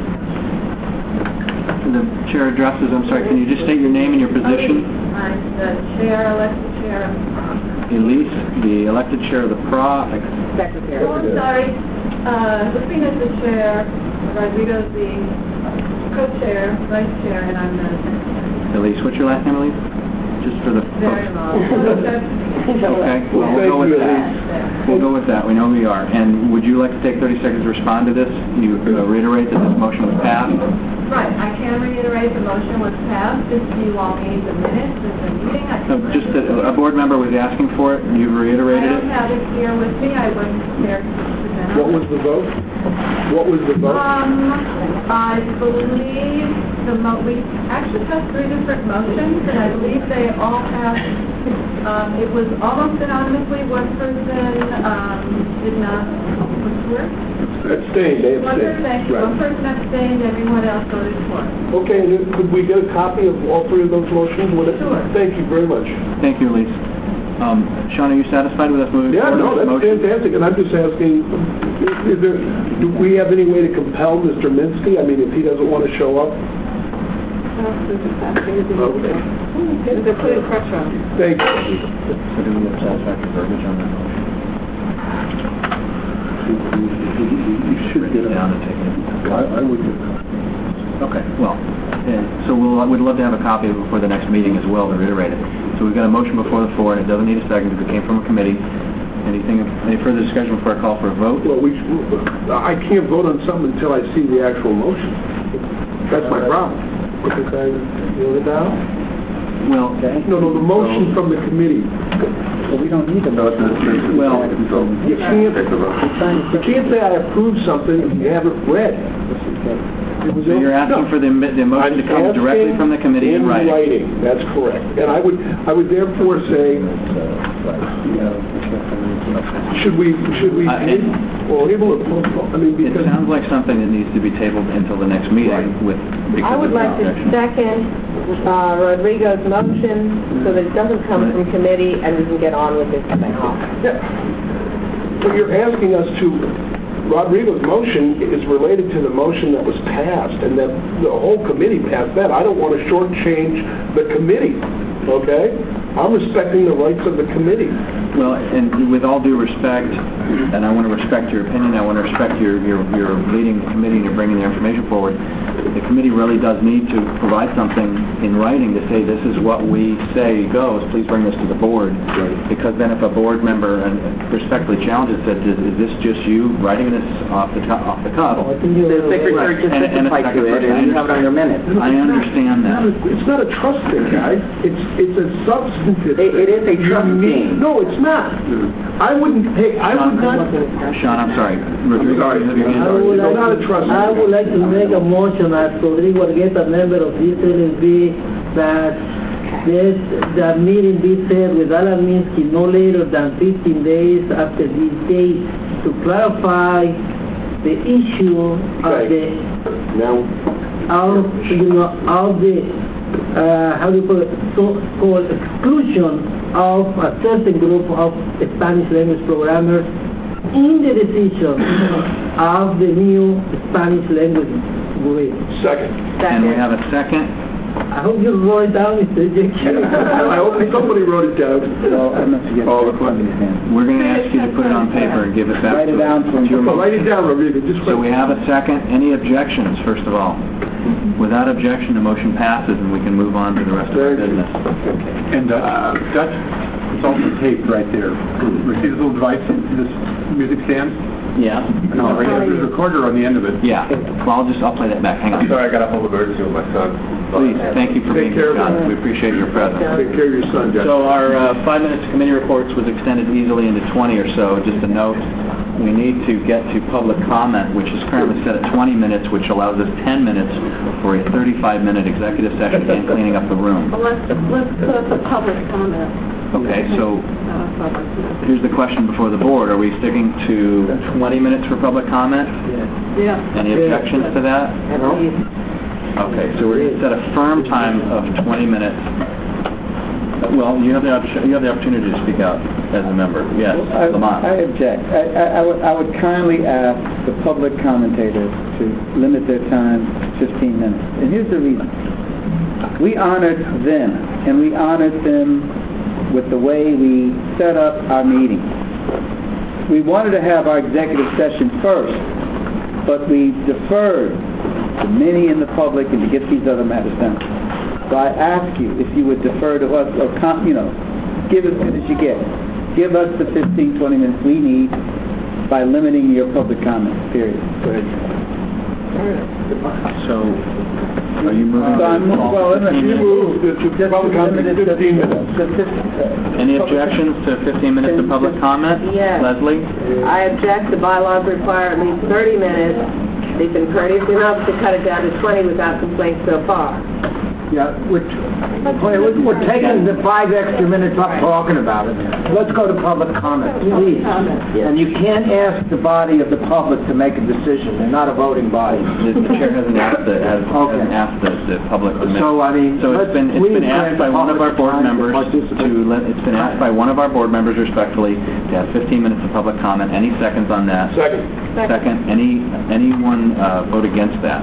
The chair addresses, I'm sorry, can you just state your name and your position? I'm the chair, elected chair of the P R O C. Elise, the elected chair of the P R O C. Secretary. Oh, I'm sorry. Uh, Lucina's the chair, Rodrigo's the co-chair, vice chair, and I'm the secretary. Elise, what's your last name, Elise? Just for the... Very long. Okay, well, we'll go with that. We'll go with that. We know who you are. And would you like to take thirty seconds to respond to this? You uh, reiterate that this motion was passed? Right. I can reiterate the motion was passed. If you all need the minutes of the meeting, I No, can... just that a board member was asking for it. You've reiterated I it? don't have it here with me. I wasn't prepared to present it. What was the vote? What was the vote? Um, I believe the mo, we actually have three different motions, and I believe they all have, um, it was almost anonymously. One person, um, did not support. Abstained, they One person, abstained. one Right. person abstained, everyone else voted for. Okay, and then could we get a copy of all three of those motions? Would it- Sure. Thank you very much. Thank you, Elise. Um, Sean, are you satisfied with us moving Yeah, forward no, on this that's motion? fantastic, and I'm just asking, is there, do we have any way to compel Mister Minsky? I mean, if he doesn't want to show up? Okay. They're putting pressure on. Thank you. So do we have satisfactory verbiage on that motion? You should get down a, and take it. I I would get a Okay, well, and so we'll, we'd love to have a copy of it before the next meeting as well to reiterate it. So we've got a motion before the floor, and it doesn't need a second because it came from a committee. Anything, any further discussion before I call for a vote? Well, we, I can't vote on something until I see the actual motion. That's my problem. Roll it down? Well, No, no, the motion from the committee. So we don't need a motion. well, You can't, you can't say I approve something if you haven't read. It was- so you're asking No. for the, the motion to I'm come directly asking from the committee in writing? That's correct. And I would, I would therefore say, should we, should we Uh, table, or able to postpone, I mean, It because... sounds like something that needs to be tabled until the next meeting with... because I would of like to objection. second uh, Rodrigo's motion so that it doesn't come from committee and we can get on with this now. Yeah. So you're asking us to, Rodrigo's motion is related to the motion that was passed, and that the whole committee passed that. I don't want to shortchange the committee, okay? I'm respecting the rights of the committee. Well, and with all due respect, and I want to respect your opinion, I want to respect your, your, your leading the committee and you're bringing the information forward, the committee really does need to provide something in writing to say this is what we say goes, please bring this to the board. Because then if a board member and respectfully challenges it, is, is this just you writing this off the, cu- off the cuff? I think you're... The secretary just And- and a testified to it, and you have it on your minutes. I understand that. It's not a trust thing, guys. It's, it's a substantive It- it thing. is a trust You need- thing. No, it's not. I wouldn't pay, I would not... Sean, I'm sorry. Rodrigo, sorry. you have your hand I up. would It's not a like, trust I issue. would like to make a motion as Rodrigo Argueta, member of this L S B, that this, the meeting be held with Alan Minsky no later than fifteen days after this date to clarify the issue of Okay. the, Now, of, you know, of the, uh, how do you call it, so-called exclusion of a certain group of Spanish language programmers in the decision of the new Spanish language grid. second. And we have a second. I hope you wrote it down, Mister Jenkins. I hope somebody wrote it down. Oh, we're going to ask you to put it on paper and give it back Write it to down for to your Well, write it motion. down, Rodrigo, just... So we have a second. Any objections, first of all? Without objection, the motion passes and we can move on to the rest of our Thank you. business. And uh, Dutch, it's also taped right there. You see this little device, this music stand? Yeah? No, right there, there's a recorder on the end of it. Yeah. Well, I'll just, I'll play that back. Hang on. Sorry, I got a hold of emergency with my son. Please, thank you for being Take care here, of John. that. We appreciate your presence. Take care of your son, Jeff. So our uh, five minutes committee reports was extended easily into twenty or so. Just a note, we need to get to public comment, which is currently set at twenty minutes, which allows us ten minutes for a thirty-five minute executive session and cleaning up the room. Well, let's, let's put the public comment. Okay, so Uh, public comment. here's the question before the board. Are we sticking to twenty minutes for public comment? Yeah. Any objections to that? Okay, so we're going to set a firm time of twenty minutes. Uh, Well, you have the option, you have the opportunity to speak out as a member. Yes, I Lamont. I object. I, I, I would, I would kindly ask the public commentators to limit their time to fifteen minutes. And here's the reason. We honored them, and we honored them with the way we set up our meeting. We wanted to have our executive session first, but we deferred to many in the public and to get these other matters done. So I ask you if you would defer to us, or com- you know, give as good as you get. Give us the fifteen, twenty minutes we need by limiting your public comments, period. Go ahead. So, are you moving? So I'm, to- well, let me- You move to- to just public comment, limit it to- fifteen minutes. to fif- Any objections to fifteen minutes of public comment? Yes. Leslie? I object. The bylaws require at least thirty minutes. They've been courteous enough to cut it down to twenty without complaints so far. Yeah, which, wait, we're we're taking the five extra minutes up talking about it. Let's go to public comment, please. And you can't ask the body of the public to make a decision. They're not a voting body. The the chair hasn't asked the, has- Okay. hasn't asked the, the public to make. So, I mean, So it's let's been, it's please been asked grant by one of our public board time to members participate. to, let- it's been asked by one of our board members respectfully to have fifteen minutes of public comment. Any seconds on that? Second. Second. Any, anyone uh, vote against that?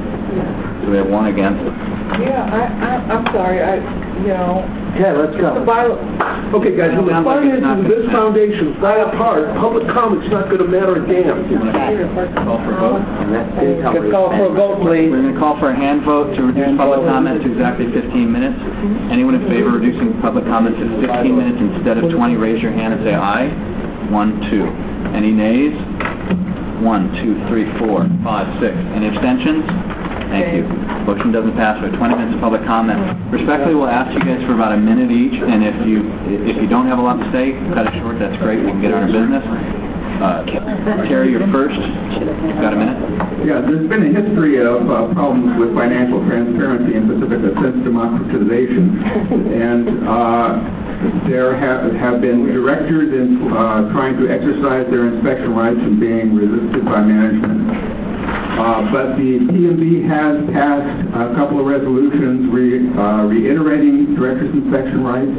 Do we have one against? Yeah, I, I, I'm sorry, I, you know, Okay, let's the go. bylaw, Okay, guys, when the Sounds like it's not finances of this gonna- foundation fall apart, public comment's not gonna matter a damn. You want to call for a vote? Let's call for a vote, please. We're going to call for a hand vote to reduce public comment to exactly fifteen minutes. Anyone in favor of reducing public comment to fifteen minutes instead of twenty, raise your hand and say aye. One, two. Any nays? One, two, three, four, five, six. Any abstentions? Thank you. Motion doesn't pass. We have twenty minutes of public comment. Respectfully, we'll ask you guys for about a minute each, and if you if you don't have a lot to say, cut it short. That's great. We can get on our business. Uh, Terry, you're first. You've got a minute. Yeah, there's been a history of uh, problems with financial transparency in Pacifica since democratization, and uh, there have, have been directors in uh, trying to exercise their inspection rights and being resisted by management. Uh, but the P M B has passed a couple of resolutions re, uh, reiterating directors' inspection rights,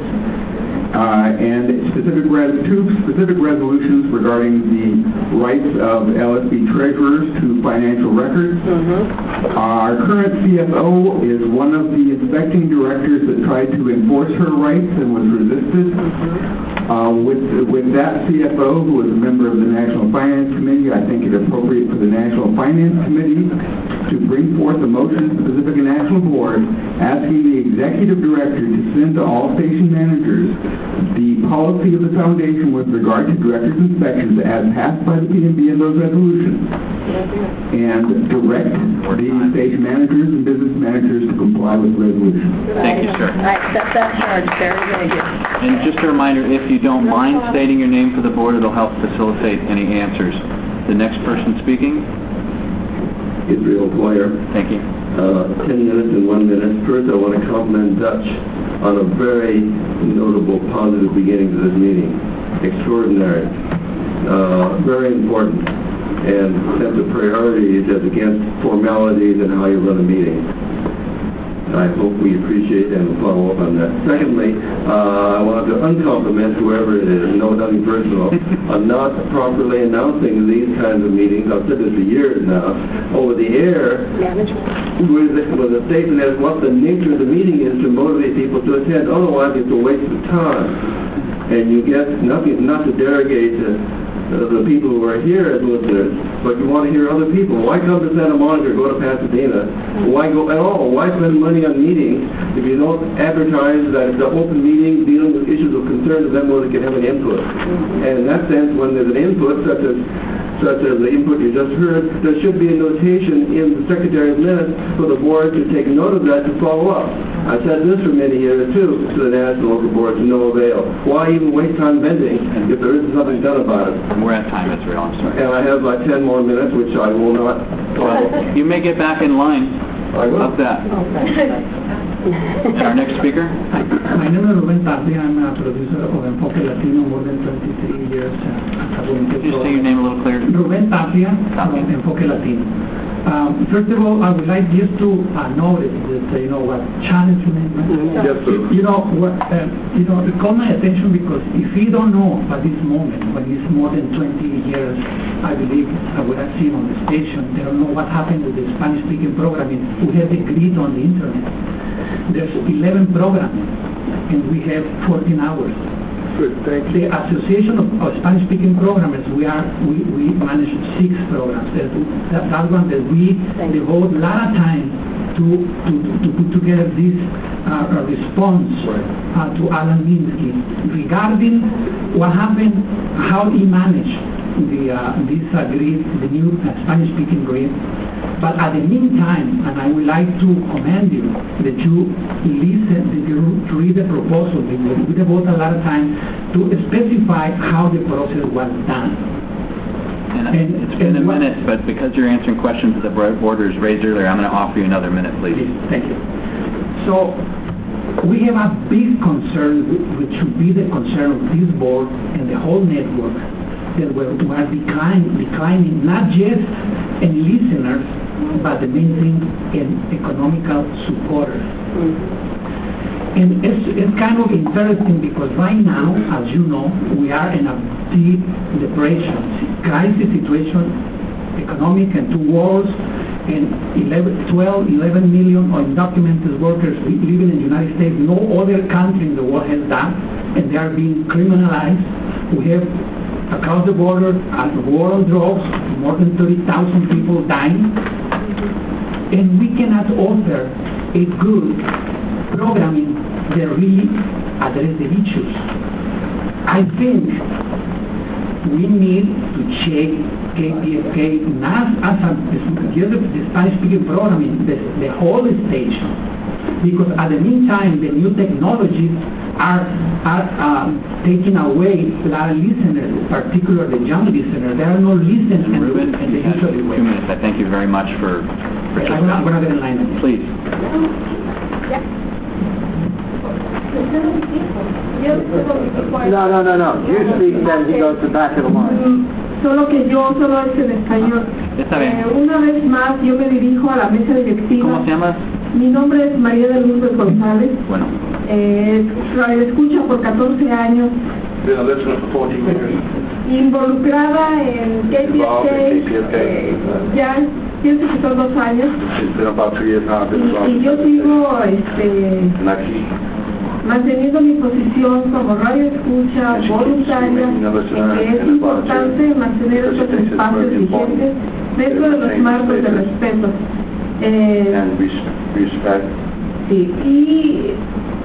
uh, and specific res- two specific resolutions regarding the rights of L S B treasurers to financial records. Mm-hmm. Our current C F O is one of the inspecting directors that tried to enforce her rights and was resisted. Uh, with, with that C F O, who is a member of the National Finance Committee, I think it's appropriate for the National Finance Committee to bring forth a motion to the Pacifica National Board asking the executive director to send to all station managers the policy of the foundation with regard to directors' inspections as passed by the P M B in those resolutions, and direct the station managers and business managers to comply with the resolution. Thank you, sir. I accept that charge, Terry. Thank you. And just a reminder, if you don't mind stating your name for the board, it'll help facilitate any answers. The next person speaking? Israel Boyer. Thank you. Uh, ten minutes and one minute. First, I want to compliment Dutch on a very notable positive beginning to this meeting. Extraordinary. Uh, very important. And sense of priority as against formalities and how you run a meeting. I hope we appreciate and will follow up on that. Secondly, uh, I want to uncompliment whoever it is, no nothing personal, on not properly announcing these kinds of meetings. I've said this for years now, over the air, with, with a statement as what the nature of the meeting is to motivate people to attend. Otherwise, it's a waste of time. And you get nothing, not to derogate uh, uh, the people who are here as listeners, but you want to hear other people. Why come to Santa Monica, go to Pasadena? Why go at all? Why spend money on meetings if you don't advertise that it's an open meeting dealing with issues of concern to them where they can have an input? And in that sense, when there's an input such as such as the input you just heard, there should be a notation in the Secretary's minutes for the board to take note of that to follow up. I've said this for many years too to the national local board to no avail. Why even waste time venting if there isn't something done about it? We're at time, Israel, I'm sorry. And I have like ten more minutes, which I will not. Well, you may get back in line. I will. How's that? And our next speaker? My name is Ruben Tapia. I'm a producer of Enfoque Latino, more than twenty-three years. Uh, Could you say your name a little clearer? Ruben Tapia from Enfoque Latino. Um, first of all, I would like just to uh, notice that, uh, you know, what challenge me. Yes, sir. You know, what, uh, you know, it caught my attention because if you don't know at this moment, when it's more than twenty years, I believe, uh, what I've seen on the station, they don't know what happened with the Spanish-speaking programming. We have the grid on the internet. There's eleven programming, and we have fourteen hours. Good, thank you. The Association of, of Spanish-Speaking Programmers, we are we, we manage six programs. That, that, that one that we devote a lot of time to to, to put together this uh, response uh, to Alan Minsky regarding what happened, how he managed the uh, this uh, grid, the new uh, Spanish-speaking grid. But at the meantime, and I would like to commend you that you listen, that you read the proposal, because we devote a lot of time to specify how the process was done. And, And- it's been a and what- minute, but because you're answering questions that the board orders raised earlier, I'm going to offer you another minute, please. Thank you. So we have a big concern, which should be the concern of this board and the whole network, that we're, we're declining, declining not just in listeners, but the main thing in economical supporters. And it's, it's kind of interesting because right now, as you know, we are in a deep depression, crisis situation, economic and two wars, and eleven, twelve, eleven million undocumented workers living in the United States. No other country in the world has that, and they are being criminalized. We have across the border a war on drugs, more than thirty thousand people dying, and we cannot offer a good programming that really address the issues. I think we need to check K P F K not as a, just the Spanish-speaking programming, the, the whole station, because at the meantime the new technologies are, are um, taking away a lot of listeners, particularly the young listeners. They are not listening And Ruben, in you the have usual two way. minutes. I thank you very much for I'm not, we're not going to line up. Please. No, no, no, no. You speak, then he goes to the back of the line. Solo que yo, solo es en español. Está bien. Eh, una vez más, yo me dirijo a la mesa directiva. ¿Cómo se llama? Mi nombre es María del Lourdes González. Bueno. Eh, radio escucha por catorce años. Been a listener for fourteen years. Involucrada en K P F Involved K. in K P F K. eh, ya pienso que son dos años. It's been about two years now. I've been involved Y, y in yo K P F K. sigo este, And aquí, manteniendo mi posición como radio escucha And she voluntaria, keeps remaining a listener en que es and a importante volunteer. mantener Because she estos thinks it's espacios very important vigentes dentro de to los maintain marcos de spaces respeto. Eh, and res- respect. sí, y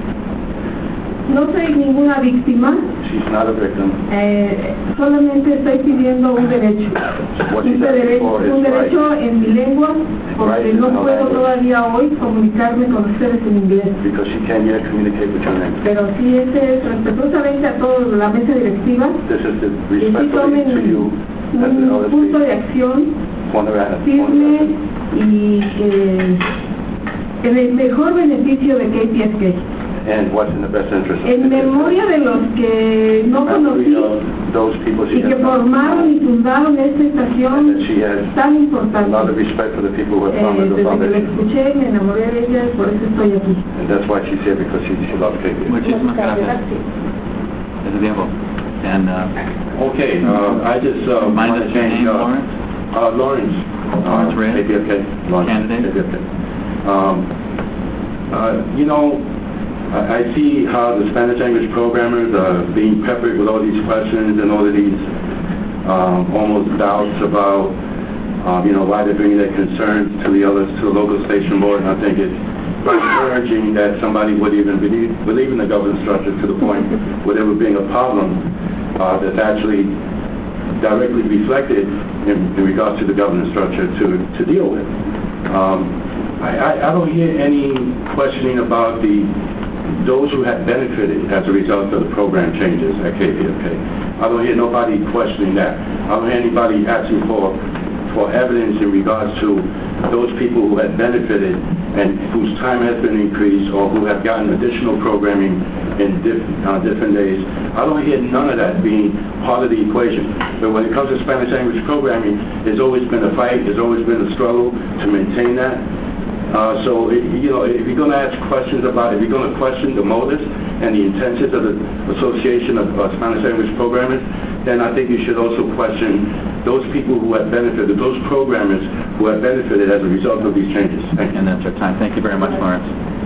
no soy ninguna víctima, She's not a victim. eh, solamente estoy pidiendo un derecho, What un, she's asking derecho, for is un derecho right. en mi lengua, porque Right in no her puedo language. todavía hoy comunicarme con ustedes en inglés. Because she can't yet communicate with your name. Pero sí, ese es respetuosamente a toda la mesa directiva, This is the que sí respectfully to you tomen as the un punto de L S P. acción One of our- firme y que en el mejor beneficio de K P F K. And what's in the best interest of En K P F K. memoria de los que no Memory conocí of those people she y que has not formaron y known, fundaron esta and estación that she has tan a lot importante. of respect for the people who have Eh, founded the desde que la foundation. escuché me enamoré de ella y por eso estoy aquí. And that's why she's here, because she, she loves K P F K. Muchísimas gracias. Ese tiempo. And, uh, Okay, uh, I just, uh, Mind want us to your change, name, uh, Lawrence? uh, Lawrence. Lawrence uh, Reyes? K P F K. Lawrence, Candidate? K P F K. Um, uh, you know, I, I see how the Spanish language programmers are being peppered with all these questions and all of these, um, almost doubts about, um, you know, why they're bringing their concerns to the other, to the local station board, and I think it's encouraging that somebody would even believe, believe in the governance structure to the point where there would being a problem uh, that's actually directly reflected in, in regards to the governance structure to, to deal with. Um, I, I, I don't hear any questioning about the those who had benefited as a result of the program changes at K P F K. I don't hear nobody questioning that. I don't hear anybody asking for for evidence in regards to those people who had benefited and whose time has been increased or who have gotten additional programming in diff, uh, different days. I don't hear none of that being part of the equation. But when it comes to Spanish language programming, there's always been a fight, there's always been a struggle to maintain that. Uh, so, it, you know, if you're going to ask questions about, if you're going to question the motives and the intentions of the Association of uh, Spanish Language Programmers, then I think you should also question those people who have benefited, those programmers who have benefited as a result of these changes. Thank you. And that's our time. Thank you very much, Lawrence.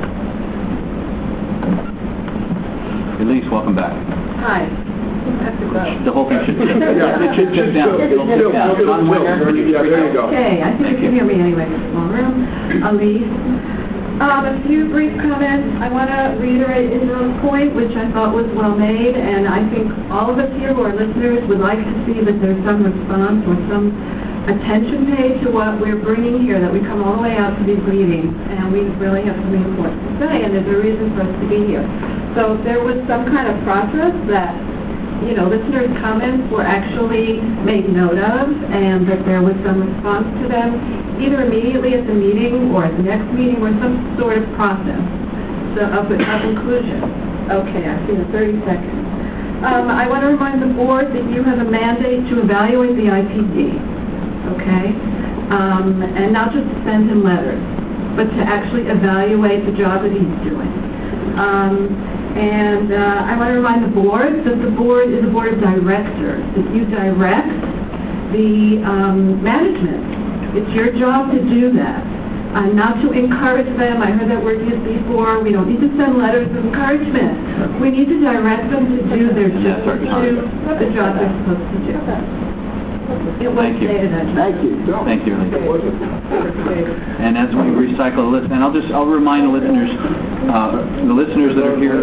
Elise, welcome back. Hi. The whole thing should sit Yeah, it should sit just down. sit It'll still. sit down. It'll John Winger, still. could you Yeah, there you go. Okay, I think you can hear me anyway. Small room. Elise. Um, a few brief comments. I want to reiterate Israel's point, which I thought was well made, and I think all of us here who are listeners would like to see that there's some response or some attention paid to what we're bringing here, that we come all the way out to these meetings, and we really have something important to say, and there's a reason for us to be here. So there was some kind of process that, you know, listeners' comments were actually made note of, and that there was some response to them, either immediately at the meeting or at the next meeting, or some sort of process so of, of inclusion. Okay, I see the thirty seconds. Um, I want to remind the board that you have a mandate to evaluate the I P D, okay? Um, and not just to send him letters, but to actually evaluate the job that he's doing. Um, And uh, I want to remind the board that the board is a board of directors, that you direct the um, management. It's your job to do that, uh, not to encourage them. I heard that word used before. We don't need to send letters of encouragement. We need to direct them to do their job, to do the job they're supposed to do. It was Thank you. stated that. Thank you. Thank you, Elise. And as we recycle the list, and I'll just, I'll remind the listeners, uh, the listeners that are here,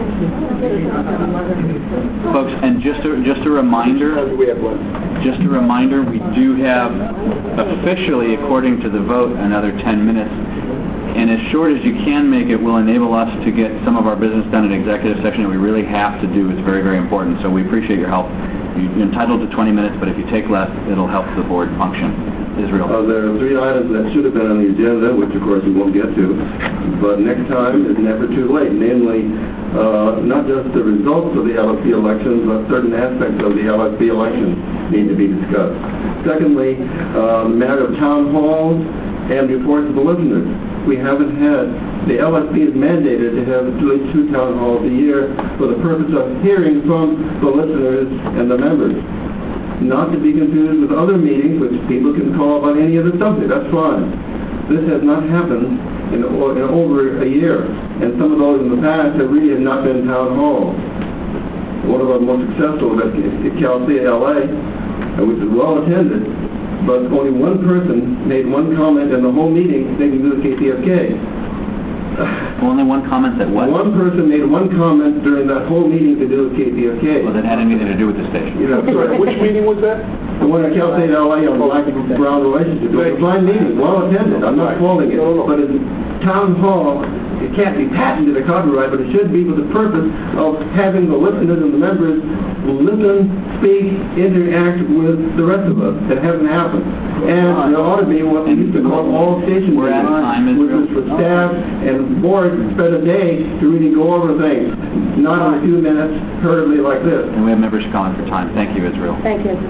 folks, and just a, just a reminder, just a reminder, we do have officially, according to the vote, another ten minutes. And as short as you can make it will enable us to get some of our business done in executive session that we really have to do. It's very, very important. So we appreciate your help. You're entitled to twenty minutes, but if you take less, it'll help the board function. Israel. Uh, there are three items that should have been on the agenda, which of course we won't get to, but next time is never too late. Namely, uh, not just the results of the L S P elections, but certain aspects of the L S P elections need to be discussed. Secondly, uh, the matter of town halls and reports of the listeners. We haven't had, the L S P is mandated to have at least two town halls a year for the purpose of hearing from the listeners and the members. Not to be confused with other meetings which people can call about any other subject. That's fine. This has not happened in, in over a year, and some of those in the past have really have not been town halls. One of our most successful is at Cal State L A, which is well attended, but only one person made one comment in the whole meeting thinking to the K P F K. Only one comment that what? One person made one comment during that whole meeting to do with K P F K. Well, that had anything to do with the station. You know, Sorry, which meeting was that? The one at Cal State L A on black-brown relationship. It was a fine meeting, well attended. I'm not faulting it. But in town hall, it can't be patented or copyright, but it should be for the purpose of having the listeners and the members listen, speak, interact with the rest of us. It hasn't happened. And there ought to be what we used to call all station We're out of time, which is for staff and board spend a day to really go over things, not in a few minutes, hurriedly like this. And we have members calling for time. Thank you, Israel. Thank you.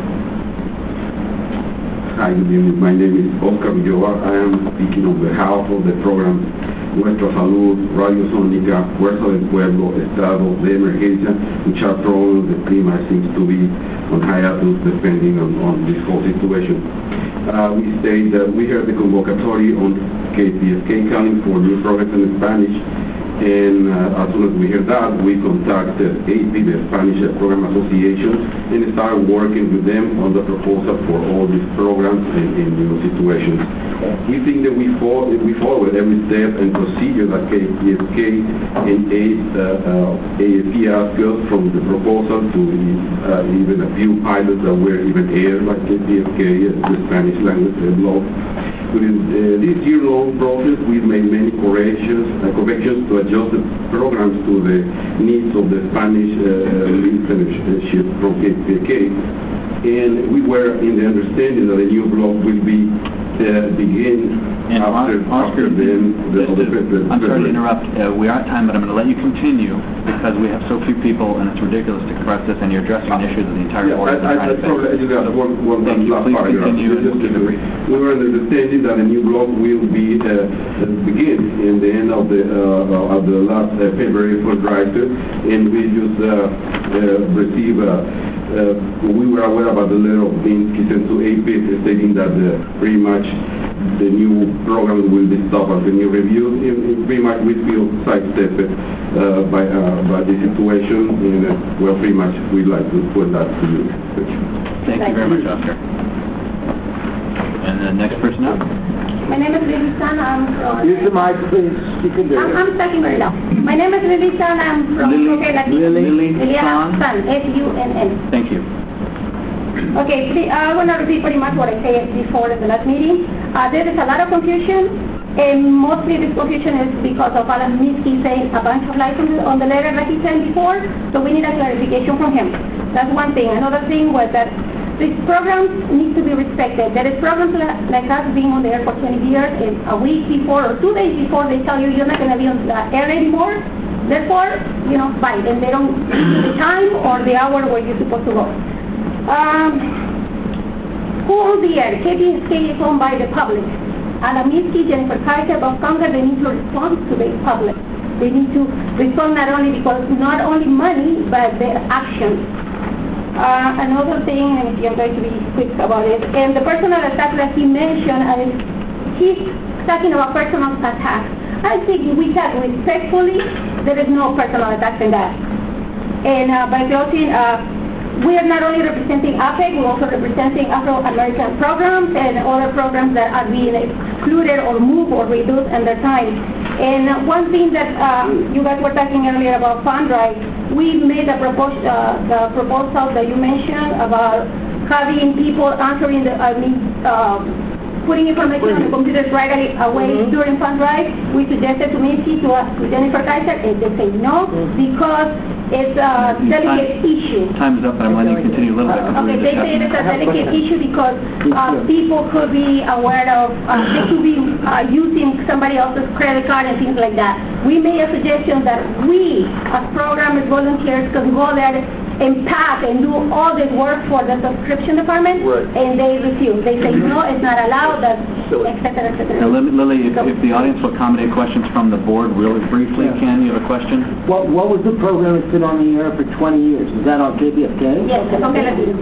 Hi, good evening. My name is Oscar Villoa. I am speaking on behalf of the program Nuestra Salud, Radio Sónica, Fuerza del Pueblo, Estado de Emergencia, which are programs the clima seems to be on hiatus depending on, on this whole situation. Uh, we state that we heard the convocatory on K P F K calling for new programs in Spanish, And uh, as soon as we hear that, we contacted A P, the Spanish Program Association, and started working with them on the proposal for all these programs in, in new situations. We think that we follow, we follow every step and procedure that K P S K and A, uh, uh, A F P asked us, from the proposal to uh, even a few pilots that were even aired by K P S K, uh, the Spanish language uh, blog. During uh, this year-long process, we've made many corrections, uh, corrections to adjust the programs to the needs of the Spanish uh, listenership from K P S K. And we were in the understanding that the new blog will be uh, begin And after, Oscar, after the, the, just the, to- the, the I'm sorry to interrupt. Uh, we are at time, but I'm going to let you continue because we have so few people, and it's ridiculous to compress this, and you're addressing an issue that the entire Yeah, board is I, I, trying I to probably fix. just got one, one Thank you. last Please paragraph. continue, and we'll keep it brief. We were understanding that a new blog will be uh, uh, begin in the end of the uh, of the last uh, February fundraiser, and we just uh, uh, receive. Uh, uh, we were aware about the letter of Minsky sent to A P stating that uh, pretty much the new program will be stopped at the new review. In, in pretty much we feel sidestepped uh, by uh, by the situation, and uh, well, pretty much we'd like to put that to you. Thank you very much, Oscar. And the next person up. My name is Lily San. I'm from... Use the mic, please. You can do I'm, it. I'm talking very loud. My name is Lily San. I'm from... Lily- Okay, Latino. Lily- Lily Liliana San. San. S U N N. Thank you. Okay, pretty, I want to repeat pretty much what I said before in the last meeting. Uh, there is a lot of confusion, and mostly this confusion is because of Alan Minsky saying a bunch of lies on the, on the letter that he sent before, so we need a clarification from him. That's one thing. Another thing was that these programs need to be respected. There is programs like, like us being on the air for twenty years, and a week before or two days before they tell you you're not going to be on the air anymore. Therefore, you know, bye, and they don't give you the time or the hour where you're supposed to go. Um, who owns the air? K P S K is owned by the public. Alan Minsky, Jennifer Kaiser, Bob Conger, they need to respond to the public. They need to respond not only because not only money, but their actions. Uh, another thing, and I'm going to be quick about it, and the personal attack that he mentioned, uh, he's talking about personal attacks. I think we talk respectfully, there is no personal attack in that. And uh, by closing, uh, we are not only representing A P E C, we're also representing Afro-American programs and other programs that are being excluded or moved or reduced in their time. And uh, one thing that um, you guys were talking earlier about FundRight, we made a propos uh, the proposal that you mentioned about having people answering the, I mean, uh, putting information on the computers right away mm-hmm. during FundRight. We suggested to Minsky, to, uh, to Jennifer Kaiser, and they say no, mm-hmm. because it's a delicate time, issue. Time's up, but I'm letting you continue a little bit. Okay, they say it's a delicate issue because uh, people could be aware of, uh, they could be uh, using somebody else's credit card and things like that. We made a suggestion that we, as program volunteers, could go there and pack and do all this work for the subscription department, right. and they refuse. They say, no, it's not allowed, that, et cetera, et cetera. Now, Lily, if, if the audience will accommodate questions from the board really briefly, yeah. Ken, you have a question? What, what was the program that's been on the air for twenty years? Was that on K P S K? Yes, Enfoque Latino.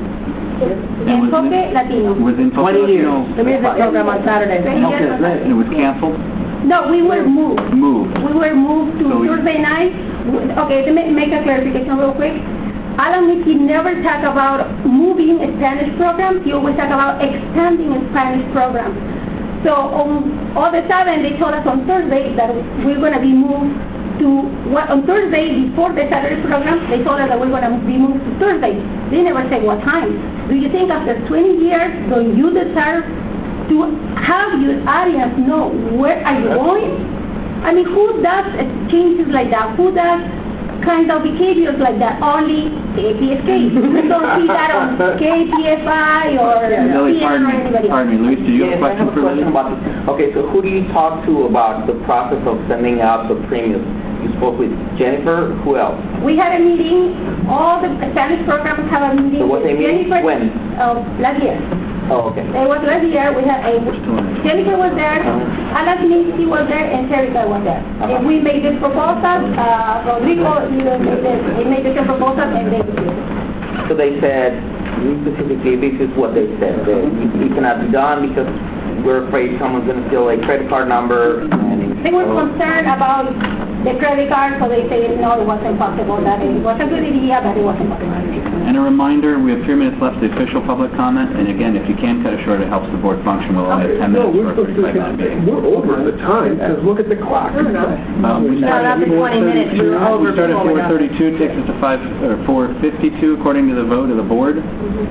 Enfoque Latino. Was Enfoque twenty Latino? years. The music program on Saturday. Okay, great. And it was canceled? No, we were moved. Moved. We were moved to so Thursday night. Okay, to make, make a clarification real quick. Alan Minsky never talked about moving Spanish programs. He always talked about expanding Spanish programs. So on, all of a sudden, they told us on Thursday that we're going to be moved to, what, on Thursday, before the Saturday program, they told us that we're going to be moved to Thursday. They never say what time. Do you think after twenty years, don't you deserve to have your audience know where are you going? I mean, who does changes like that? Who does kind of behaviors like that? Only K P S K. We don't see that on K P F I or Lily, pardon or anybody me, pardon me, Luis, do you yes, have a question I have a for question Lily? about this. Okay, so who do you talk to about the process of sending out the premiums? You spoke with Jennifer, who else? We had a meeting, all the Spanish programs have a meeting So what with they meet Jennifer. when? Uh, last year. Oh, okay. It was last year, we had a, Jennifer was there, Uh-huh. Alan Minsky was there, and Teresa was there. Uh-huh. And we made this proposal, uh, Rodrigo even made this, he made this proposal, and they refused it. So they said, specifically, this is what they said, that it, it cannot be done because we're afraid someone's going to steal a credit card number. And They were concerned about the credit card, so they say, no, it wasn't possible, that it was a good idea, but it wasn't possible. And a reminder, we have three minutes left, the official public comment, and again, if you can cut it short, it helps the board function. We'll only have ten No, minutes we're for a supposed thirty-five minute meeting. to, we're over the time, because look at the clock. Um, we No, started that's at twenty minutes. We were over We started at before we four got- thirty-two, takes us to five, or four fifty-two according to the vote of the board.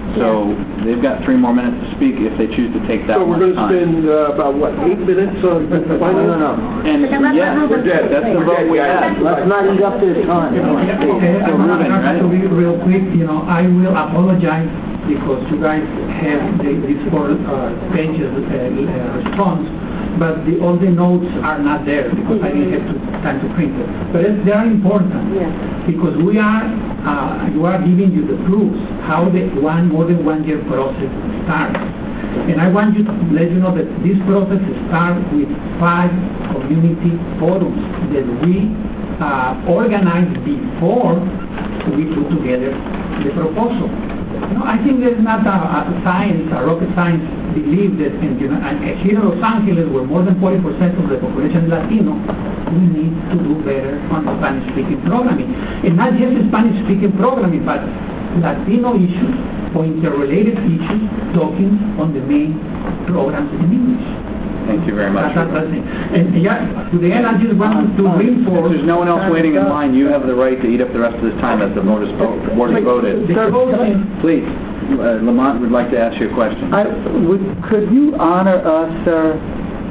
So they've got three more minutes to speak if they choose to take that So we're much going to time. spend uh, about, what, eight minutes on finance? No, no, no. And yes, We're dead. that's the We're vote dead, we guys. have. Let's not eat up this time. So Ruben, I right? to be real quick, you know, I will apologize because you guys have the, these four uh, pages uh, uh, response, but the, all the notes are not there because I didn't have to, time to print it. But it, they are important because we are, uh, you are giving you the proofs how the one more than one year process starts. And I want you to let you know that this process starts with five community forums that we uh, organized before we put together the proposal. You know, I think there's not a, a science, a rocket science belief that in, you know, and here in Los Angeles, where more than forty percent of the population is Latino, we need to do better on Spanish-speaking programming. And not just Spanish-speaking programming, but Latino issues or interrelated issues talking on the main programs in English. Thank you very much. That's, that's it. And yeah, to the end, I just want to reinforce... If there's no one else waiting in line, you have the right to eat up the rest of this time as the vote is vote- the board has voted. Please, uh, Lamont would like to ask you a question. I, would, could you honor us, sir?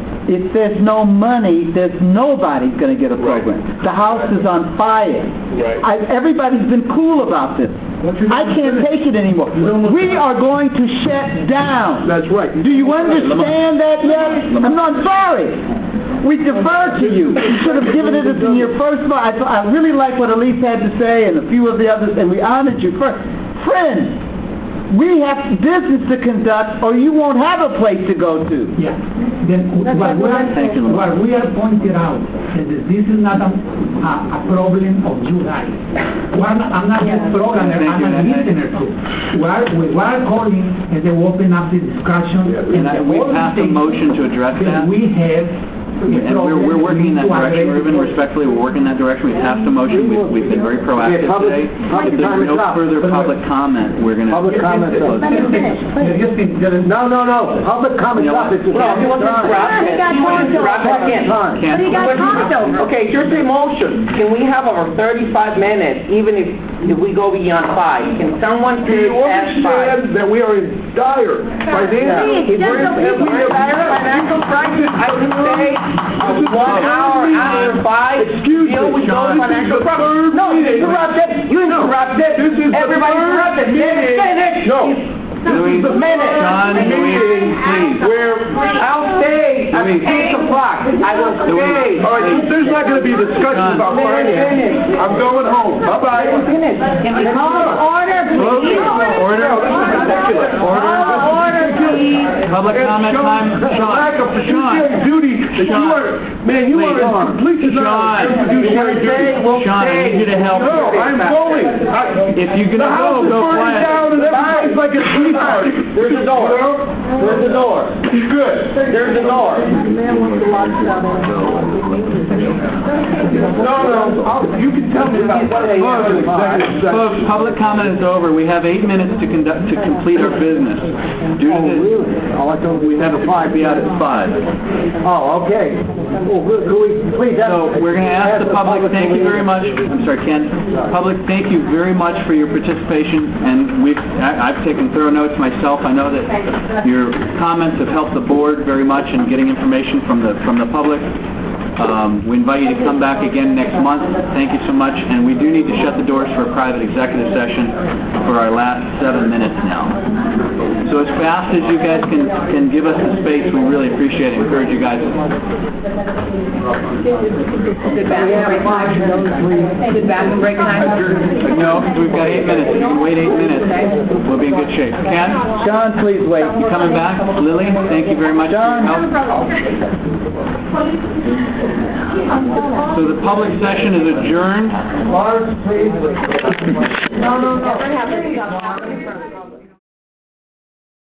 If there's no money, there's nobody's going to get a program. The house is on fire. Right. I, everybody's been cool about this. I can't take it anymore. We are going to shut down. That's right. Do you understand that yet? I'm not sorry. We defer to you. You should have given it in your first vote. I, I really like what Elise had to say and a few of the others, and we honored you first. Friends, we have business to conduct or you won't have a place to go to. Yeah. Then what we, are, what we are pointing out is that this is not a, a, a problem of you guys. We're not, I'm not just programmer, I'm a listener too. We are, we are calling and they open up the discussion. And I, we passed a motion to address that. We have And we're, we're working in that direction, Ruben, respectfully, we're working in that direction. We passed a motion, we've, we've been very proactive today. If there's no further public comment, we're going to... Public comment. No, no, no. Public comment. Well, he wants to interrupt it. He wants to interrupt it again. Can't- He got talked over. Okay, here's the motion. Can we have our thirty-five minutes, even if, if we go beyond five? Can someone Do you please ask five? understand that we are in dire financial... Please, just a we're in- week. we are- Financial crisis, I would say, uh, one hour after five, Excuse deal me, with those John, this is financial the problems. third No, you meeting. interrupted, you interrupted, This is the everybody third interrupted, meeting. finish. No. Louis, the minute. John, Louis, please. Where... I'll stay at Louis. eight o'clock, I will stay. All right, there's not going to be discussion about finance. I'm going home. Bye-bye. Can we call to order, please? Order. Call to order, please. Public comment time. Lack of Sean, fiduciary Sean, duty. that you Sean. are, man, you Please. are in complete denial of Sean. fiduciary duty. Sean, I need you to help. No, I'm going. I- If you're The gonna house go, is go burning quiet. down and everybody's like a tea party. There's a door. You know? There's a door. Good. There's a door. No, no, I'll- you can tell me about what they have in executive session. Folks, public comment is over. We have eight minutes to conduct, to complete our business. Due to the, Oh, I thought we have to be out at five. Oh, okay. Well, good. Could we please ask... So we're going to ask the public, thank you very much. I'm sorry, Ken. Public, thank you very much for your participation, and we've, I- I've taken thorough notes myself. I know that your comments have helped the board very much in getting information from the, from the public. Um, we invite you to come back again next month. Thank you so much, and we do need to shut the doors for a private executive session for our last seven minutes now. So as fast as you guys can, can give us the space, we really appreciate it. Encourage you guys. Good bathroom break time. Good bathroom break time. No, because we've got eight minutes. If you can wait eight minutes, we'll be in good shape. Ken? John, please wait. You coming back? Lily, thank you very much for your help. So the public session is adjourned. Lars, please. No, no, no.